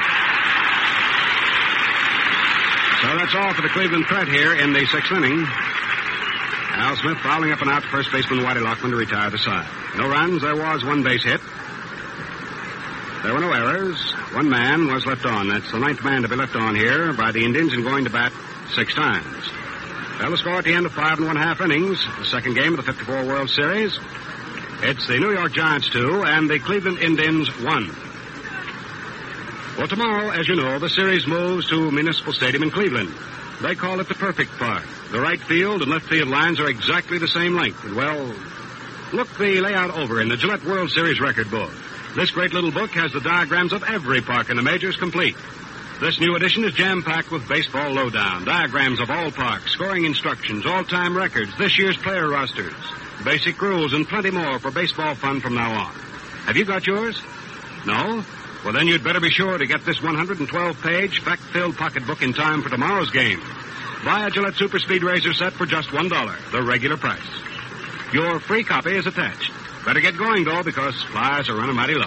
So that's all for the Cleveland threat here in the sixth inning. Al Smith fouling up and out to first baseman Waddy Lockman to retire the side. No runs. There was one base hit. There were no errors. One man was left on. That's the ninth man to be left on here by the Indians and going to bat six times. Well, the score at the end of five and one-half innings, the second game of the fifty-four World Series. It's the New York Giants two and the Cleveland Indians one. Well, tomorrow, as you know, the series moves to Municipal Stadium in Cleveland. They call it the perfect park. The right field and left field lines are exactly the same length. And, well, look the layout over in the Gillette World Series record book. This great little book has the diagrams of every park in the majors complete. This new edition is jam-packed with baseball lowdown, diagrams of all parks, scoring instructions, all-time records, this year's player rosters, basic rules, and plenty more for baseball fun from now on. Have you got yours? No? Well, then you'd better be sure to get this one hundred twelve page, fact-filled pocketbook in time for tomorrow's game. Buy a Gillette Super Speed Razor set for just one dollar, the regular price. Your free copy is attached. Better get going, though, because supplies are running mighty low.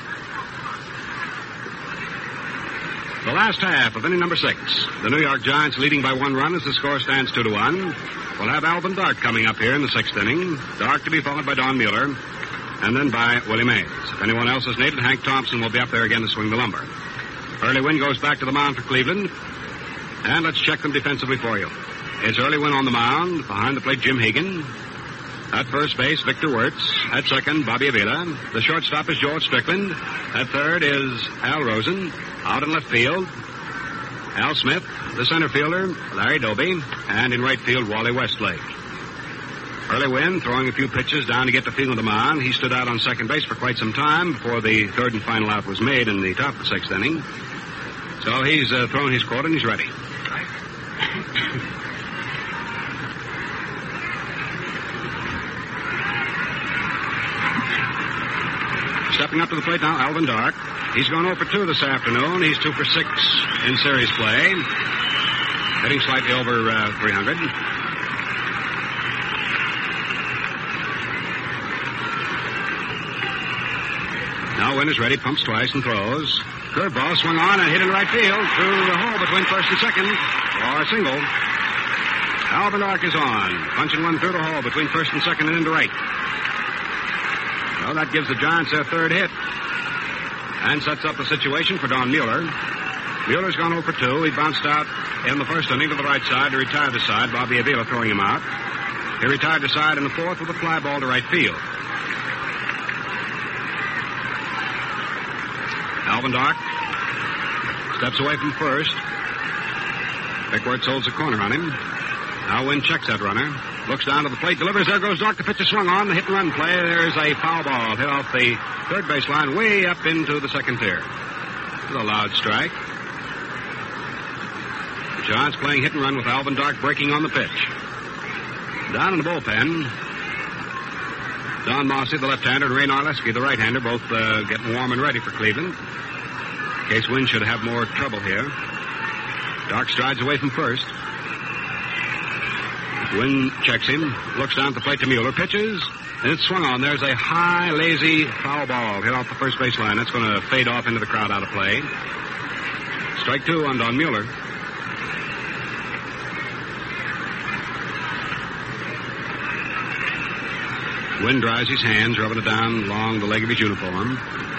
The last half of inning number six. The New York Giants leading by one run as the score stands two to one. We'll have Alvin Dark coming up here in the sixth inning. Dark to be followed by Don Mueller, and then by Willie Mays. If anyone else is needed, Hank Thompson will be up there again to swing the lumber. Early Wynn goes back to the mound for Cleveland. And let's check them defensively for you. It's Early Wynn on the mound. Behind the plate, Jim Hegan. At first base, Victor Wirtz. At second, Bobby Avila. The shortstop is George Strickland. At third is Al Rosen. Out in left field, Al Smith. The center fielder, Larry Doby. And in right field, Wally Westlake. Early Wynn throwing a few pitches down to get the field of the mound. He stood out on second base for quite some time before the third and final out was made in the top of the sixth inning. So he's uh, thrown his quota and he's ready. Stepping up to the plate now, Alvin Dark. He's gone oh for two this afternoon. He's two for six in series play. Hitting slightly over uh, three hundred. Now Wynn is ready, pumps twice and throws. Curveball swung on and hit in right field through the hole between first and second for a single. Alvin Dark is on, punching one through the hole between first and second and into right. Well, that gives the Giants their third hit and sets up the situation for Don Mueller. Mueller's gone oh for two. He bounced out in the first inning to the right side to retire the side. Bobby Avila throwing him out. He retired the side in the fourth with a fly ball to right field. Alvin Dark steps away from first. Pickwards holds the corner on him. Now Wynn checks that runner. Looks down to the plate, delivers. There goes Dark. The pitch is swung on. The hit and run play. There's a foul ball hit off the third base line way up into the second tier. It's a loud strike. The Giants playing hit and run with Alvin Dark breaking on the pitch. Down in the bullpen, Don Mossy, the left-hander, and Ray Narleski, the right-hander, both uh, getting warm and ready for Cleveland. In case Wynn should have more trouble here. Dark strides away from first. Wynn checks him, looks down at the plate to Mueller, pitches, and it's swung on. There's a high, lazy foul ball hit off the first base line. That's going to fade off into the crowd out of play. Strike two on Don Mueller. Wynn dries his hands, rubbing it down along the leg of his uniform.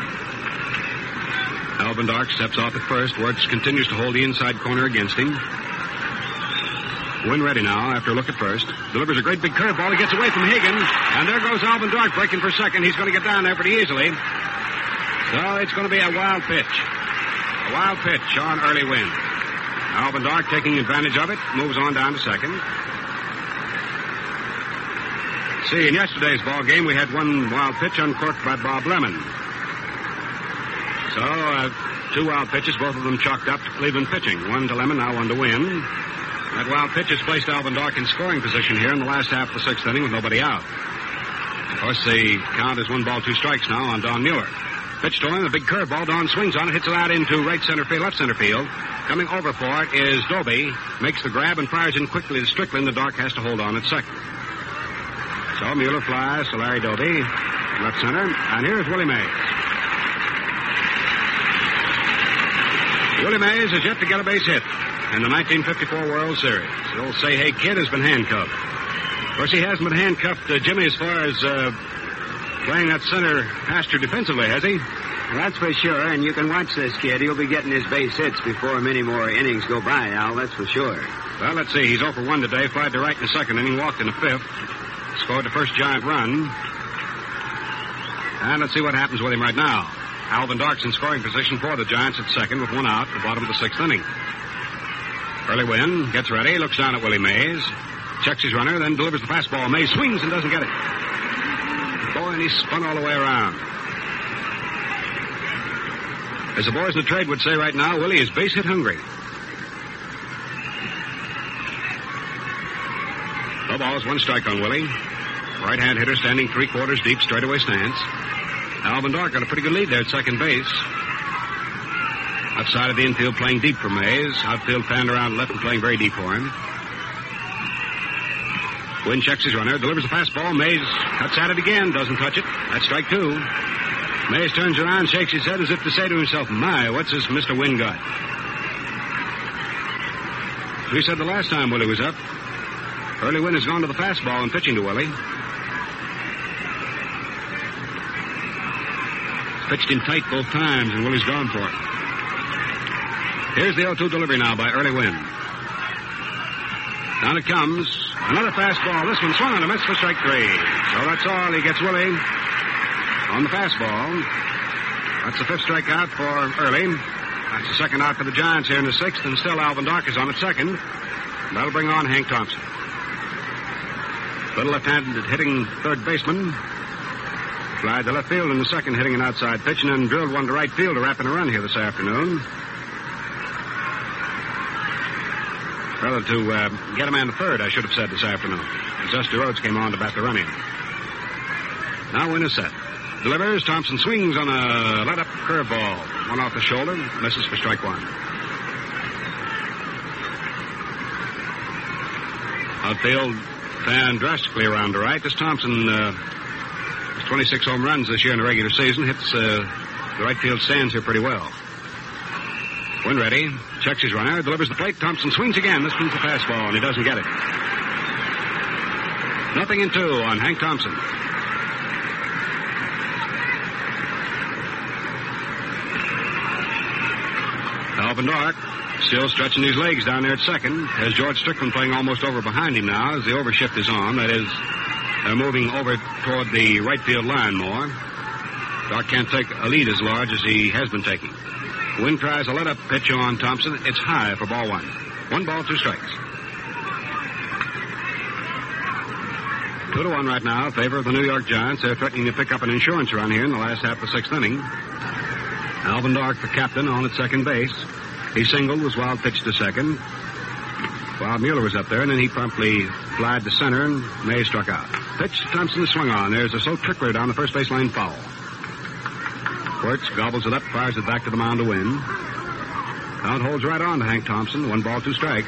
Alvin Dark steps off at first. Wertz continues to hold the inside corner against him. Wynn ready now after a look at first. Delivers a great big curveball. He gets away from Higgins. And there goes Alvin Dark breaking for second. He's going to get down there pretty easily. So it's going to be a wild pitch. A wild pitch on early Wynn. Alvin Dark taking advantage of it. Moves on down to second. See, in yesterday's ball game, we had one wild pitch uncorked by Bob Lemon. So, uh, two wild pitches, both of them chalked up to Cleveland pitching. One to Lemon, now one to Wynn. That wild pitch has placed Alvin Dark in scoring position here in the last half of the sixth inning with nobody out. Of course, the count is one ball, two strikes now on Don Mueller. Pitch to him, a big curveball. Don swings on it, hits it out into right center field, left center field. Coming over for it is Doby. Makes the grab and fires in quickly to Strickland. The Dark has to hold on at second. So Mueller flies to Larry Doby, left center. And here's Willie Mays. Willie Mays has yet to get a base hit in the nineteen fifty-four World Series. The old say-hey kid has been handcuffed. Of course, he hasn't been handcuffed, uh, Jimmy, as far as uh, playing that center pasture defensively, has he? Well, that's for sure, and you can watch this kid. He'll be getting his base hits before many more innings go by, Al, that's for sure. Well, let's see. He's oh for one today. Flied to right in the second inning, walked in the fifth. Scored the first giant run. And let's see what happens with him right now. Alvin Dark's in scoring position for the Giants at second with one out at the bottom of the sixth inning. Early Wynn gets ready, looks down at Willie Mays, checks his runner, then delivers the fastball. Mays swings and doesn't get it. Boy, and he's spun all the way around. As the boys in the trade would say right now, Willie is base hit hungry. No balls, one strike on Willie. Right-hand hitter standing three quarters deep, straightaway stance. Alvin Dark got a pretty good lead there at second base. Outside of the infield playing deep for Mays. Outfield fanned around left and playing very deep for him. Wynn checks his runner, delivers a fastball. Mays cuts at it again, doesn't touch it. That's strike two. Mays turns around, shakes his head as if to say to himself, my, what's this Mister Wynn got? We said the last time Willie was up. Early Wynn has gone to the fastball and pitching to Willie. He's pitched him tight both times, and Willie's gone for it. Here's the oh two delivery now by Early Wynn. Down it comes. Another fastball. This one swung on a miss for strike three. So that's all. He gets Willie on the fastball. That's the fifth strikeout for Early. That's the second out for the Giants here in the sixth, and still Alvin Dark is on at second. That'll bring on Hank Thompson. Little left-handed hitting third baseman. Flied to left field in the second, hitting an outside pitch, and then drilled one to right field to wrap in a run here this afternoon. Rather to uh, get a man to third, I should have said this afternoon. As Dusty Rhodes came on to bat the run in. Now Wynn is set. delivers. Thompson swings on a let-up curveball. One off the shoulder. Misses for strike one. Outfield fan drastically around to right. This Thompson uh, has twenty-six home runs this year in the regular season. Hits uh, the right field stands here pretty well. When ready, checks his runner, delivers the plate. Thompson swings again. This one's a fastball, and he doesn't get it. Nothing in two on Hank Thompson. Alvin Dark still stretching his legs down there at second. Has George Strickland playing almost over behind him now as the overshift is on. That is, they're moving over toward the right field line more. Dark can't take a lead as large as he has been taking. Wynn tries a let-up pitch on Thompson. It's high for ball one. One ball, two strikes. Two to one right now in favor of the New York Giants. They're threatening to pick up an insurance run here in the last half of the sixth inning. Alvin Dark, the captain, on at second base. He singled, was wild pitched to second. Bob Mueller was up there, and then he promptly flied to center, and May struck out. Pitch, Thompson swung on. There's a slow trickler down the first base line foul. Wirtz gobbles it up, fires it back to the mound to win. Count holds right on to Hank Thompson. One ball, two strikes.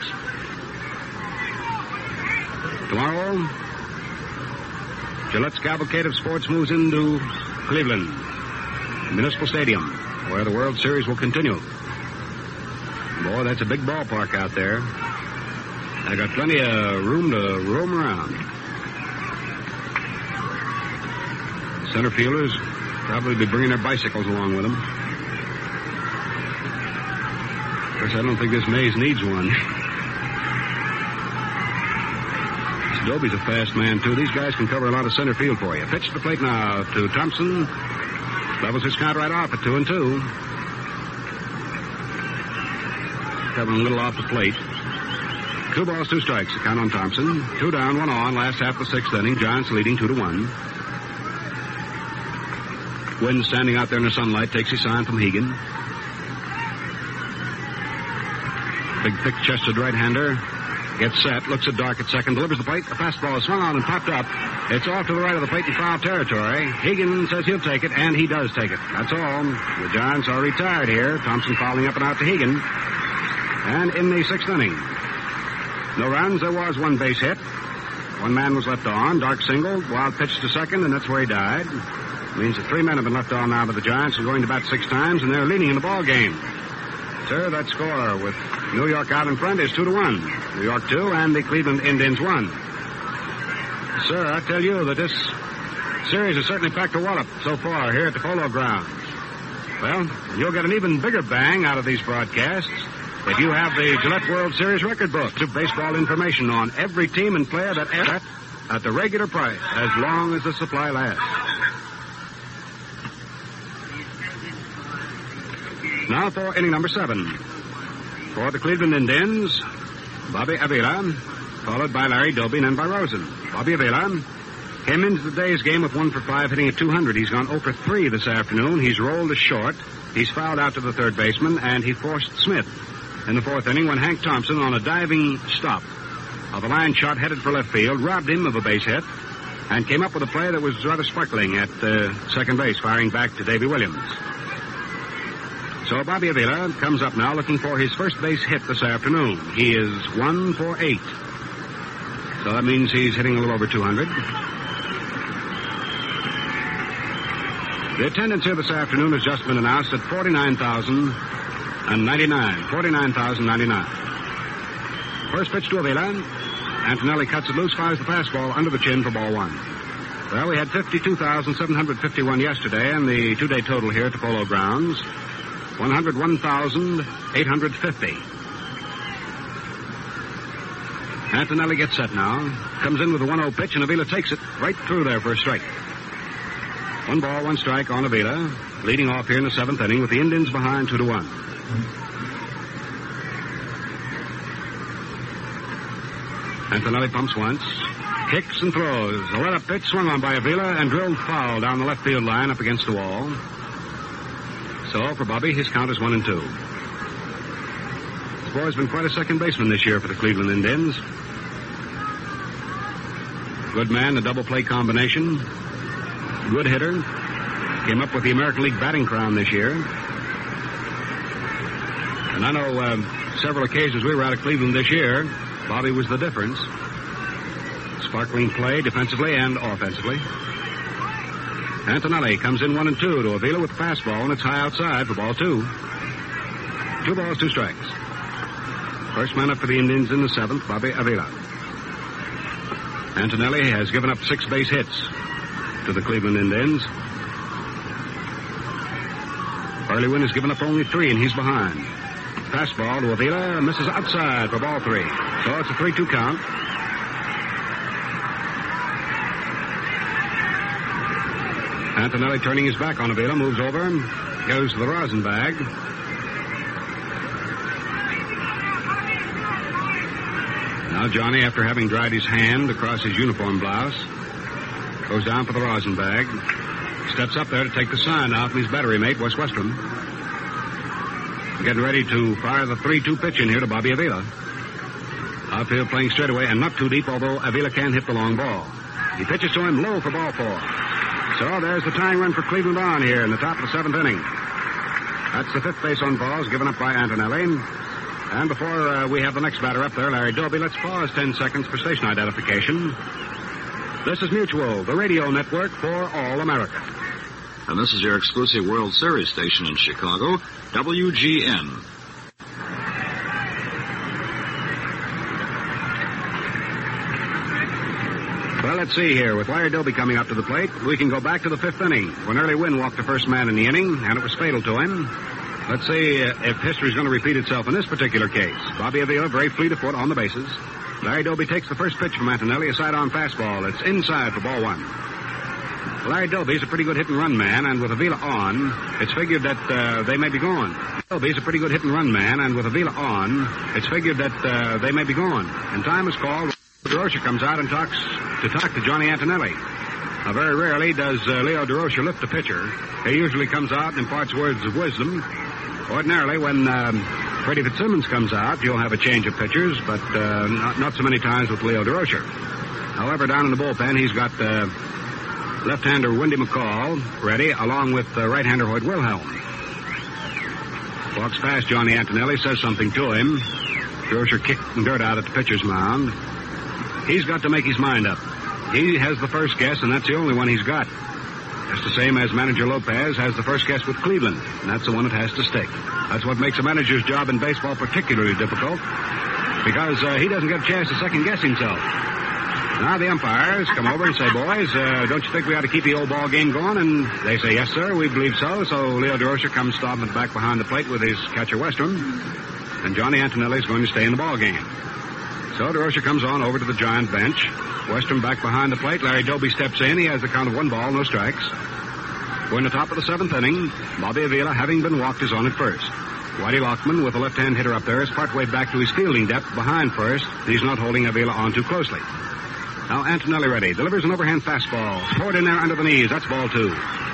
Tomorrow, Gillette's cavalcade of sports moves into Cleveland, Municipal Stadium, where the World Series will continue. Boy, that's a big ballpark out there. I got plenty of room to roam around. Center fielders probably be bringing their bicycles along with them. Of course, I don't think this Mays needs one. This Dobie's a fast man, too. These guys can cover a lot of center field for you. Pitch to the plate now to Thompson. Levels his count right off at two and two. Covering a little off the plate. Two balls, two strikes. The count on Thompson. Two down, one on. Last half of the sixth inning. Giants leading two to one. Wynn standing out there in the sunlight takes his sign from Hegan. Big, thick-chested right-hander gets set, looks at Dark at second, delivers the plate. The fastball is swung on and popped up. It's off to the right of the plate in foul territory. Hegan says he'll take it, and he does take it. That's all. The Giants are retired here. Thompson fouling up and out to Hegan. And in the sixth inning, no runs. There was one base hit. One man was left on. Dark singled. Wild pitch to second, and that's where he died. Means that three men have been left on now, but the Giants are going to bat six times, and they're leading in the ball game. Sir, that score with New York out in front is two to one. New York two, and the Cleveland Indians one. Sir, I tell you that this series has certainly packed a wallop so far here at the Polo Grounds. Well, you'll get an even bigger bang out of these broadcasts if you have the Gillette World Series record book of baseball information on every team and player that ever at the regular price, as long as the supply lasts. Now for inning number seven. For the Cleveland Indians, Bobby Avila, followed by Larry Doby and then by Rosen. Bobby Avila came into the day's game with one for five, hitting at two hundred. He's gone oh for three this afternoon. He's rolled a short. He's fouled out to the third baseman, and he forced Smith in the fourth inning when Hank Thompson, on a diving stop of a line shot headed for left field, robbed him of a base hit and came up with a play that was rather sparkling at uh, second base, firing back to Davy Williams. So Bobby Avila comes up now looking for his first base hit this afternoon. He is one for eight. So that means he's hitting a little over two hundred. The attendance here this afternoon has just been announced at forty-nine thousand ninety-nine. forty-nine thousand ninety-nine. First pitch to Avila. Antonelli cuts it loose, fires the fastball under the chin for ball one. Well, we had fifty-two thousand seven hundred fifty-one yesterday, and the two-day total here at the Polo Grounds, one hundred one thousand eight hundred fifty. Antonelli gets set now. Comes in with a one oh pitch, and Avila takes it right through there for a strike. One ball, one strike on Avila, leading off here in the seventh inning with the Indians behind two to one. Antonelli pumps once, kicks and throws. A let-up pitch swung on by Avila and drilled foul down the left field line up against the wall. So for Bobby, his count is one and two. This boy's been quite a second baseman this year for the Cleveland Indians. Good man, the double play combination. Good hitter. Came up with the American League batting crown this year. And I know uh, several occasions we were out of Cleveland this year, Bobby was the difference. Sparkling play defensively and offensively. Antonelli comes in one and two to Avila with the fastball, and it's high outside for ball two. Two balls, two strikes. First man up for the Indians in the seventh, Bobby Avila. Antonelli has given up six base hits to the Cleveland Indians. Early Wynn has given up only three, and he's behind. Fastball to Avila, misses outside for ball three. So it's a three two count. Antonelli turning his back on Avila, moves over, goes to the rosin bag. Now Johnny, after having dried his hand across his uniform blouse, goes down for the rosin bag. Steps up there to take the sign out from his battery mate, Wes Westrom. Getting ready to fire the three two pitch in here to Bobby Avila. Outfield playing straight away and not too deep, although Avila can hit the long ball. He pitches to him low for ball four. So there's the tying run for Cleveland on here in the top of the seventh inning. That's the fifth base on balls given up by Antonelli. And before uh, we have the next batter up there, Larry Doby, let's pause ten seconds for station identification. This is Mutual, the radio network for all America. And this is your exclusive World Series station in Chicago, W G N. Well, let's see here. With Larry Doby coming up to the plate, we can go back to the fifth inning when Early Wynn walked the first man in the inning, and it was fatal to him. Let's see uh, if history's going to repeat itself in this particular case. Bobby Avila, very fleet of foot on the bases. Larry Doby takes the first pitch from Antonelli, a side-on fastball. It's inside for ball one. Larry Doby's a pretty good hit-and-run man, and with Avila on, it's figured that uh, they may be gone. Doby's a pretty good hit-and-run man, and with Avila on, it's figured that uh, they may be gone. And time is called. DeRocher comes out and talks to talk to Johnny Antonelli. Now, very rarely does uh, Leo DeRocher lift the pitcher. He usually comes out and imparts words of wisdom. Ordinarily, when um, Freddie Fitzsimmons comes out, you'll have a change of pitchers, but uh, not, not so many times with Leo DeRocher. However, down in the bullpen, he's got uh, left-hander Wendy McCall ready, along with uh, right-hander Hoyt Wilhelm. Walks past Johnny Antonelli, says something to him. DeRocher kicking dirt out at the pitcher's mound. He's got to make his mind up. He has the first guess, and that's the only one he's got. Just the same as manager Lopez has the first guess with Cleveland, and that's the one that has to stick. That's what makes a manager's job in baseball particularly difficult, because uh, he doesn't get a chance to second-guess himself. Now the umpires come over and say, boys, uh, don't you think we ought to keep the old ball game going? And they say, yes, sir, we believe so. So Leo DeRocher comes stomping back behind the plate with his catcher Westrom, and Johnny Antonelli is going to stay in the ball game. So DeRocher comes on over to the Giant bench. Westrom back behind the plate. Larry Doby steps in. He has the count of one ball, no strikes. We're in the top of the seventh inning. Bobby Avila, having been walked, is on at first. Whitey Lockman, with a left-hand hitter up there, is partway back to his fielding depth behind first. He's not holding Avila on too closely. Now Antonelli ready. Delivers an overhand fastball. Poured in there under the knees. That's ball two.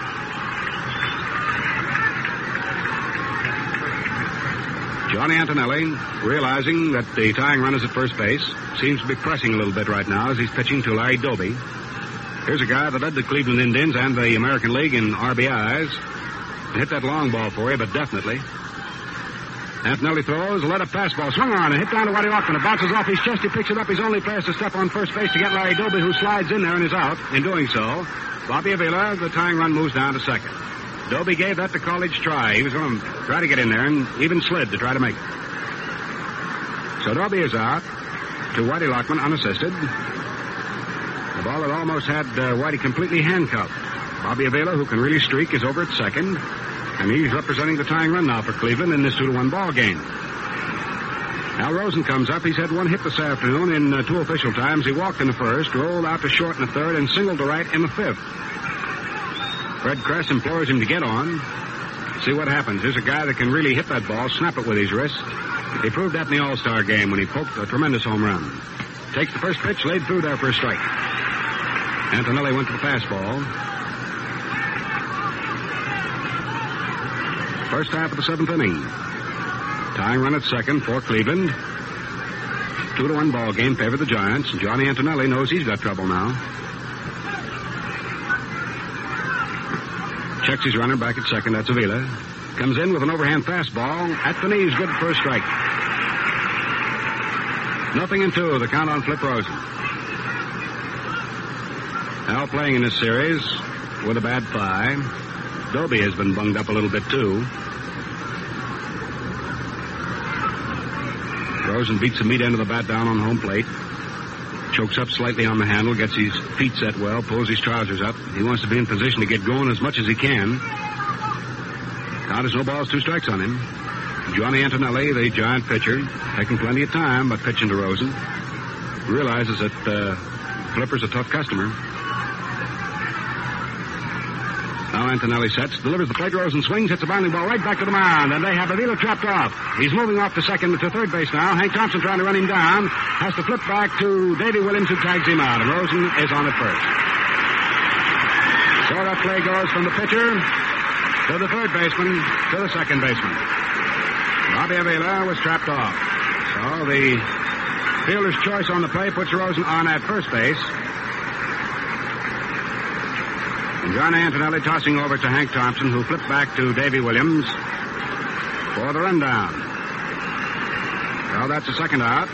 Johnny Antonelli, realizing that the tying run is at first base, seems to be pressing a little bit right now as he's pitching to Larry Doby. Here's a guy that led the Cleveland Indians and the American League in R B Is. Hit that long ball for you, but definitely. Antonelli throws, a let-up fastball, swung on, and hit down to Whitey Lockman. It bounces off his chest, he picks it up. He's only place to step on first base to get Larry Doby, who slides in there and is out. In doing so, Bobby Avila, the tying run, moves down to second. Doby gave that the college try. He was going to try to get in there and even slid to try to make it. So Doby is out to Whitey Lockman unassisted. The ball that almost had uh, Whitey completely handcuffed. Bobby Avila, who can really streak, is over at second. And he's representing the tying run now for Cleveland in this two to one ball game. Al Rosen comes up. He's had one hit this afternoon in uh, two official times. He walked in the first, rolled out to short in the third, and singled to right in the fifth. Fred Kress implores him to get on. See what happens. There's a guy that can really hit that ball, snap it with his wrist. He proved that in the All-Star game when he poked a tremendous home run. Takes the first pitch, laid through there for a strike. Antonelli went to the fastball. First half of the seventh inning. Tying run at second for Cleveland. Two to one ball game, favor the Giants. Johnny Antonelli knows he's got trouble now. checks his runner back at second. That's Avila. Comes in with an overhand fastball. At the knees, good for a strike. Nothing in two. The count on Flip Rosen. Now playing in this series with a bad thigh. Doby has been bunged up a little bit, too. Rosen beats the meat end of the bat down on home plate. Chokes up slightly on the handle, gets his feet set well, pulls his trousers up. He wants to be in position to get going as much as he can. Count is no balls, two strikes on him. Johnny Antonelli, the Giant pitcher, taking plenty of time, but pitching to Rosen. Realizes that uh, Flipper's a tough customer. Now Antonelli sets, delivers the plate. Rosen swings, hits a bounding ball right back to the mound, and they have Avila trapped off. He's moving off to second to third base now. Hank Thompson trying to run him down. Has to flip back to Davy Williams, who tags him out, and Rosen is on at first. So that play goes from the pitcher to the third baseman to the second baseman. Bobby Avila was trapped off. So the fielder's choice on the play puts Rosen on at first base. And John Antonelli tossing over to Hank Thompson, who flipped back to Davy Williams for the rundown. Well, that's the second out.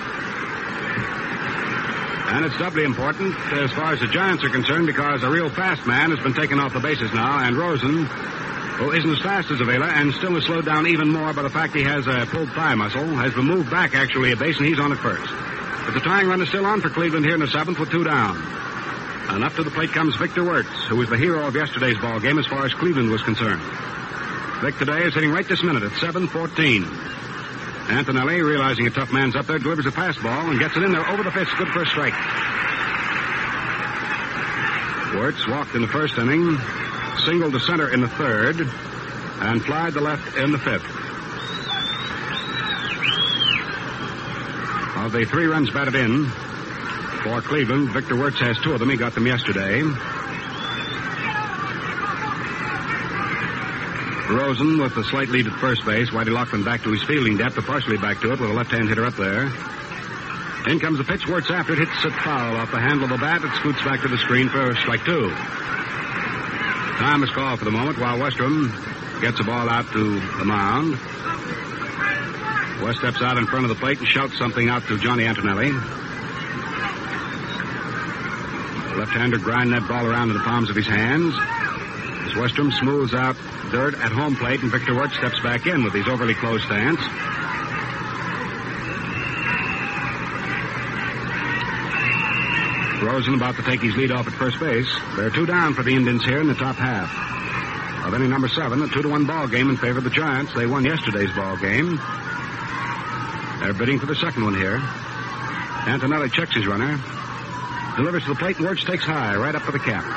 And it's doubly important as far as the Giants are concerned because a real fast man has been taken off the bases now, and Rosen, who isn't as fast as Avila and still is slowed down even more by the fact he has a pulled thigh muscle, has been moved back actually a base, and he's on at first. But the tying run is still on for Cleveland here in the seventh with two down. And up to the plate comes Victor Wirtz, who was the hero of yesterday's ball game as far as Cleveland was concerned. Vic today is hitting right this minute at seven fourteen. Antonelli, realizing a tough man's up there, delivers a fastball and gets it in there over the pitch. Good for a strike. Wirtz walked in the first inning, singled to center in the third, and flied to left in the fifth. Of the three runs batted in for Cleveland, Victor Wirtz has two of them. He got them yesterday. Rosen with a slight lead at first base. Whitey Lockman back to his fielding depth, or partially back to it with a left-hand hitter up there. In comes the pitch. Wirtz after it hits it foul off the handle of the bat. It scoots back to the screen for strike two. Time is called for the moment while Westrom gets the ball out to the mound. West steps out in front of the plate and shouts something out to Johnny Antonelli. Left-hander grind that ball around in the palms of his hands. As Westrom smooths out dirt at home plate, and Victor Wirtz steps back in with his overly closed stance. Rosen about to take his lead off at first base. There are two down for the Indians here in the top half of inning number seven. A two to one ball game in favor of the Giants. They won yesterday's ball game. They're bidding for the second one here. Antonelli checks his runner. Delivers to the plate, and Wirtz takes high, right up for the cap.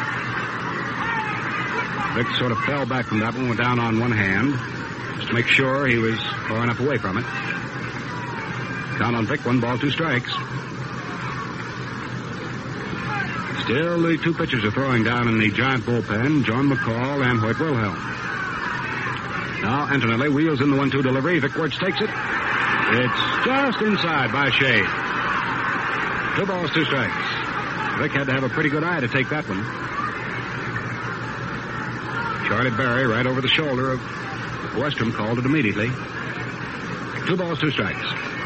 Vic sort of fell back from that one, went down on one hand, just to make sure he was far enough away from it. Count on Vic, one ball, two strikes. Still, the two pitchers are throwing down in the Giant bullpen, John McCall and Hoyt Wilhelm. Now Antonelli wheels in the one two delivery. Vic Wirtz takes it. It's just inside by a shade. Two balls, two strikes. Vic had to have a pretty good eye to take that one. Charlie Berry right over the shoulder of Westrom called it immediately. Two balls, two strikes.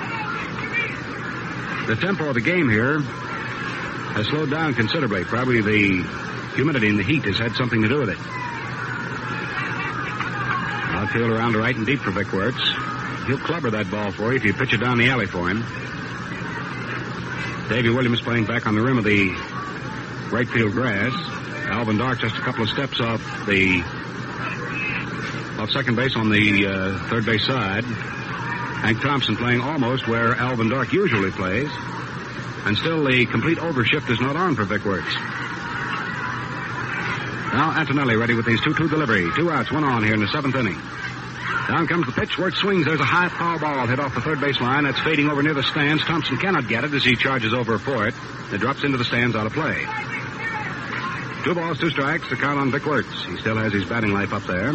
The tempo of the game here has slowed down considerably. Probably the humidity and the heat has had something to do with it. Outfield around to right and deep for Vic Wirtz. He'll clubber that ball for you if you pitch it down the alley for him. Davy Williams playing back on the rim of the right field grass. Alvin Dark just a couple of steps off the off second base on the uh, third base side. Hank Thompson playing almost where Alvin Dark usually plays. And still the complete overshift is not on for Vic Wirtz. Now Antonelli ready with his two two delivery. Two outs, one on here in the seventh inning. Down comes the pitch. Wirtz swings. There's a high foul ball hit off the third base line. That's fading over near the stands. Thompson cannot get it as he charges over for it. It drops into the stands out of play. Two balls, two strikes. The count on Vic Wirtz. He still has his batting life up there.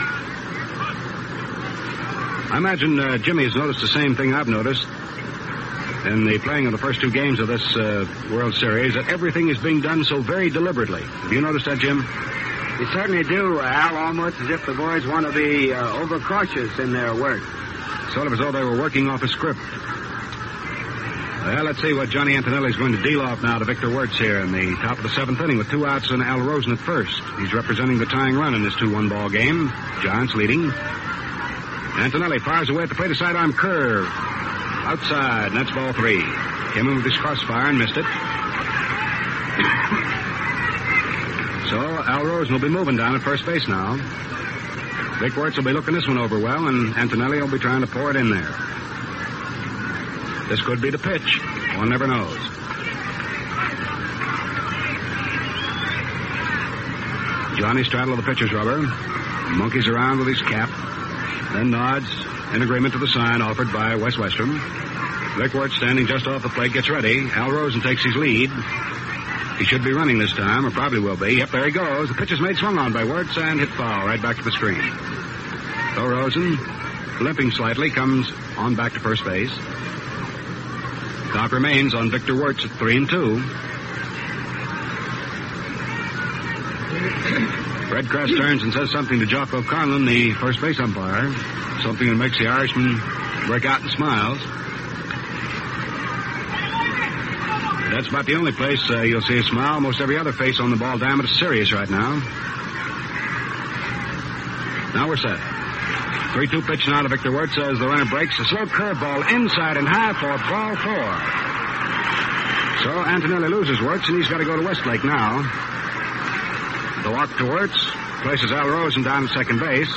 I imagine uh, Jimmy has noticed the same thing I've noticed in the playing of the first two games of this uh, World Series, that everything is being done so very deliberately. Have you noticed that, Jim? You certainly do, Al, almost as if the boys want to be uh, overcautious in their work. Sort of as though they were working off a script. Well, let's see what Johnny Antonelli's going to deal off now to Victor Wirtz here in the top of the seventh inning with two outs and Al Rosen at first. He's representing the tying run in this two one ball game. Giants leading. Antonelli fires away at the plate, a sidearm curve. Outside, and that's ball three. Came in with his crossfire and missed it. So Al Rosen will be moving down at first base now. Vic Wirtz will be looking this one over well, and Antonelli will be trying to pour it in there. This could be the pitch. One never knows. Johnny straddled the pitcher's rubber, monkeys around with his cap, then nods in agreement to the sign offered by Wes Westrom. Vic Wirtz, standing just off the plate, gets ready. Al Rosen takes his lead. He should be running this time, or probably will be. Yep, there he goes. The pitch is made swung on by Wirtz and hit foul right back to the screen. So Rosen, limping slightly, comes on back to first base. Count remains on Victor Wirtz at three and two. Fred Kress turns and says something to Jock O'Conlon, the first base umpire. Something that makes the Irishman break out in smiles. That's about the only place uh, you'll see a smile. Most every other face on the ball diamond is serious right now. Now we're set. three two pitch now to Victor Wirtz as the runner breaks. A slow curveball inside and high for ball four. So Antonelli loses Wirtz, and he's got to go to Westlake now. The walk to Wirtz places Al Rosen down at second base.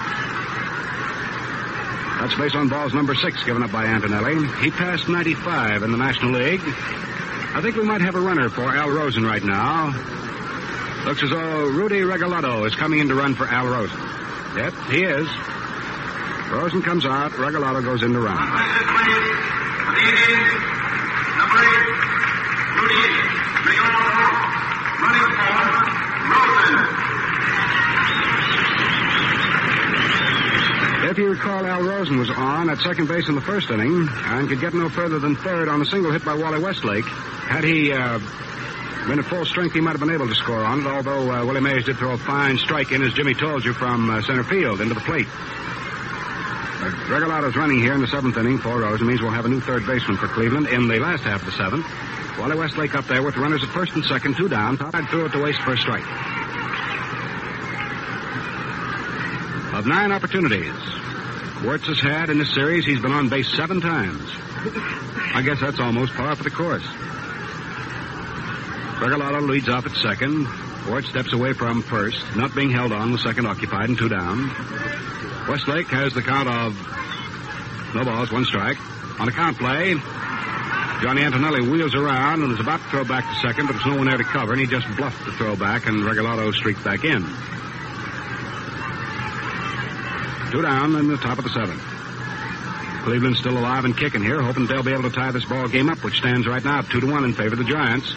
That's base on balls number six given up by Antonelli. He passed ninety-five in the National League. I think we might have a runner for Al Rosen right now. Looks as though Rudy Regalado is coming in to run for Al Rosen. Yep, he is. Rosen comes out. Regalado goes in to run. If you recall, Al Rosen was on at second base in the first inning and could get no further than third on a single hit by Wally Westlake. Had he uh, been at full strength, he might have been able to score on it, although uh, Willie Mays did throw a fine strike in, as Jimmy told you, from uh, center field into the plate. Uh, Regalado's running here in the seventh inning for Rosen. Means we'll have a new third baseman for Cleveland in the last half of the seventh. Wally Westlake up there with runners at first and second, two down. Todd threw it to waste for a strike. Of nine opportunities Wirtz has had in this series, he's been on base seven times. I guess that's almost par for the course. Regalado leads off at second. Wirtz steps away from first, not being held on with second occupied and two down. Westlake has the count of no balls, one strike. On a count play, Johnny Antonelli wheels around and is about to throw back to second, but there's no one there to cover, and he just bluffed the throw back, and Regalado streaks back in. Two down in the top of the seventh. Cleveland's still alive and kicking here, hoping they'll be able to tie this ball game up, which stands right now two to one in favor of the Giants.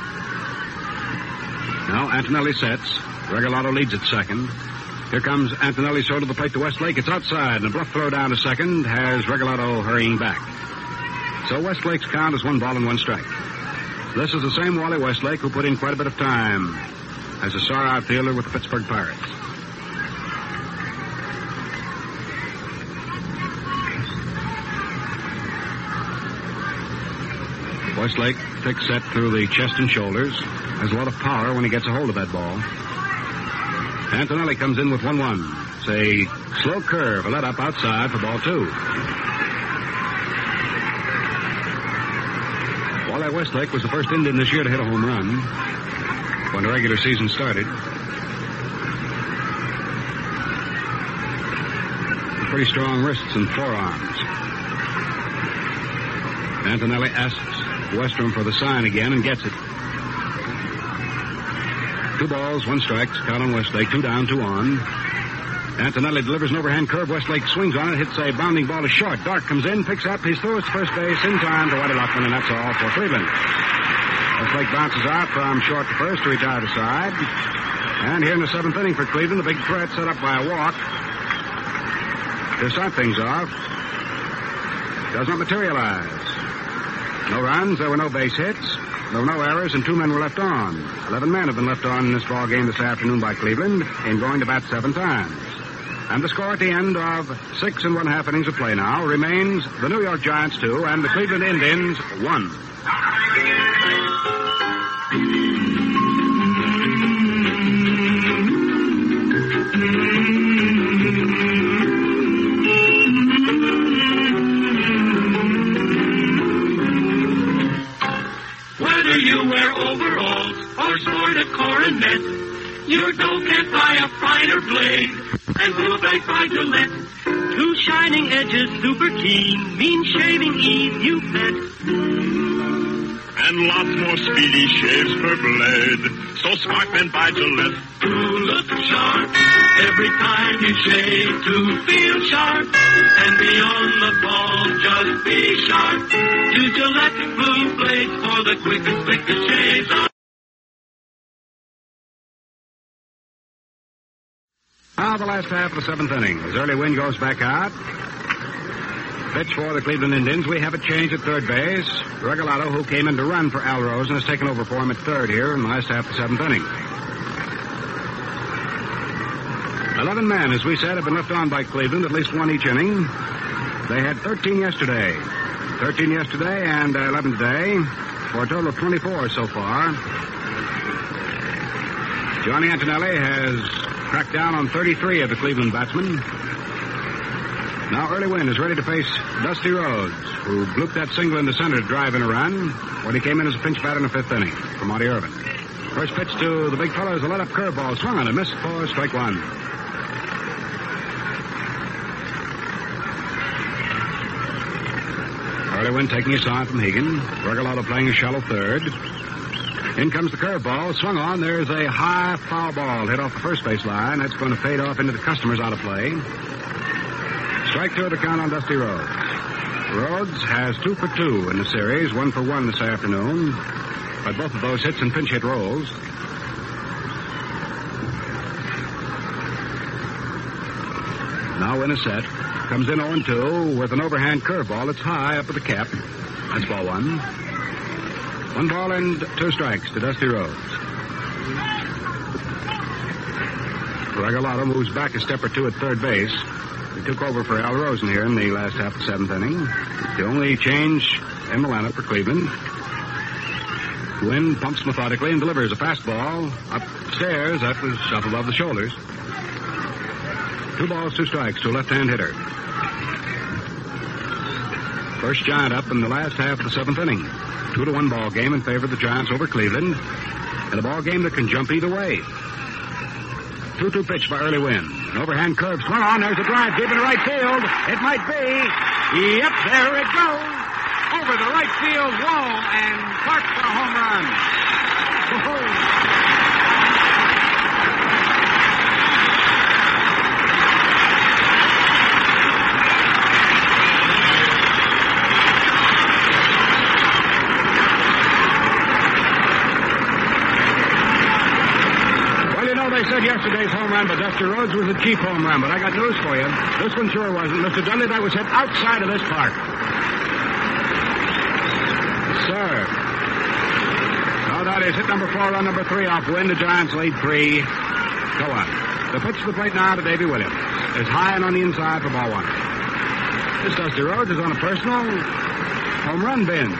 Now Antonelli sets. Regalado leads at second. Here comes Antonelli's throw to the plate to Westlake. It's outside, and a bluff throw down to second has Regalado hurrying back. So Westlake's count is one ball and one strike. This is the same Wally Westlake who put in quite a bit of time as a star outfielder with the Pittsburgh Pirates. Westlake, thick set through the chest and shoulders. Has a lot of power when he gets a hold of that ball. Antonelli comes in with one one. It's a slow curve, a let up outside for ball two. Wally Westlake was the first Indian this year to hit a home run when the regular season started. Pretty strong wrists and forearms. Antonelli asks Westrom for the sign again and gets it. Two balls, one strike. Count on Westlake. Two down, two on. Antonelli delivers an overhand curve. Westlake swings on it, hits a bounding ball to short. Dark comes in, picks up. He throws to first base in time to Whitey Lockman, and that's all for Cleveland. Westlake bounces out from short to first to retire to side. And here in the seventh inning for Cleveland, the big threat set up by a walk to start things off does not materialize. No runs, there were no base hits, there were no errors, and two men were left on. Eleven men have been left on in this ball game this afternoon by Cleveland in going to bat seven times. And the score at the end of six and one-half innings of play now remains the New York Giants two and the Cleveland Indians one. Whether you wear overalls or sport a coronet, your dough can't buy a finer blade than Blue Bag by Gillette. Two shining edges, super keen, mean shaving ease, you bet. And lots more speedy shaves per blade. So smart men buy Gillette. To look sharp every time you shave, to feel sharp and beyond the ball, just be sharp. Use Gillette Blue Blades for the quickest, quickest shaves. Now the last half of the seventh inning. As Early Wind goes back out. Pitch for the Cleveland Indians. We have a change at third base. Regalado, who came in to run for Al Rose, and has taken over for him at third here in the last half of the seventh inning. Eleven men, as we said, have been left on by Cleveland, at least one each inning. They had thirteen yesterday. thirteen yesterday and uh, eleven today, for a total of twenty-four so far. Johnny Antonelli has cracked down on thirty-three of the Cleveland batsmen. Now Early Wind is ready to face Dusty Rhodes, who blooped that single into center to drive in a run when he came in as a pinch batter in the fifth inning for Monty Irvin. First pitch to the big fella is a let-up curveball, swung on and missed for strike one. Early Wind taking his sign from Hegan. Regalado playing a shallow third. In comes the curveball, swung on. There's a high foul ball hit off the first base line. That's going to fade off into the customers out of play. Strike two of the count on Dusty Rhodes. Rhodes has two for two in the series, one for one this afternoon. But both of those hits and pinch hit rolls. Now in a set. Comes in oh and two with an overhand curveball that's high up at the cap. That's ball one. One ball and two strikes to Dusty Rhodes. Regalado moves back a step or two at third base. He took over for Al Rosen here in the last half of the seventh inning. The only change in the lineup for Cleveland. Wynn pumps methodically and delivers a fastball upstairs. That was up above the shoulders. Two balls, two strikes to a left-hand hitter. First Giant up in the last half of the seventh inning. Two to one ball game in favor of the Giants over Cleveland. And a ball game that can jump either way. two two pitch by Early Wind. An overhand curve swung on. There's a drive deep into right field. It might be. Yep, there it goes. Over the right field wall and Clark for a home run. Whoa. They said yesterday's home run by Dusty Rhodes was a cheap home run, but I got news for you. This one sure wasn't. Mister Dudley, that was hit outside of this park. Sir. Oh, that is hit number four, run number three off Wynn. The Giants lead three. Go on. The pitch to the plate now to Davy Williams. Is high and on the inside for ball one. This Dusty Rhodes is on a personal home run binge.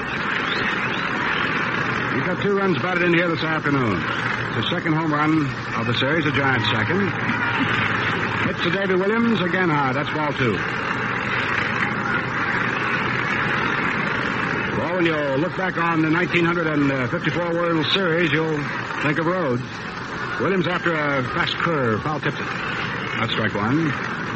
He's got two runs batted in here this afternoon. The second home run of the series, the Giants' second. Hits to Davy Williams, again high. That's ball two. Well, when you look back on the nineteen fifty-four World Series, you'll think of Rhodes. Williams, after a fast curve, foul tipped it. That's strike one.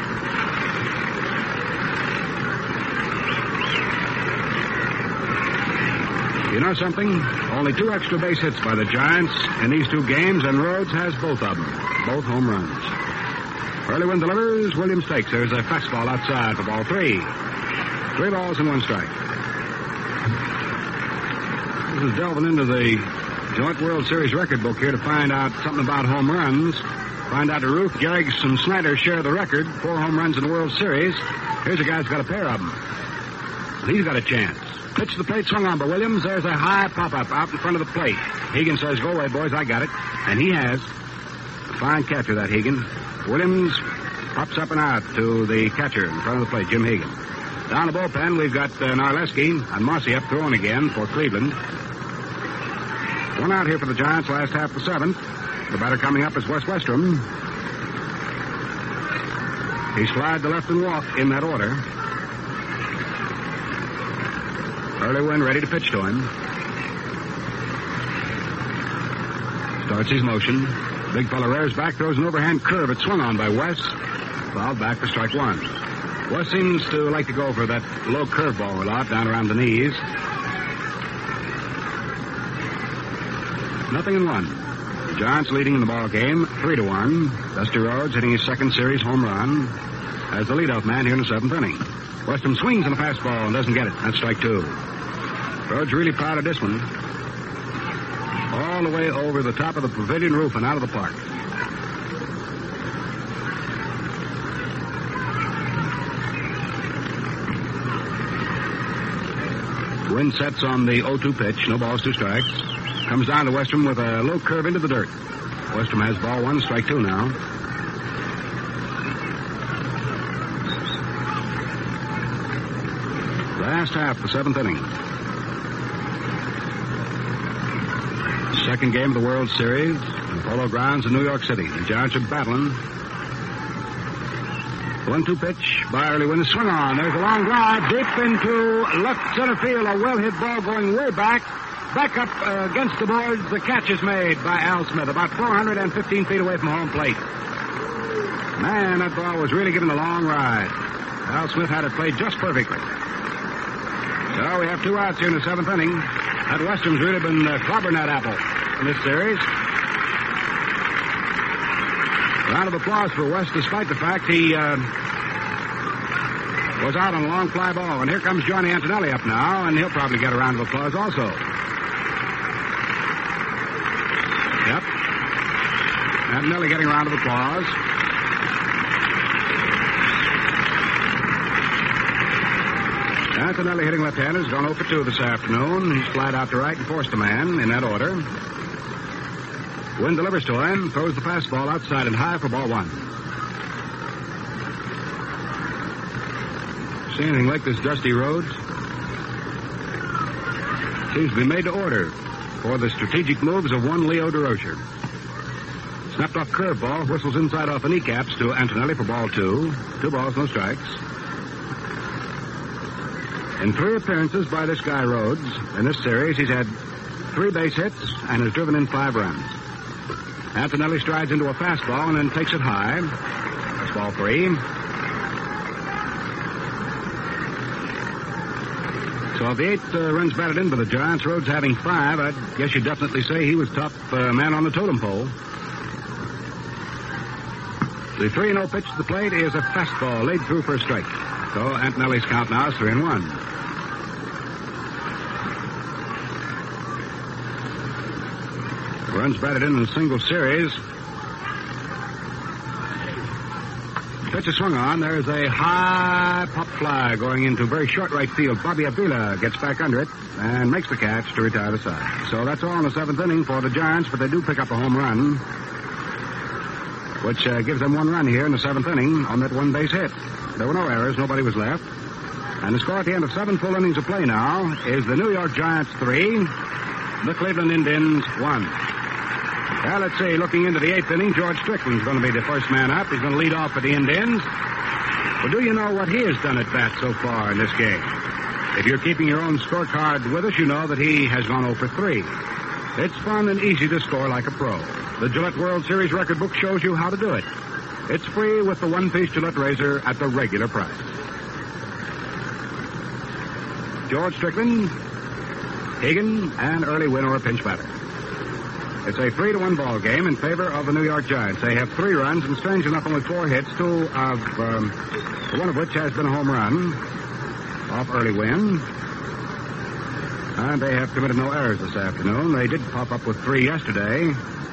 You know something? Only two extra base hits by the Giants in these two games, and Rhodes has both of them. Both home runs. Early Wind delivers. Williams takes. There's a fastball outside for ball three. Three balls and one strike. This is delving into the Joint World Series record book here to find out something about home runs. Find out that Ruth, Garrix, and Snyder share the record. Four home runs in the World Series. Here's a guy who's got a pair of them. He's got a chance. Pitch to the plate, swung on by Williams. There's a high pop-up out in front of the plate. Hegan says, go away, boys, I got it. And he has. A fine catcher, that Hegan. Williams pops up and out to the catcher in front of the plate, Jim Hegan. Down the bullpen, we've got uh, Narleski and Mossy up throwing again for Cleveland. One out here for the Giants, last half of the seventh. The batter coming up is Wes Westrom. He slide to left and walk in that order. Early Wynn ready to pitch to him. Starts his motion. Big fella rears back, throws an overhand curve. It's swung on by Wes. Fouled back for strike one. Wes seems to like to go for that low curveball a lot down around the knees. Nothing in one. The Giants leading in the ball game, three to one. Dusty Rhodes hitting his second series home run as the leadoff man here in the seventh inning. Westrom swings on the fastball and doesn't get it. That's strike two. Rhodes really proud of this one. All the way over the top of the pavilion roof and out of the park. Wynn sets on the oh two pitch. No balls, two strikes. Comes down to Westrom with a low curve into the dirt. Westrom has ball one, strike two now. Last half, the seventh inning. Second game of the World Series in the Polo Grounds in New York City. The Giants are battling. one two pitch by Early Wynn. Swing on. There's a long drive deep into left center field. A well-hit ball going way back. Back up uh, against the boards. The catch is made by Al Smith, about four hundred fifteen feet away from home plate. Man, that ball was really given a long ride. Al Smith had it played just perfectly. So we have two outs here in the seventh inning. That Westrom's really been uh, clobbering that apple in this series. Round of applause for West, despite the fact he uh, was out on a long fly ball. And here comes Johnny Antonelli up now, and he'll probably get a round of applause also. Yep. Antonelli getting a round of applause. Antonelli hitting left-handed has gone oh for two this afternoon. He's flied out to right and forced a man in that order. Wynn delivers to him, throws the fastball outside and high for ball one. See anything like this, Dusty Rhodes? Seems to be made to order for the strategic moves of one Leo DeRocher. Snapped off curveball, whistles inside off the kneecaps to Antonelli for ball two. Two balls, no strikes. In three appearances by this guy Rhodes in this series, he's had three base hits and has driven in five runs. Antonelli strides into a fastball and then takes it high. That's ball three. So of the eight uh, runs batted in by the Giants, Rhodes having five, I guess you'd definitely say he was top uh, man on the totem pole. The three and oh pitch to the plate is a fastball laid through for a strike. So Antonelli's count now is three and one. Runs batted in in a single series. Pitch is swung on. There's a high pop fly going into very short right field. Bobby Avila gets back under it and makes the catch to retire the side. So that's all in the seventh inning for the Giants, but they do pick up a home run, which uh, gives them one run here in the seventh inning on that one base hit. There were no errors. Nobody was left. And the score at the end of seven full innings of play now is the New York Giants three, the Cleveland Indians one. Well, let's see. Looking into the eighth inning, George Strickland's going to be the first man up. He's going to lead off for the Indians. Well, do you know what he has done at bat so far in this game? If you're keeping your own scorecard with us, you know that he has gone oh for three. It's fun and easy to score like a pro. The Gillette World Series record book shows you how to do it. It's free with the one-piece Gillette razor at the regular price. George Strickland, Hagan, and Early Wynn are a pinch batter. It's a three to one ball game in favor of the New York Giants. They have three runs, and strange enough, only four hits, two of um, one of which has been a home run off Early Wynn. And they have committed no errors this afternoon. They did pop up with three yesterday.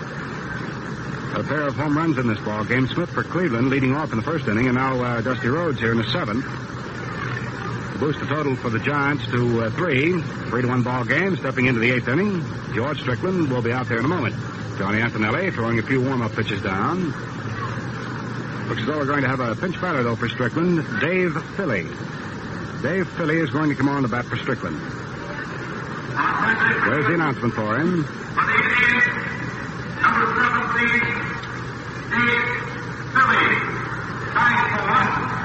A pair of home runs in this ball game. Smith for Cleveland leading off in the first inning, and now uh, Dusty Rhodes here in the seventh. boost the total for the Giants to uh, three. Three to one ball game. Stepping into the eighth inning, George Strickland will be out there in a moment. Johnny Antonelli throwing a few warm-up pitches down. Looks as though we're going to have a pinch batter, though, for Strickland. Dave Philly. Dave Philly is going to come on the bat for Strickland. There's the announcement for him. Number seven, please. Dave Philly. Nine four.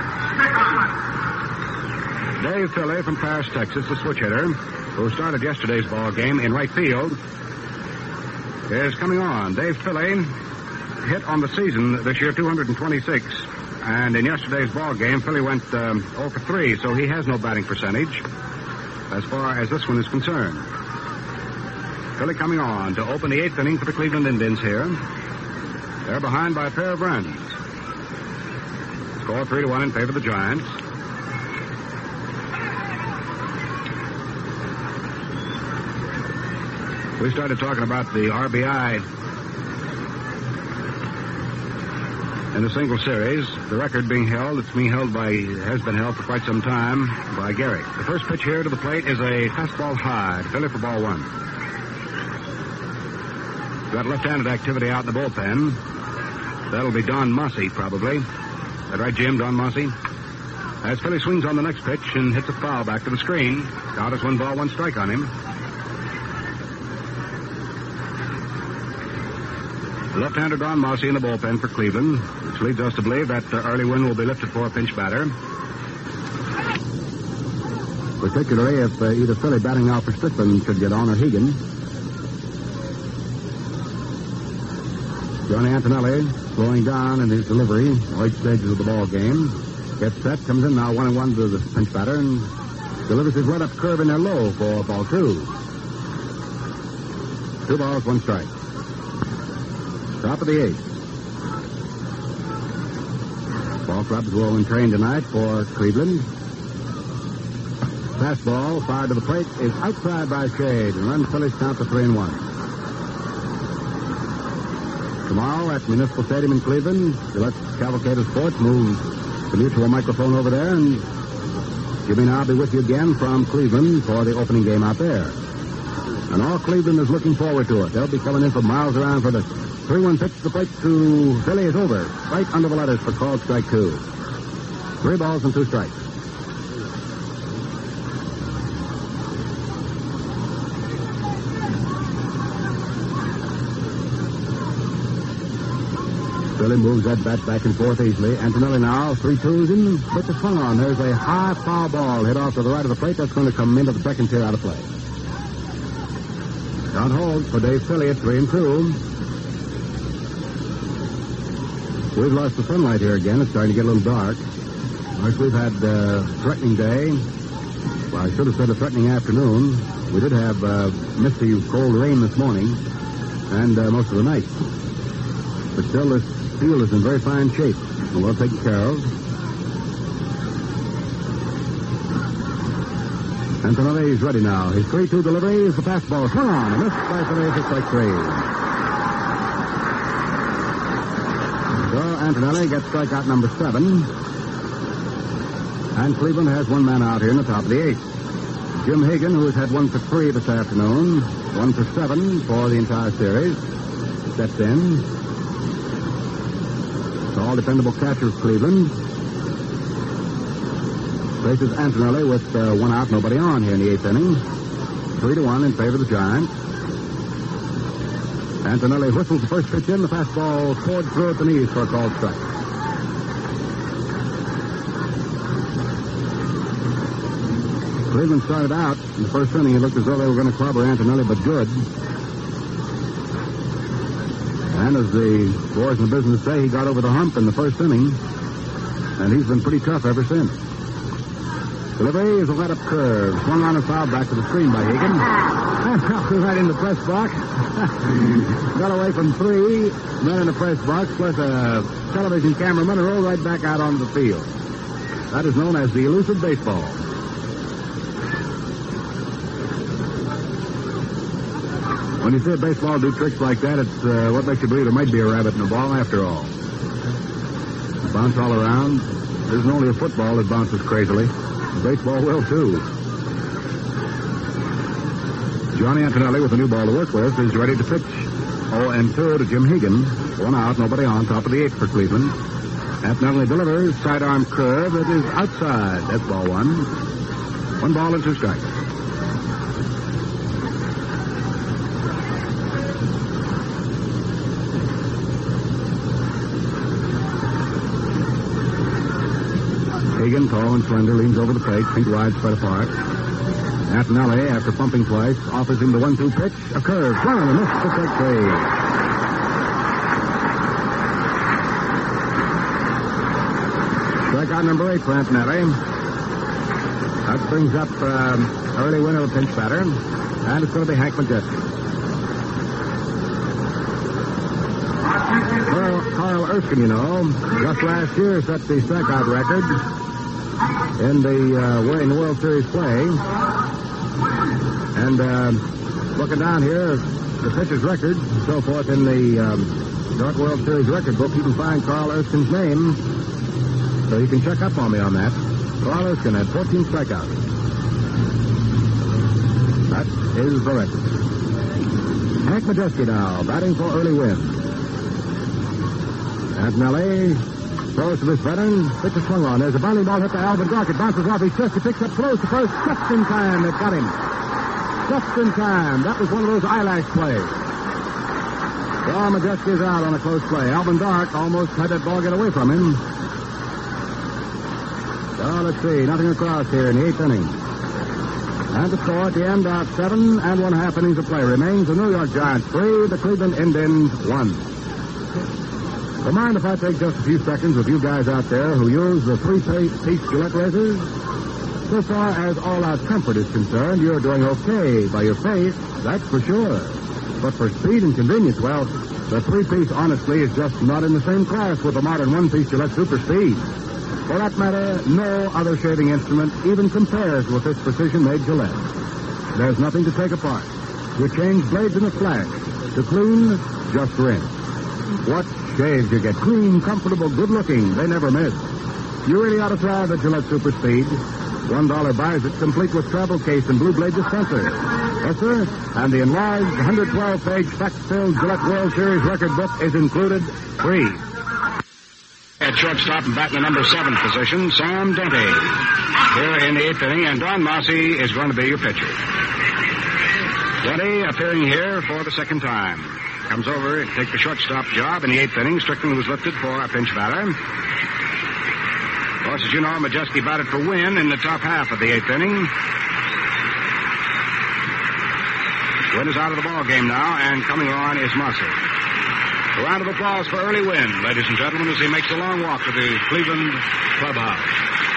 Strickland. Dave Philly from Paris, Texas, the switch hitter, who started yesterday's ball game in right field, is coming on. Dave Philly hit on the season this year two hundred twenty-six, and in yesterday's ball game, Philly went um, oh for three, so he has no batting percentage as far as this one is concerned. Philly coming on to open the eighth inning for the Cleveland Indians here. They're behind by a pair of runs. Score three to one in favor of the Giants. We started talking about the R B I in the single series. The record being held, it's being held by, has been held for quite some time by Gehrig. The first pitch here to the plate is a fastball high to Philly for ball one. Got left-handed activity out in the bullpen. That'll be Don Mossy, probably. That right, Jim? Don Mossy? As Philly swings on the next pitch and hits a foul back to the screen. Count is one ball, one strike on him. Left-hander Don Mossy in the bullpen for Cleveland, which leads us to believe that uh, early win will be lifted for a pinch batter. Particularly if uh, either Philly batting out for Strickland should get on or Hegan. Johnny Antonelli slowing down in his delivery, late stages of the ball game. Gets set, comes in now one and one to the pinch batter and delivers his right up curve in there low for ball two. Two balls, one strike. Top of the eighth. Ball clubs will entrain tonight for Cleveland. Fastball fired to the plate is outside by shade and runs Phillies count to three and one. Tomorrow at Municipal Stadium in Cleveland, Gillette Cavalcade of Sports moves the mutual microphone over there, and Jimmy and I'll be with you again from Cleveland for the opening game out there. And all Cleveland is looking forward to it. They'll be coming in from miles around for this. three one pitch to the plate to Philly is over. Right under the letters for called strike two. Three balls and two strikes. Philly moves that bat back and forth easily. Antonelli now, three twos in, puts a swung on. There's a high foul ball hit off to the right of the plate. That's going to come into the second tier out of play. Count holds for Dave Philly at three and two. We've lost the sunlight here again. It's starting to get a little dark. Of course, we've had a uh, threatening day. Well, I should have said a threatening afternoon. We did have uh, misty, cold rain this morning and uh, most of the night. But still, this field is in very fine shape and well taken care of. Antonelli is ready now. His three two delivery is the fastball. Swung on. A miss by Philly for strike three. So Antonelli gets strikeout number seven. And Cleveland has one man out here in the top of the eighth. Jim Hagan, who has had one for three this afternoon, one for seven for the entire series, steps in. Tall, dependable catcher of Cleveland. Faces Antonelli with uh, one out, nobody on here in the eighth inning. Three to one in favor of the Giants. Antonelli whistles the first pitch in. The fastball poured through at the knees for a called strike. Cleveland started out in the first inning. It looked as though they were going to clobber Antonelli, but good. And as the boys in the business say, he got over the hump in the first inning, and he's been pretty tough ever since. Delivery is a let-up curve. Swung on and fouled back to the screen by Hagan. Right in the press box. Got away from three, men in the press box, plus a television cameraman, and rolled right back out onto the field. That is known as the elusive baseball. When you see a baseball do tricks like that, it's uh, what makes you believe there might be a rabbit in the ball after all. Bounce all around. There isn't only a football that bounces crazily. Baseball will, too. Johnny Antonelli with a new ball to work with is ready to pitch. oh and two to Jim Hegan. One out, nobody on, top of the eighth for Cleveland. Antonelli delivers, sidearm curve. It is outside. That's ball one. One ball and two strikes. Hagan, tall and slender, leans over the plate, feet wide, spread apart. Antonelli, after pumping twice, offers him the one two pitch. A curve, swung and a miss for strike three. Strikeout number eight for Antonelli. That brings up um, early winner of pinch batter, and it's going to be Hank Majeski. Carl, Carl Erskine, you know, just last year set the strikeout record in the uh, in the World Series play. And uh, looking down here, the pitcher's record and so forth in the um, North World Series record book, you can find Carl Erskine's name, so you can check up on me on that. Carl Erskine had fourteen strikeouts. That is the record. Hank Majeski now, batting for Early Wynn. Antonelli throws to this veteran. Pitch is swung on. There's a bounding ball hit to Alvin Dark. It bounces off his chest. He picks up close to first. Just in time. They've got him. Just in time. That was one of those eyelash plays. Well, Majeski is out on a close play. Alvin Dark almost had that ball get away from him. So let's see. Nothing across here in the eighth inning. And the score at the end of seven and one half innings of play remains the New York Giants three, the Cleveland Indians one. Don't mind if I take just a few seconds with you guys out there who use the three-piece Gillette razors. So far as all-out comfort is concerned, you're doing okay by your face, that's for sure. But for speed and convenience, well, the three-piece honestly is just not in the same class with the modern one-piece Gillette Super Speed. For that matter, no other shaving instrument even compares with this precision-made Gillette. There's nothing to take apart. You change blades in a flash. To clean, just rinse. What shaves you get? Clean, comfortable, good-looking. They never miss. You really ought to try the Gillette Super Speed. One dollar buys it, complete with travel case and blue blade dispenser. Yes, sir. And the enlarged one hundred twelve page fact-filled Gillette World Series record book is included free. At shortstop and batting the number seven position, Sam Dente. Here in the eighth inning, and Don Mossy is going to be your pitcher. Dente appearing here for the second time. Comes over to take the shortstop job in the eighth inning. Strickland was lifted for a pinch batter. Of course, as you know, Majeski batted for Wynn in the top half of the eighth inning. Wynn is out of the ball game now, and coming on is Mossy. A round of applause for Early Wynn, ladies and gentlemen, as he makes a long walk to the Cleveland clubhouse.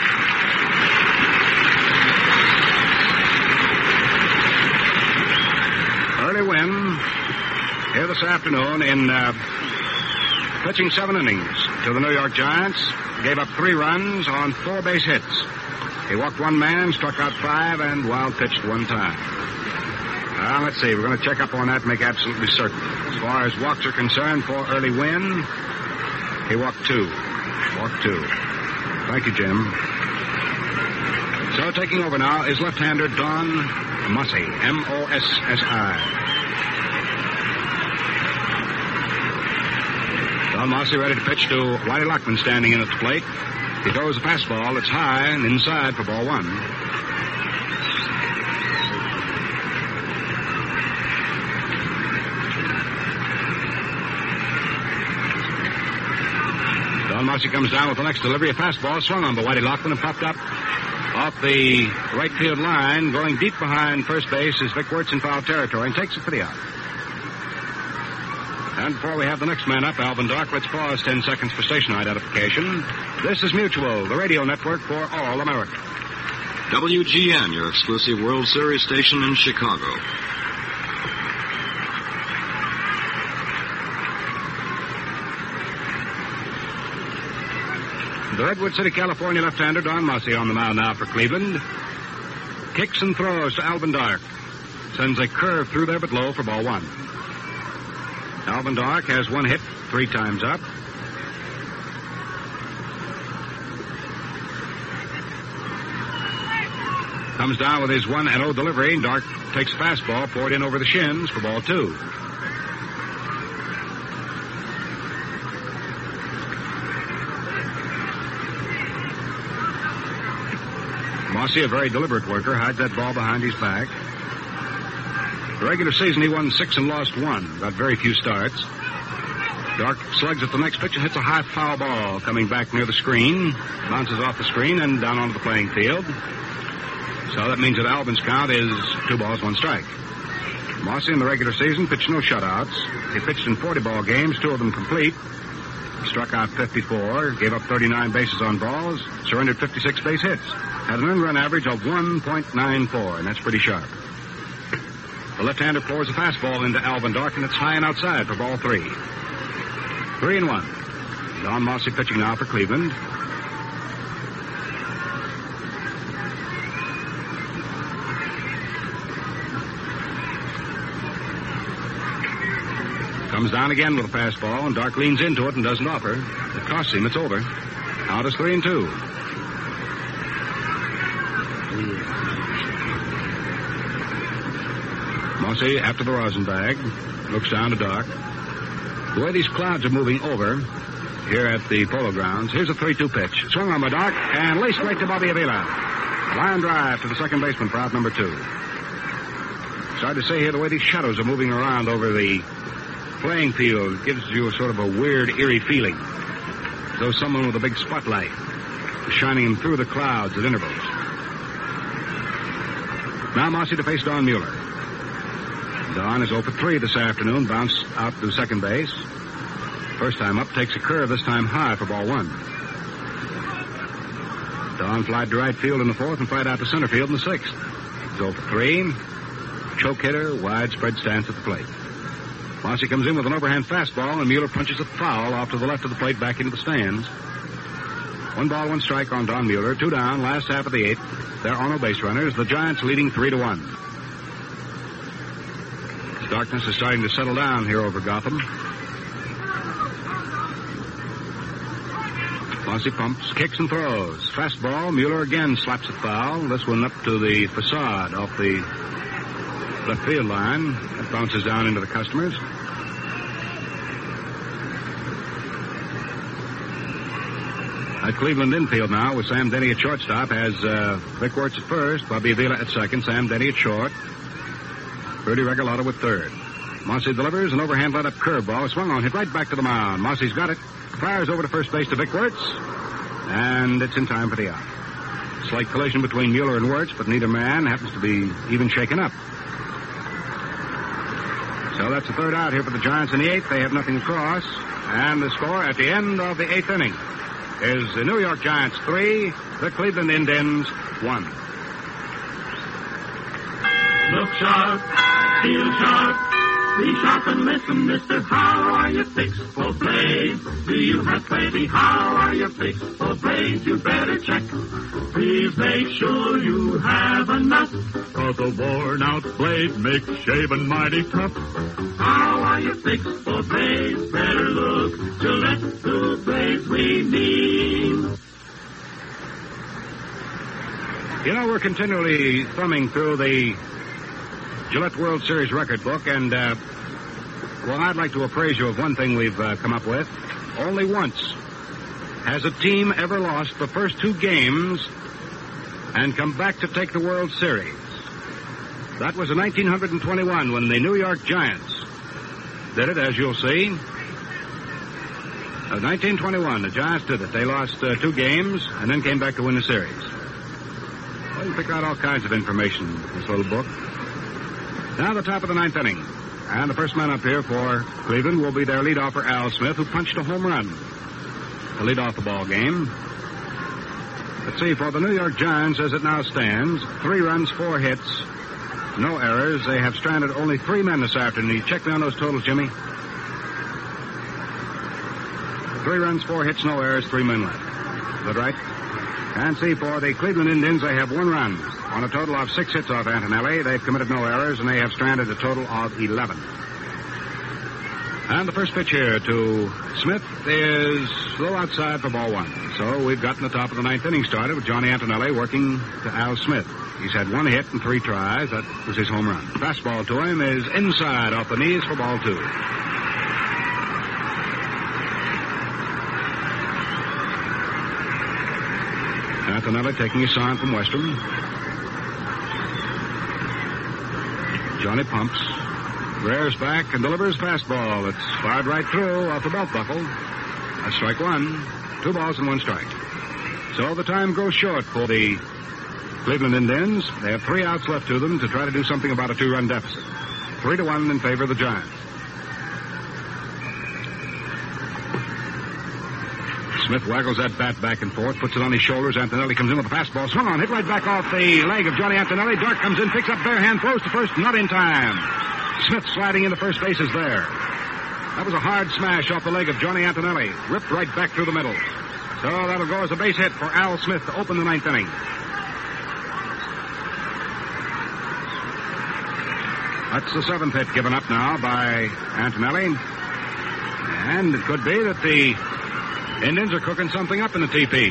Early Wynn here this afternoon in uh, pitching seven innings to the New York Giants. Gave up three runs on four base hits. He walked one man, struck out five, and wild pitched one time. Well, let's see. We're going to check up on that and make absolutely certain. As far as walks are concerned for Early Wynn, he walked two. Walked two. Thank you, Jim. So taking over now is left-hander Don Mossy, M O S S I. Don Mossy ready to pitch to Whitey Lockman standing in at the plate. He throws a fastball that's high and inside for ball one. Don Mossy comes down with the next delivery. A fastball swung on by Whitey Lockman and popped up off the right field line. Going deep behind first base is Vic Wirtz in foul territory and takes it for the out. And before we have the next man up, Alvin Dark, let's pause ten seconds for station identification. This is Mutual, the radio network for all America. W G N, your exclusive World Series station in Chicago. The Redwood City, California left-hander Don Mossy on the mound now for Cleveland. Kicks and throws to Alvin Dark. Sends a curve through there but low for ball one. Alvin Dark has one hit three times up. Comes down with his one and oh delivery. Dark takes fastball, poured in over the shins for ball two. Mossy, a very deliberate worker, hides that ball behind his back. The regular season, he won six and lost one. Got very few starts. Dark slugs at the next pitch and hits a high foul ball coming back near the screen. Bounces off the screen and down onto the playing field. So that means that Albin's count is two balls, one strike. Mossy in the regular season pitched no shutouts. He pitched in forty ball games, two of them complete. Struck out fifty-four, gave up thirty-nine bases on balls, surrendered fifty-six base hits. Had an earned run average of one point nine four, and that's pretty sharp. The left-hander pours a fastball into Alvin Dark, and it's high and outside for ball three. Three and one. Don Mossy pitching now for Cleveland. Comes down again with a fastball, and Dark leans into it and doesn't offer. It costs him. It's over. Out is three and two. Mossy after the rosin bag. Looks down to Dark. The way these clouds are moving over here at the Polo Grounds, here's a three two pitch. Swung on by Dark, and laced right to Bobby Avila. Line drive to the second baseman for out number two. It's hard to say here the way these shadows are moving around over the playing field gives you a sort of a weird, eerie feeling. As though someone with a big spotlight is shining him through the clouds at intervals. Now Mossy to face Don Mueller. Don is oh for three this afternoon, bounced out to second base. First time up, takes a curve, this time high for ball one. Don flied to right field in the fourth and flied out to center field in the sixth. He's oh for three. Choke hitter, widespread stance at the plate. Mossy comes in with an overhand fastball, and Mueller punches it foul off to the left of the plate back into the stands. One ball, one strike on Don Mueller. Two down, last half of the eighth. There are no base runners. The Giants leading three to one. Darkness is starting to settle down here over Gotham. Mossy pumps, kicks and throws. Fastball, Mueller again slaps it foul. This one up to the facade off the left field line. That bounces down into the customers. At Cleveland infield now with Sam Denny at shortstop has uh, Vic Wertz at first, Bobby Avila at second, Sam Denny at short. Rudy Regalado with third. Mossy delivers an overhand let-up curveball. Swung on, hit right back to the mound. Mossy's got it. Fires over to first base to Vic Wertz. And it's in time for the out. Slight collision between Mueller and Wertz, but neither man happens to be even shaken up. So that's the third out here for the Giants in the eighth. They have nothing across. And the score at the end of the eighth inning is the New York Giants three, the Cleveland Indians one. Look sharp, feel sharp, be sharp and listen, mister. How are you fixed for play? Do you have plenty? How are you fixed for play? You better check. Please make sure you have enough, cause a worn out blade makes shaving mighty tough. How are you fixed for blades? Better look, Gillette, the blades we need. You know, we're continually thumbing through the Gillette World Series record book, and, uh, well, I'd like to appraise you of one thing we've uh, come up with. Only once has a team ever lost the first two games and come back to take the World Series. That was in nineteen twenty-one when the New York Giants did it, as you'll see. Uh, nineteen twenty-one, the Giants did it. They lost uh, two games and then came back to win the series. Well, you pick out all kinds of information in this little book. Now the top of the ninth inning. And the first man up here for Cleveland will be their leadoff, Al Smith, who punched a home run to lead off the ball game. Let's see, for the New York Giants, as it now stands, three runs, four hits, no errors. They have stranded only three men this afternoon. You check me on those totals, Jimmy. Three runs, four hits, no errors, three men left. Is that right? And see, for the Cleveland Indians, they have one run on a total of six hits off Antonelli. They've committed no errors, and they have stranded a total of eleven. And the first pitch here to Smith is a little outside for ball one. So we've gotten the top of the ninth inning started with Johnny Antonelli working to Al Smith. He's had one hit and three tries. That was his home run. Fastball to him is inside off the knees for ball two. Antonelli taking his sign from Western. Johnny pumps. Rears back and delivers fastball. It's fired right through off the belt buckle. That's strike one. Two balls and one strike. So the time grows short for the Cleveland Indians. They have three outs left to them to try to do something about a two-run deficit. Three to one in favor of the Giants. Smith waggles that bat back and forth, puts it on his shoulders. Antonelli comes in with a fastball. Swung on, hit right back off the leg of Johnny Antonelli. Dart comes in, picks up bare hand, throws to first, not in time. Smith sliding into first base is there. That was a hard smash off the leg of Johnny Antonelli. Ripped right back through the middle. So that'll go as a base hit for Al Smith to open the ninth inning. That's the seventh hit given up now by Antonelli. And it could be that the Indians are cooking something up in the T P.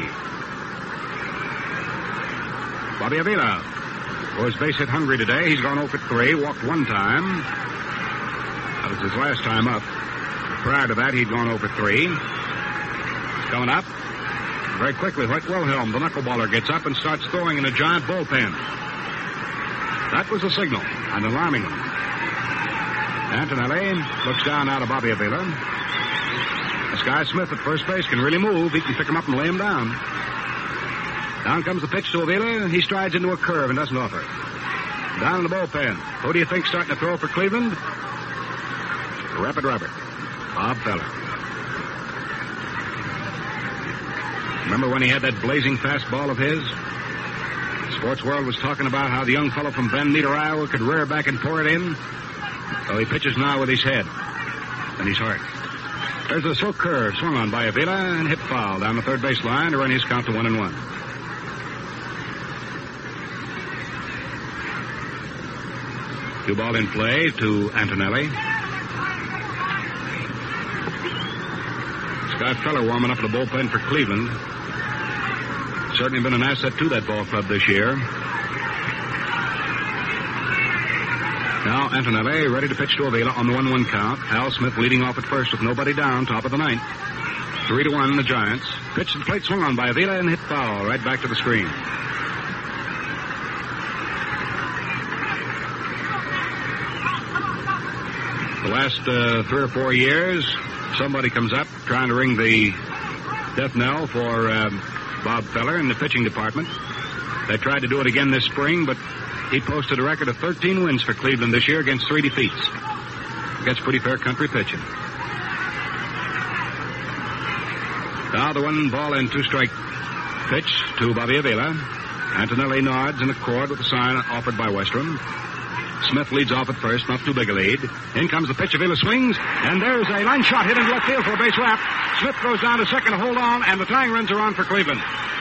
Bobby Avila was base hit hungry today. He's gone oh for three, walked one time. That was his last time up. Prior to that, he'd gone oh for three. Coming up. Very quickly, Whit Wilhelm, the knuckleballer, gets up and starts throwing in a giant bullpen. That was a signal, and alarming them. Antonelli looks down out of Bobby Avila. This guy Smith at first base can really move. He can pick him up and lay him down. Down comes the pitch to Avila. He strides into a curve and doesn't offer. Down in the bullpen. Who do you think's starting to throw for Cleveland? Rapid Robert. Bob Feller. Remember when he had that blazing fastball of his? The sports world was talking about how the young fellow from Van Meter, Iowa could rear back and pour it in. So he pitches now with his head and his heart. There's a slow curve swung on by Avila and hit foul down the third base line to run his count to one and one. Two ball in play to Antonelli. Scott Feller warming up the bullpen for Cleveland. Certainly been an asset to that ball club this year. Now Antonelli ready to pitch to Avila on the one one count. Al Smith leading off at first with nobody down, top of the ninth. Three to one, the Giants. Pitch to the plate swung on by Avila and hit foul right back to the screen. The last uh, three or four years, somebody comes up trying to ring the death knell for um, Bob Feller in the pitching department. They tried to do it again this spring, but he posted a record of thirteen wins for Cleveland this year against three defeats. Against pretty fair country pitching. Now the one ball and two strike pitch to Bobby Avila. Antonelli nods in accord with the sign offered by Westrom. Smith leads off at first, not too big a lead. In comes the pitch. Avila swings, and there's a line shot hit into left field for a base wrap. Smith goes down to second to hold on, and the tying runs are on for Cleveland.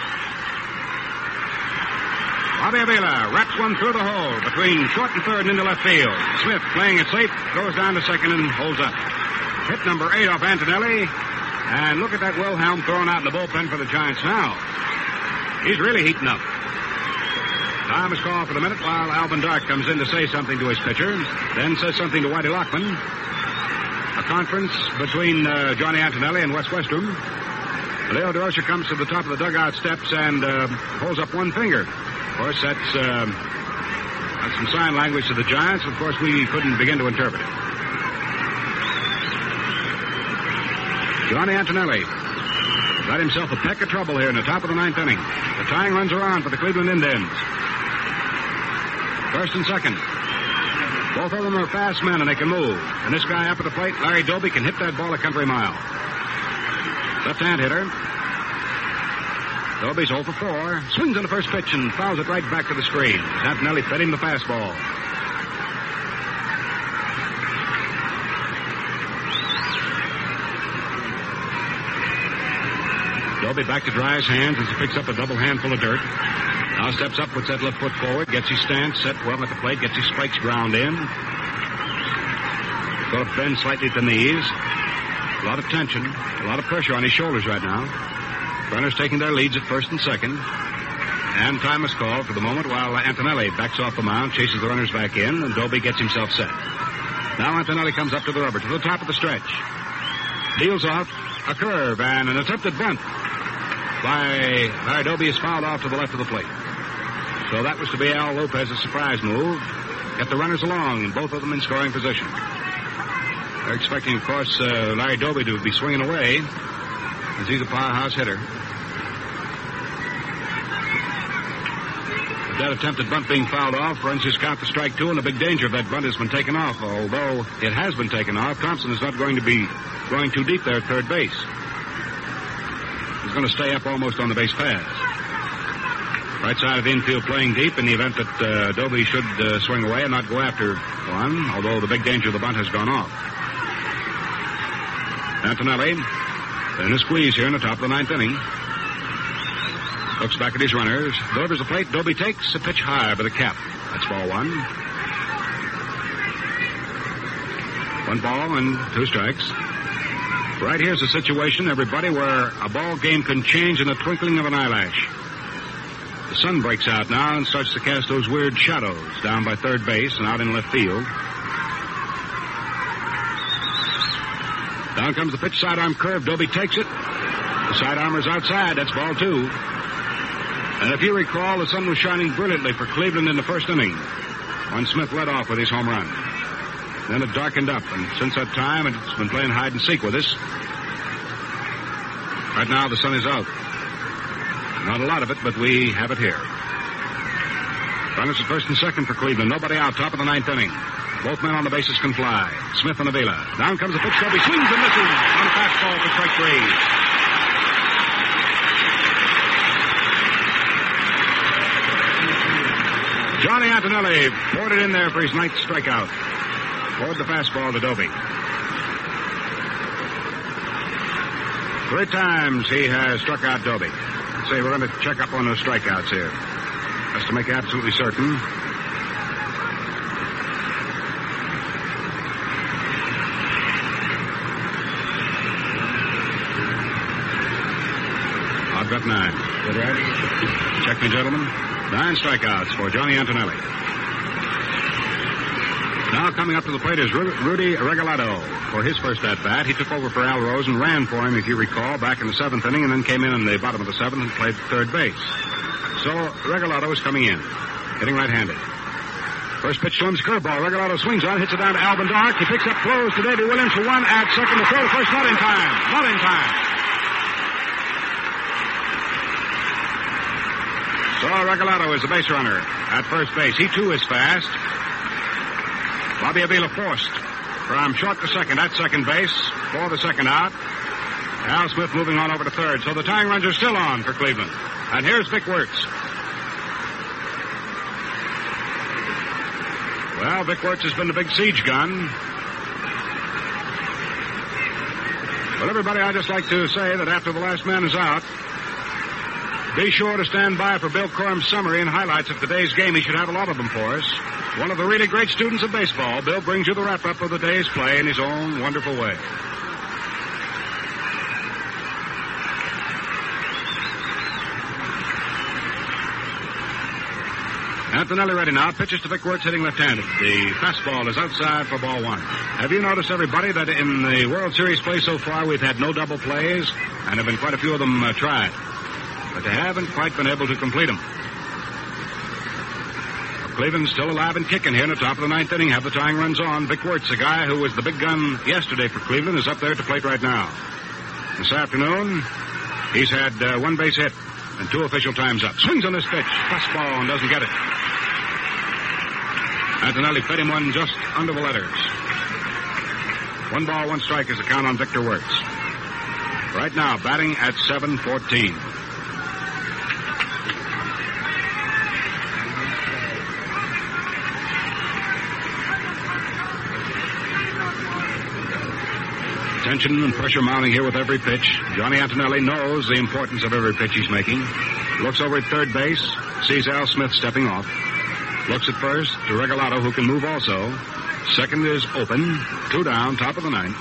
Bobby Avila wraps one through the hole between short and third and into left field. Smith, playing it safe, goes down to second and holds up. Hit number eight off Antonelli. And look at that Wilhelm thrown out in the bullpen for the Giants now. He's really heating up. Time is called for the minute while Alvin Dart comes in to say something to his pitcher, then says something to Whitey Lockman. A conference between uh, Johnny Antonelli and Wes Westrom. Leo Durocher comes to the top of the dugout steps and uh, holds up one finger. Of course, that's, uh, that's some sign language to the Giants. Of course, we couldn't begin to interpret it. Johnny Antonelli got himself a peck of trouble here in the top of the ninth inning. The tying runs are on for the Cleveland Indians. First and second. Both of them are fast men, and they can move. And this guy up at the plate, Larry Doby, can hit that ball a country mile. Left-hand hitter. Doby's oh for four. Swings on the first pitch and fouls it right back to the screen. Antonelli fed him the fastball. Doby back to dry his hands as he picks up a double handful of dirt. Now steps up, puts that left foot forward, gets his stance set well at the plate, gets his spikes ground in. Got to bend slightly at the knees. A lot of tension, a lot of pressure on his shoulders right now. Runners taking their leads at first and second. And time is called for the moment while Antonelli backs off the mound, chases the runners back in, and Doby gets himself set. Now Antonelli comes up to the rubber, to the top of the stretch. Deals off a curve and an attempted bunt by Larry Doby is fouled off to the left of the plate. So that was to be Al Lopez's surprise move. Get the runners along, both of them in scoring position. They're expecting, of course, uh, Larry Doby to be swinging away, as he's a powerhouse hitter. With that attempted bunt being fouled off, runs his count to strike two, and the big danger of that bunt has been taken off. Although it has been taken off, Thompson is not going to be going too deep there at third base. He's going to stay up almost on the base paths. Right side of the infield playing deep in the event that uh, Doby should uh, swing away and not go after one, although the big danger of the bunt has gone off. Antonelli in a squeeze here in the top of the ninth inning. Looks back at his runners. Delivers the plate. Doby takes a pitch high by the cap. That's ball one. One ball and two strikes. Right here's a situation, everybody, where a ball game can change in the twinkling of an eyelash. The sun breaks out now and starts to cast those weird shadows down by third base and out in left field. Down comes the pitch, sidearm curve. Doby takes it. The sidearmer's outside. That's ball two. And if you recall, the sun was shining brilliantly for Cleveland in the first inning when Smith led off with his home run. Then it darkened up, and since that time, it's been playing hide and seek with us. Right now, the sun is out. Not a lot of it, but we have it here. Runners at first and second for Cleveland. Nobody out. Top of the ninth inning. Both men on the bases can fly. Smith and Avila. Down comes the pitch. Doby swings and misses on a fastball for strike three. Johnny Antonelli poured it in there for his ninth strikeout. Poured the fastball to Doby. Three times he has struck out Doby. Say, we're going to check up on those strikeouts here, just to make absolutely certain. I've got nine. Good, right? Check me, gentlemen. Nine strikeouts for Johnny Antonelli. Now coming up to the plate is Ru- Rudy Regalado for his first at-bat. He took over for Al Rose and ran for him, if you recall, back in the seventh inning, and then came in in the bottom of the seventh and played third base. So Regalado is coming in, hitting right-handed. First pitch to him is curveball. Regalado swings on, hits it down to Alvin Dark. He picks up close to Davey Williams for one at second. The throw to first, not in time. Not in time. So Regalado is the base runner at first base. He, too, is fast. Bobby Avila forced from short to second at second base for the second out. Al Smith moving on over to third. So the tying runs are still on for Cleveland. And here's Vic Wertz. Well, Vic Wertz has been the big siege gun. Well, everybody, I'd just like to say that after the last man is out, be sure to stand by for Bill Corum's summary and highlights of today's game. He should have a lot of them for us. One of the really great students of baseball, Bill brings you the wrap-up of the day's play in his own wonderful way. Antonelli ready now. Pitches to Vic Wertz, hitting left-handed. The fastball is outside for ball one. Have you noticed, everybody, that in the World Series play so far, we've had no double plays, and have been quite a few of them uh, tried. But they haven't quite been able to complete them. Cleveland's still alive and kicking here in the top of the ninth inning. Have the tying runs on. Vic Wertz, the guy who was the big gun yesterday for Cleveland, is up there at the plate right now. This afternoon, he's had uh, one base hit and two official times up. Swings on this pitch. Fastball and doesn't get it. Antonelli fed him one just under the letters. One ball, one strike is the count on Victor Wertz. Right now, batting at seven fourteen. Tension and pressure mounting here with every pitch. Johnny Antonelli knows the importance of every pitch he's making. Looks over at third base, sees Al Smith stepping off. Looks at first to Regalado, who can move also. Second is open. Two down, top of the ninth.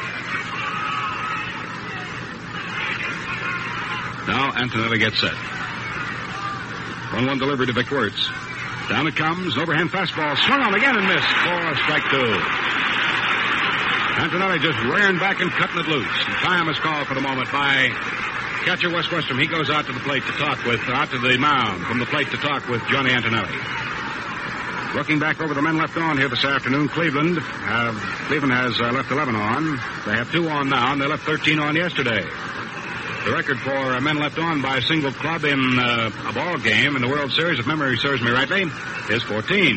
Now Antonelli gets set. one one delivery to Vic Wertz. Down it comes. An overhand fastball. Swung on again and missed. For strike two. Antonelli just rearing back and cutting it loose. And time is called for the moment by catcher Wes Westrom. He goes out to the plate to talk with, out to the mound from the plate to talk with Johnny Antonelli. Looking back over the men left on here this afternoon, Cleveland have, Cleveland has uh, left eleven on. They have two on now, and they left thirteen on yesterday. The record for uh, men left on by a single club in uh, a ball game in the World Series, if memory serves me rightly, is fourteen.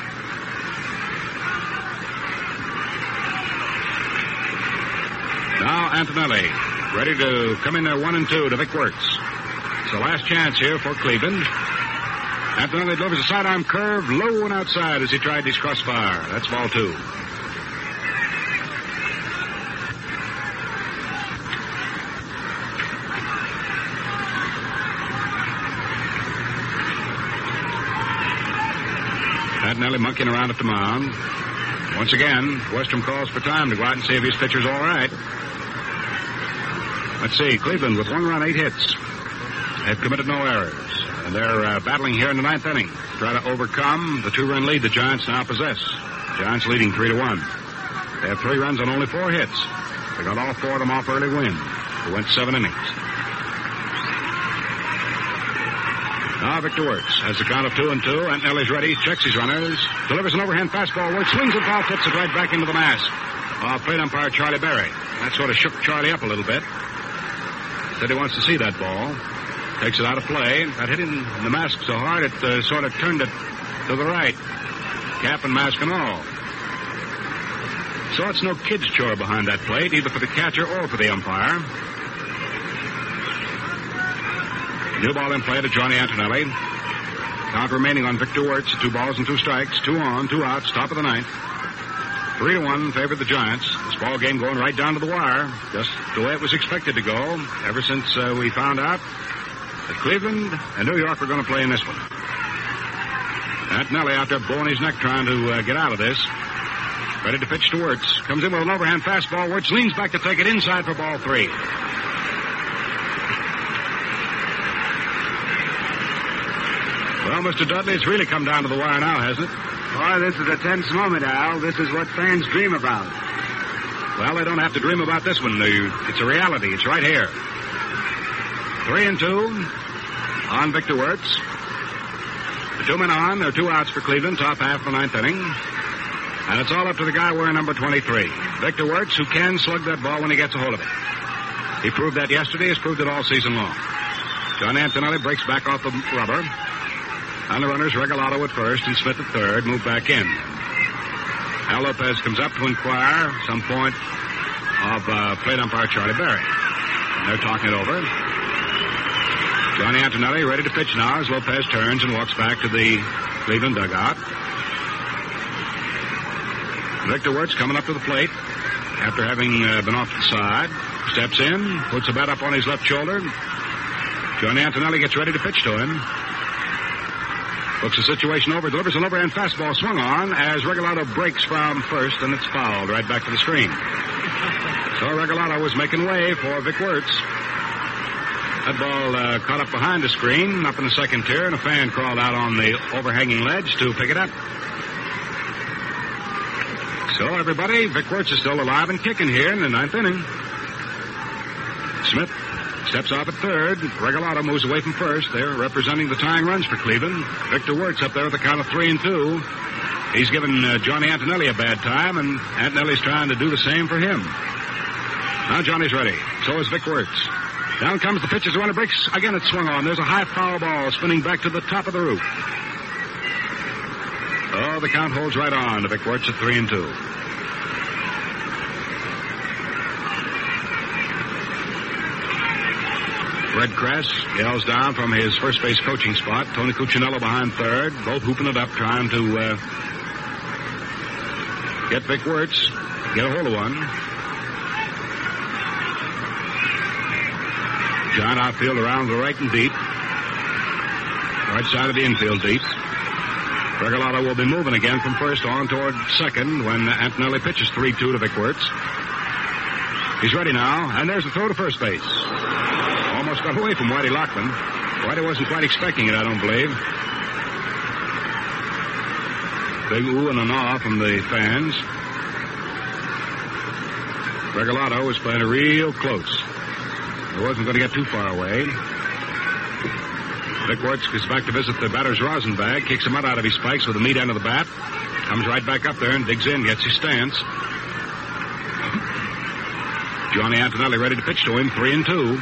Now Antonelli, ready to come in there one and two to Vic Wertz. It's the last chance here for Cleveland. Antonelli delivers a sidearm curve low and outside as he tried his crossfire. That's ball two. Antonelli monkeying around at the mound. Once again, Westrom calls for time to go out and see if his pitcher's all right. Let's see, Cleveland with one run, eight hits. They've committed no errors. And they're uh, battling here in the ninth inning. Try to overcome the two-run lead the Giants now possess. Giants leading three to one. They have three runs on only four hits. They got all four of them off early wins. They went seven innings. Now Victor Wertz has the count of two and two. Antonelli's ready, checks his runners, delivers an overhand fastball. Wertz swings it, foul, tips it right back into the mask. Uh, plate umpire Charlie Berry. That sort of shook Charlie up a little bit. Said he wants to see that ball. Takes it out of play. That hit him in the mask so hard it uh, sort of turned it to the right. Cap and mask and all. So it's no kid's chore behind that plate, either for the catcher or for the umpire. New ball in play to Johnny Antonelli. Count remaining on Victor Wertz. Two balls and two strikes. Two on, two outs, top of the ninth. Three to one favored the Giants. This ball game going right down to the wire. Just the way it was expected to go ever since uh, we found out that Cleveland and New York were going to play in this one. Antonelli out there blowing his neck trying to uh, get out of this. Ready to pitch to Wertz. Comes in with an overhand fastball. Wertz leans back to take it inside for ball three. Well, Mister Dudley, it's really come down to the wire now, hasn't it? Boy, this is a tense moment, Al. This is what fans dream about. Well, they don't have to dream about this one. It's a reality. It's right here. Three and two on Victor Wertz. The two men on. There are two outs for Cleveland, top half of the ninth inning. And it's all up to the guy wearing number twenty-three. Victor Wertz, who can slug that ball when he gets a hold of it. He proved that yesterday. He's proved it all season long. John Antonelli breaks back off the rubber. On the runners, Regalado at first and Smith at third, move back in. Al Lopez comes up to inquire some point of uh, plate umpire Charlie Berry. And they're talking it over. Johnny Antonelli ready to pitch now as Lopez turns and walks back to the Cleveland dugout. Victor Wertz coming up to the plate after having uh, been off to the side. Steps in, puts the bat up on his left shoulder. Johnny Antonelli gets ready to pitch to him. Looks the situation over, delivers an overhand fastball swung on as Regalado breaks from first, and it's fouled right back to the screen. So Regalado was making way for Vic Wertz. That ball uh, caught up behind the screen, up in the second tier, and a fan crawled out on the overhanging ledge to pick it up. So everybody, Vic Wertz is still alive and kicking here in the ninth inning. Smith steps off at third. Regalado moves away from first. They're representing the tying runs for Cleveland. Victor Wertz up there at the count of three and two. He's given uh, Johnny Antonelli a bad time, and Antonelli's trying to do the same for him. Now Johnny's ready. So is Vic Wertz. Down comes the pitch as the runner breaks. Again, it's swung on. There's a high foul ball spinning back to the top of the roof. Oh, the count holds right on to Vic Wertz at three and two. Red Kress yells down from his first base coaching spot. Tony Cuccinello behind third, both hooping it up, trying to uh, get Vic Wertz, get a hold of one. John outfield around the right and deep. Right side of the infield deep. Regalado will be moving again from first on toward second when Antonelli pitches three two to Vic Wertz. He's ready now, and there's the throw to first base. Almost got away from Whitey Lockman. Whitey wasn't quite expecting it, I don't believe. Big ooh and an ah from the fans. Regalado was playing it real close. He wasn't going to get too far away. Vic Wertz gets back to visit the batter's rosin bag, kicks him out out of his spikes with the meat end of the bat, comes right back up there and digs in, gets his stance. Johnny Antonelli ready to pitch to him, three and two.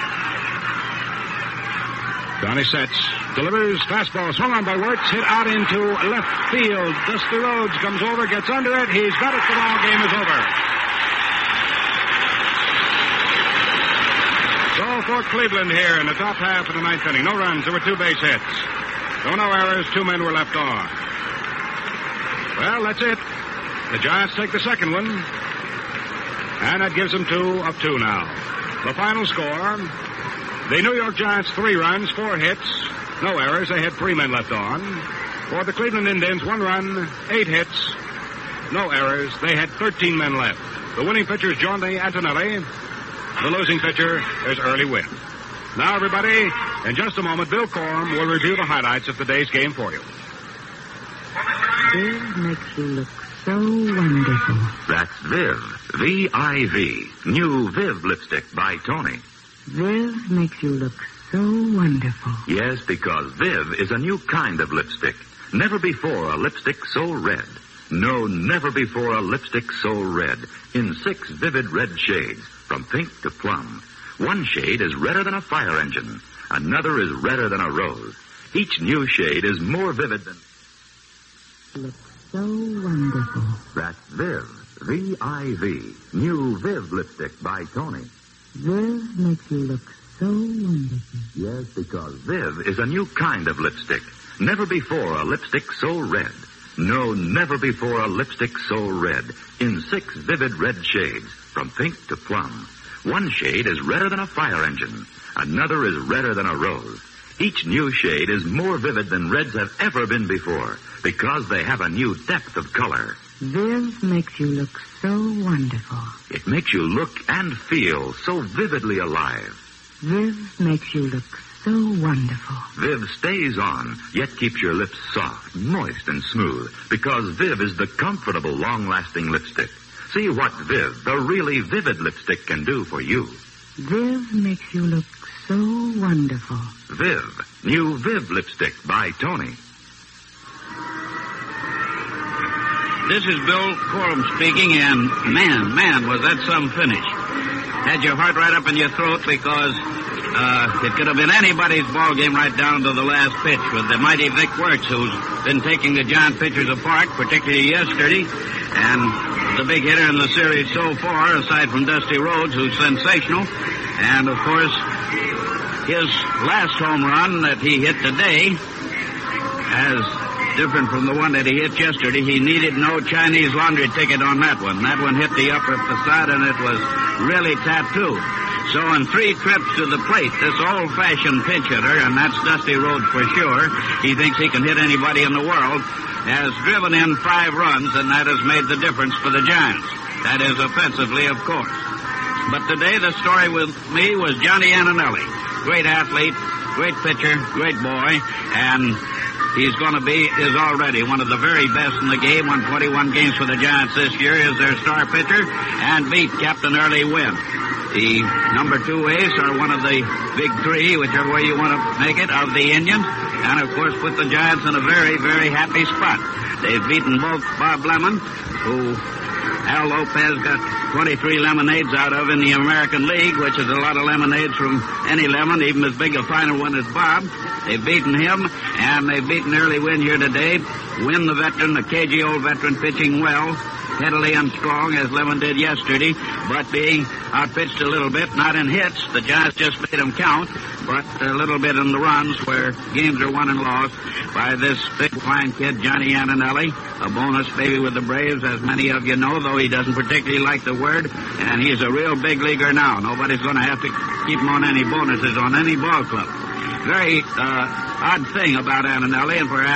Johnny sets, delivers, fastball swung on by Wertz, hit out into left field. Dusty Rhodes comes over, gets under it. He's got it. The ball game is over. So for Cleveland here in the top half of the ninth inning. No runs, there were two base hits. No, no errors, two men were left on. Well, that's it. The Giants take the second one. And that gives them two of two now. The final score, the New York Giants, three runs, four hits, no errors. They had three men left on. For the Cleveland Indians, one run, eight hits, no errors. They had thirteen men left. The winning pitcher is Johnny Antonelli. The losing pitcher is Early Wynn. Now, everybody, in just a moment, Bill Corum will review the highlights of today's game for you. Viv makes you look so wonderful. That's Viv. V I V. New Viv lipstick by Tony. Viv makes you look so wonderful. Yes, because Viv is a new kind of lipstick. Never before a lipstick so red. No, never before a lipstick so red. In six vivid red shades, from pink to plum. One shade is redder than a fire engine. Another is redder than a rose. Each new shade is more vivid than... Looks so wonderful. That's Viv. V I V. New Viv lipstick by Tony. Viv makes you look so wonderful. Yes, because Viv is a new kind of lipstick. Never before a lipstick so red. No, never before a lipstick so red. In six vivid red shades, from pink to plum. One shade is redder than a fire engine. Another is redder than a rose. Each new shade is more vivid than reds have ever been before, because they have a new depth of color. Viv makes you look so wonderful. It makes you look and feel so vividly alive. Viv makes you look so wonderful. Viv stays on, yet keeps your lips soft, moist, and smooth, because Viv is the comfortable, long-lasting lipstick. See what Viv, the really vivid lipstick, can do for you. Viv makes you look so wonderful. Viv, new Viv lipstick by Tony. This is Bill Corum speaking, and man, man, was that some finish. Had your heart right up in your throat because uh, it could have been anybody's ball game right down to the last pitch with the mighty Vic Wertz, who's been taking the Giant pitchers apart, particularly yesterday, and the big hitter in the series so far, aside from Dusty Rhodes, who's sensational. And, of course, his last home run that he hit today, as different from the one that he hit yesterday, he needed no Chinese laundry ticket on that one. That one hit the upper facade, and it was really tattooed. So in three trips to the plate, this old-fashioned pinch hitter, and that's Dusty Rhodes for sure, he thinks he can hit anybody in the world, has driven in five runs, and that has made the difference for the Giants. That is offensively, of course. But today the story with me was Johnny Antonelli. Great athlete, great pitcher, great boy, and he's going to be, is already one of the very best in the game. Won twenty-one games for the Giants this year, is their star pitcher, and beat Captain Early Wynn. The number two ace are one of the big three, whichever way you want to make it, of the Indians. And, of course, put the Giants in a very, very happy spot. They've beaten both Bob Lemon, who Al Lopez got twenty-three lemonades out of in the American League, which is a lot of lemonades from any lemon, even as big a finer one as Bob. They've beaten him, and they've beaten Early Wynn here today. Wynn, the veteran, the cagey old veteran, pitching well, steadily and strong, as Lemon did yesterday, but being outpitched a little bit, not in hits. The Giants just made them count, but a little bit in the runs where games are won and lost by this big, fine kid, Johnny Antonelli, a bonus baby with the Braves, as many of you know, though he doesn't particularly like the word, and he's a real big leaguer now. Nobody's going to have to keep him on any bonuses on any ball club. Very uh, odd thing about Antonelli, and perhaps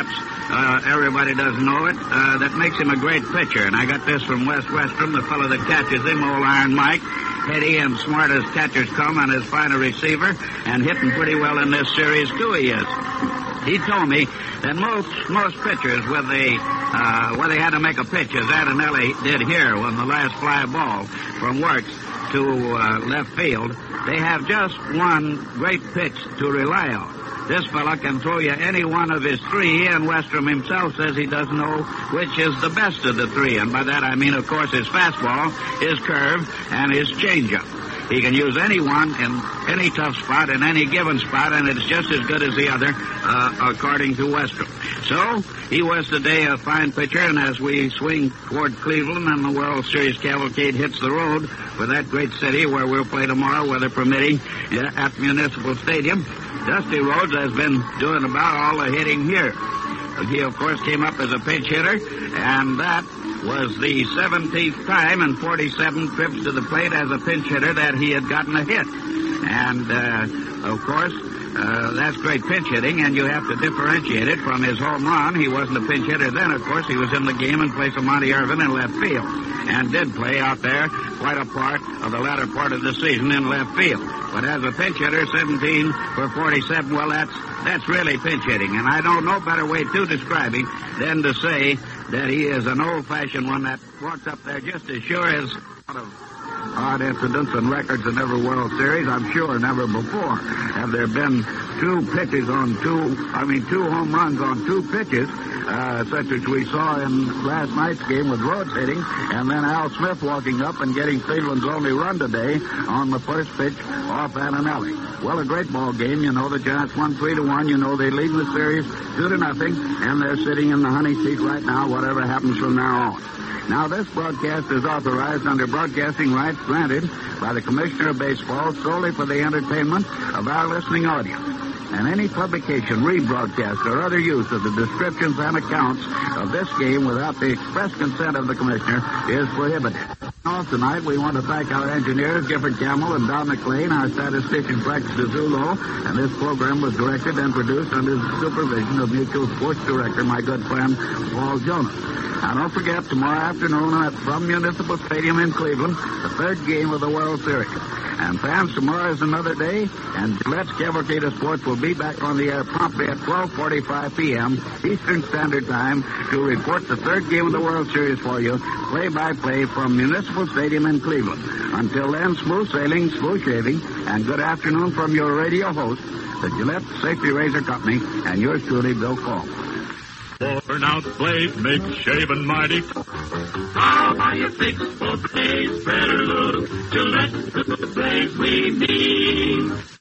uh, everybody doesn't know it, uh, that makes him a great pitcher. And I got this from West Westrum, the fellow that catches him, old Iron Mike. Heady and smart as catchers come, and as fine a receiver, and hitting pretty well in this series, too, he is. He told me that most most pitchers, with the, uh, where they had to make a pitch, as Adinelli did here when the last fly ball from Works to uh, left field, they have just one great pitch to rely on. This fella can throw you any one of his three, and Westrum himself says he doesn't know which is the best of the three. And by that I mean, of course, his fastball, his curve, and his changeup. He can use any one in any tough spot, in any given spot, and it's just as good as the other, uh, according to Westrum. So, he was today a fine pitcher, and as we swing toward Cleveland and the World Series cavalcade hits the road for that great city where we'll play tomorrow, weather permitting, at Municipal Stadium, Dusty Rhodes has been doing about all the hitting here. He, of course, came up as a pinch hitter, and that was the seventeenth time in forty-seven trips to the plate as a pinch hitter that he had gotten a hit. And, uh, of course, uh, that's great pinch hitting, and you have to differentiate it from his home run. He wasn't a pinch hitter then, of course. He was in the game in place of Monty Irvin in left field, and did play out there quite a part of the latter part of the season in left field. But as a pinch hitter, seventeen for forty-seven, well, that's that's really pinch hitting. And I don't know better way to describe him than to say that he is an old-fashioned one that walks up there just as sure as a lot of odd incidents and records in every World Series. I'm sure never before have there been two pitches on two, I mean, two home runs on two pitches, uh, such as we saw in last night's game with Rhodes hitting, and then Al Smith walking up and getting Cleveland's only run today on the first pitch off Adinelli. Well, a great ball game. You know the Giants won three to one. You know they lead the series two to nothing, and they're sitting in the honey seat right now, whatever happens from now on. Now, this broadcast is authorized under broadcasting rights granted by the Commissioner of Baseball solely for the entertainment of our listening audience. And any publication, rebroadcast, or other use of the descriptions and accounts of this game without the express consent of the Commissioner is prohibited. Now, tonight, we want to thank our engineers, Gifford Campbell and Don McLean, our statistician, Rex DeZulo, and this program was directed and produced under the supervision of Mutual Sports Director, my good friend, Paul Jonas. Now, don't forget, tomorrow afternoon at from Municipal Stadium in Cleveland, the third game of the World Series. And fans, tomorrow is another day, and Gillette's Cavalcade of Sports will be back on the air promptly at twelve forty-five p.m. Eastern Standard Time to report the third game of the World Series for you, play-by-play from Municipal Stadium in Cleveland. Until then, smooth sailing, smooth shaving, and good afternoon from your radio host, the Gillette Safety Razor Company, and yours truly, Bill Cole. Worn out blade makes shaving mighty. How buy you fix for blades better look? Gillette, the blades we need.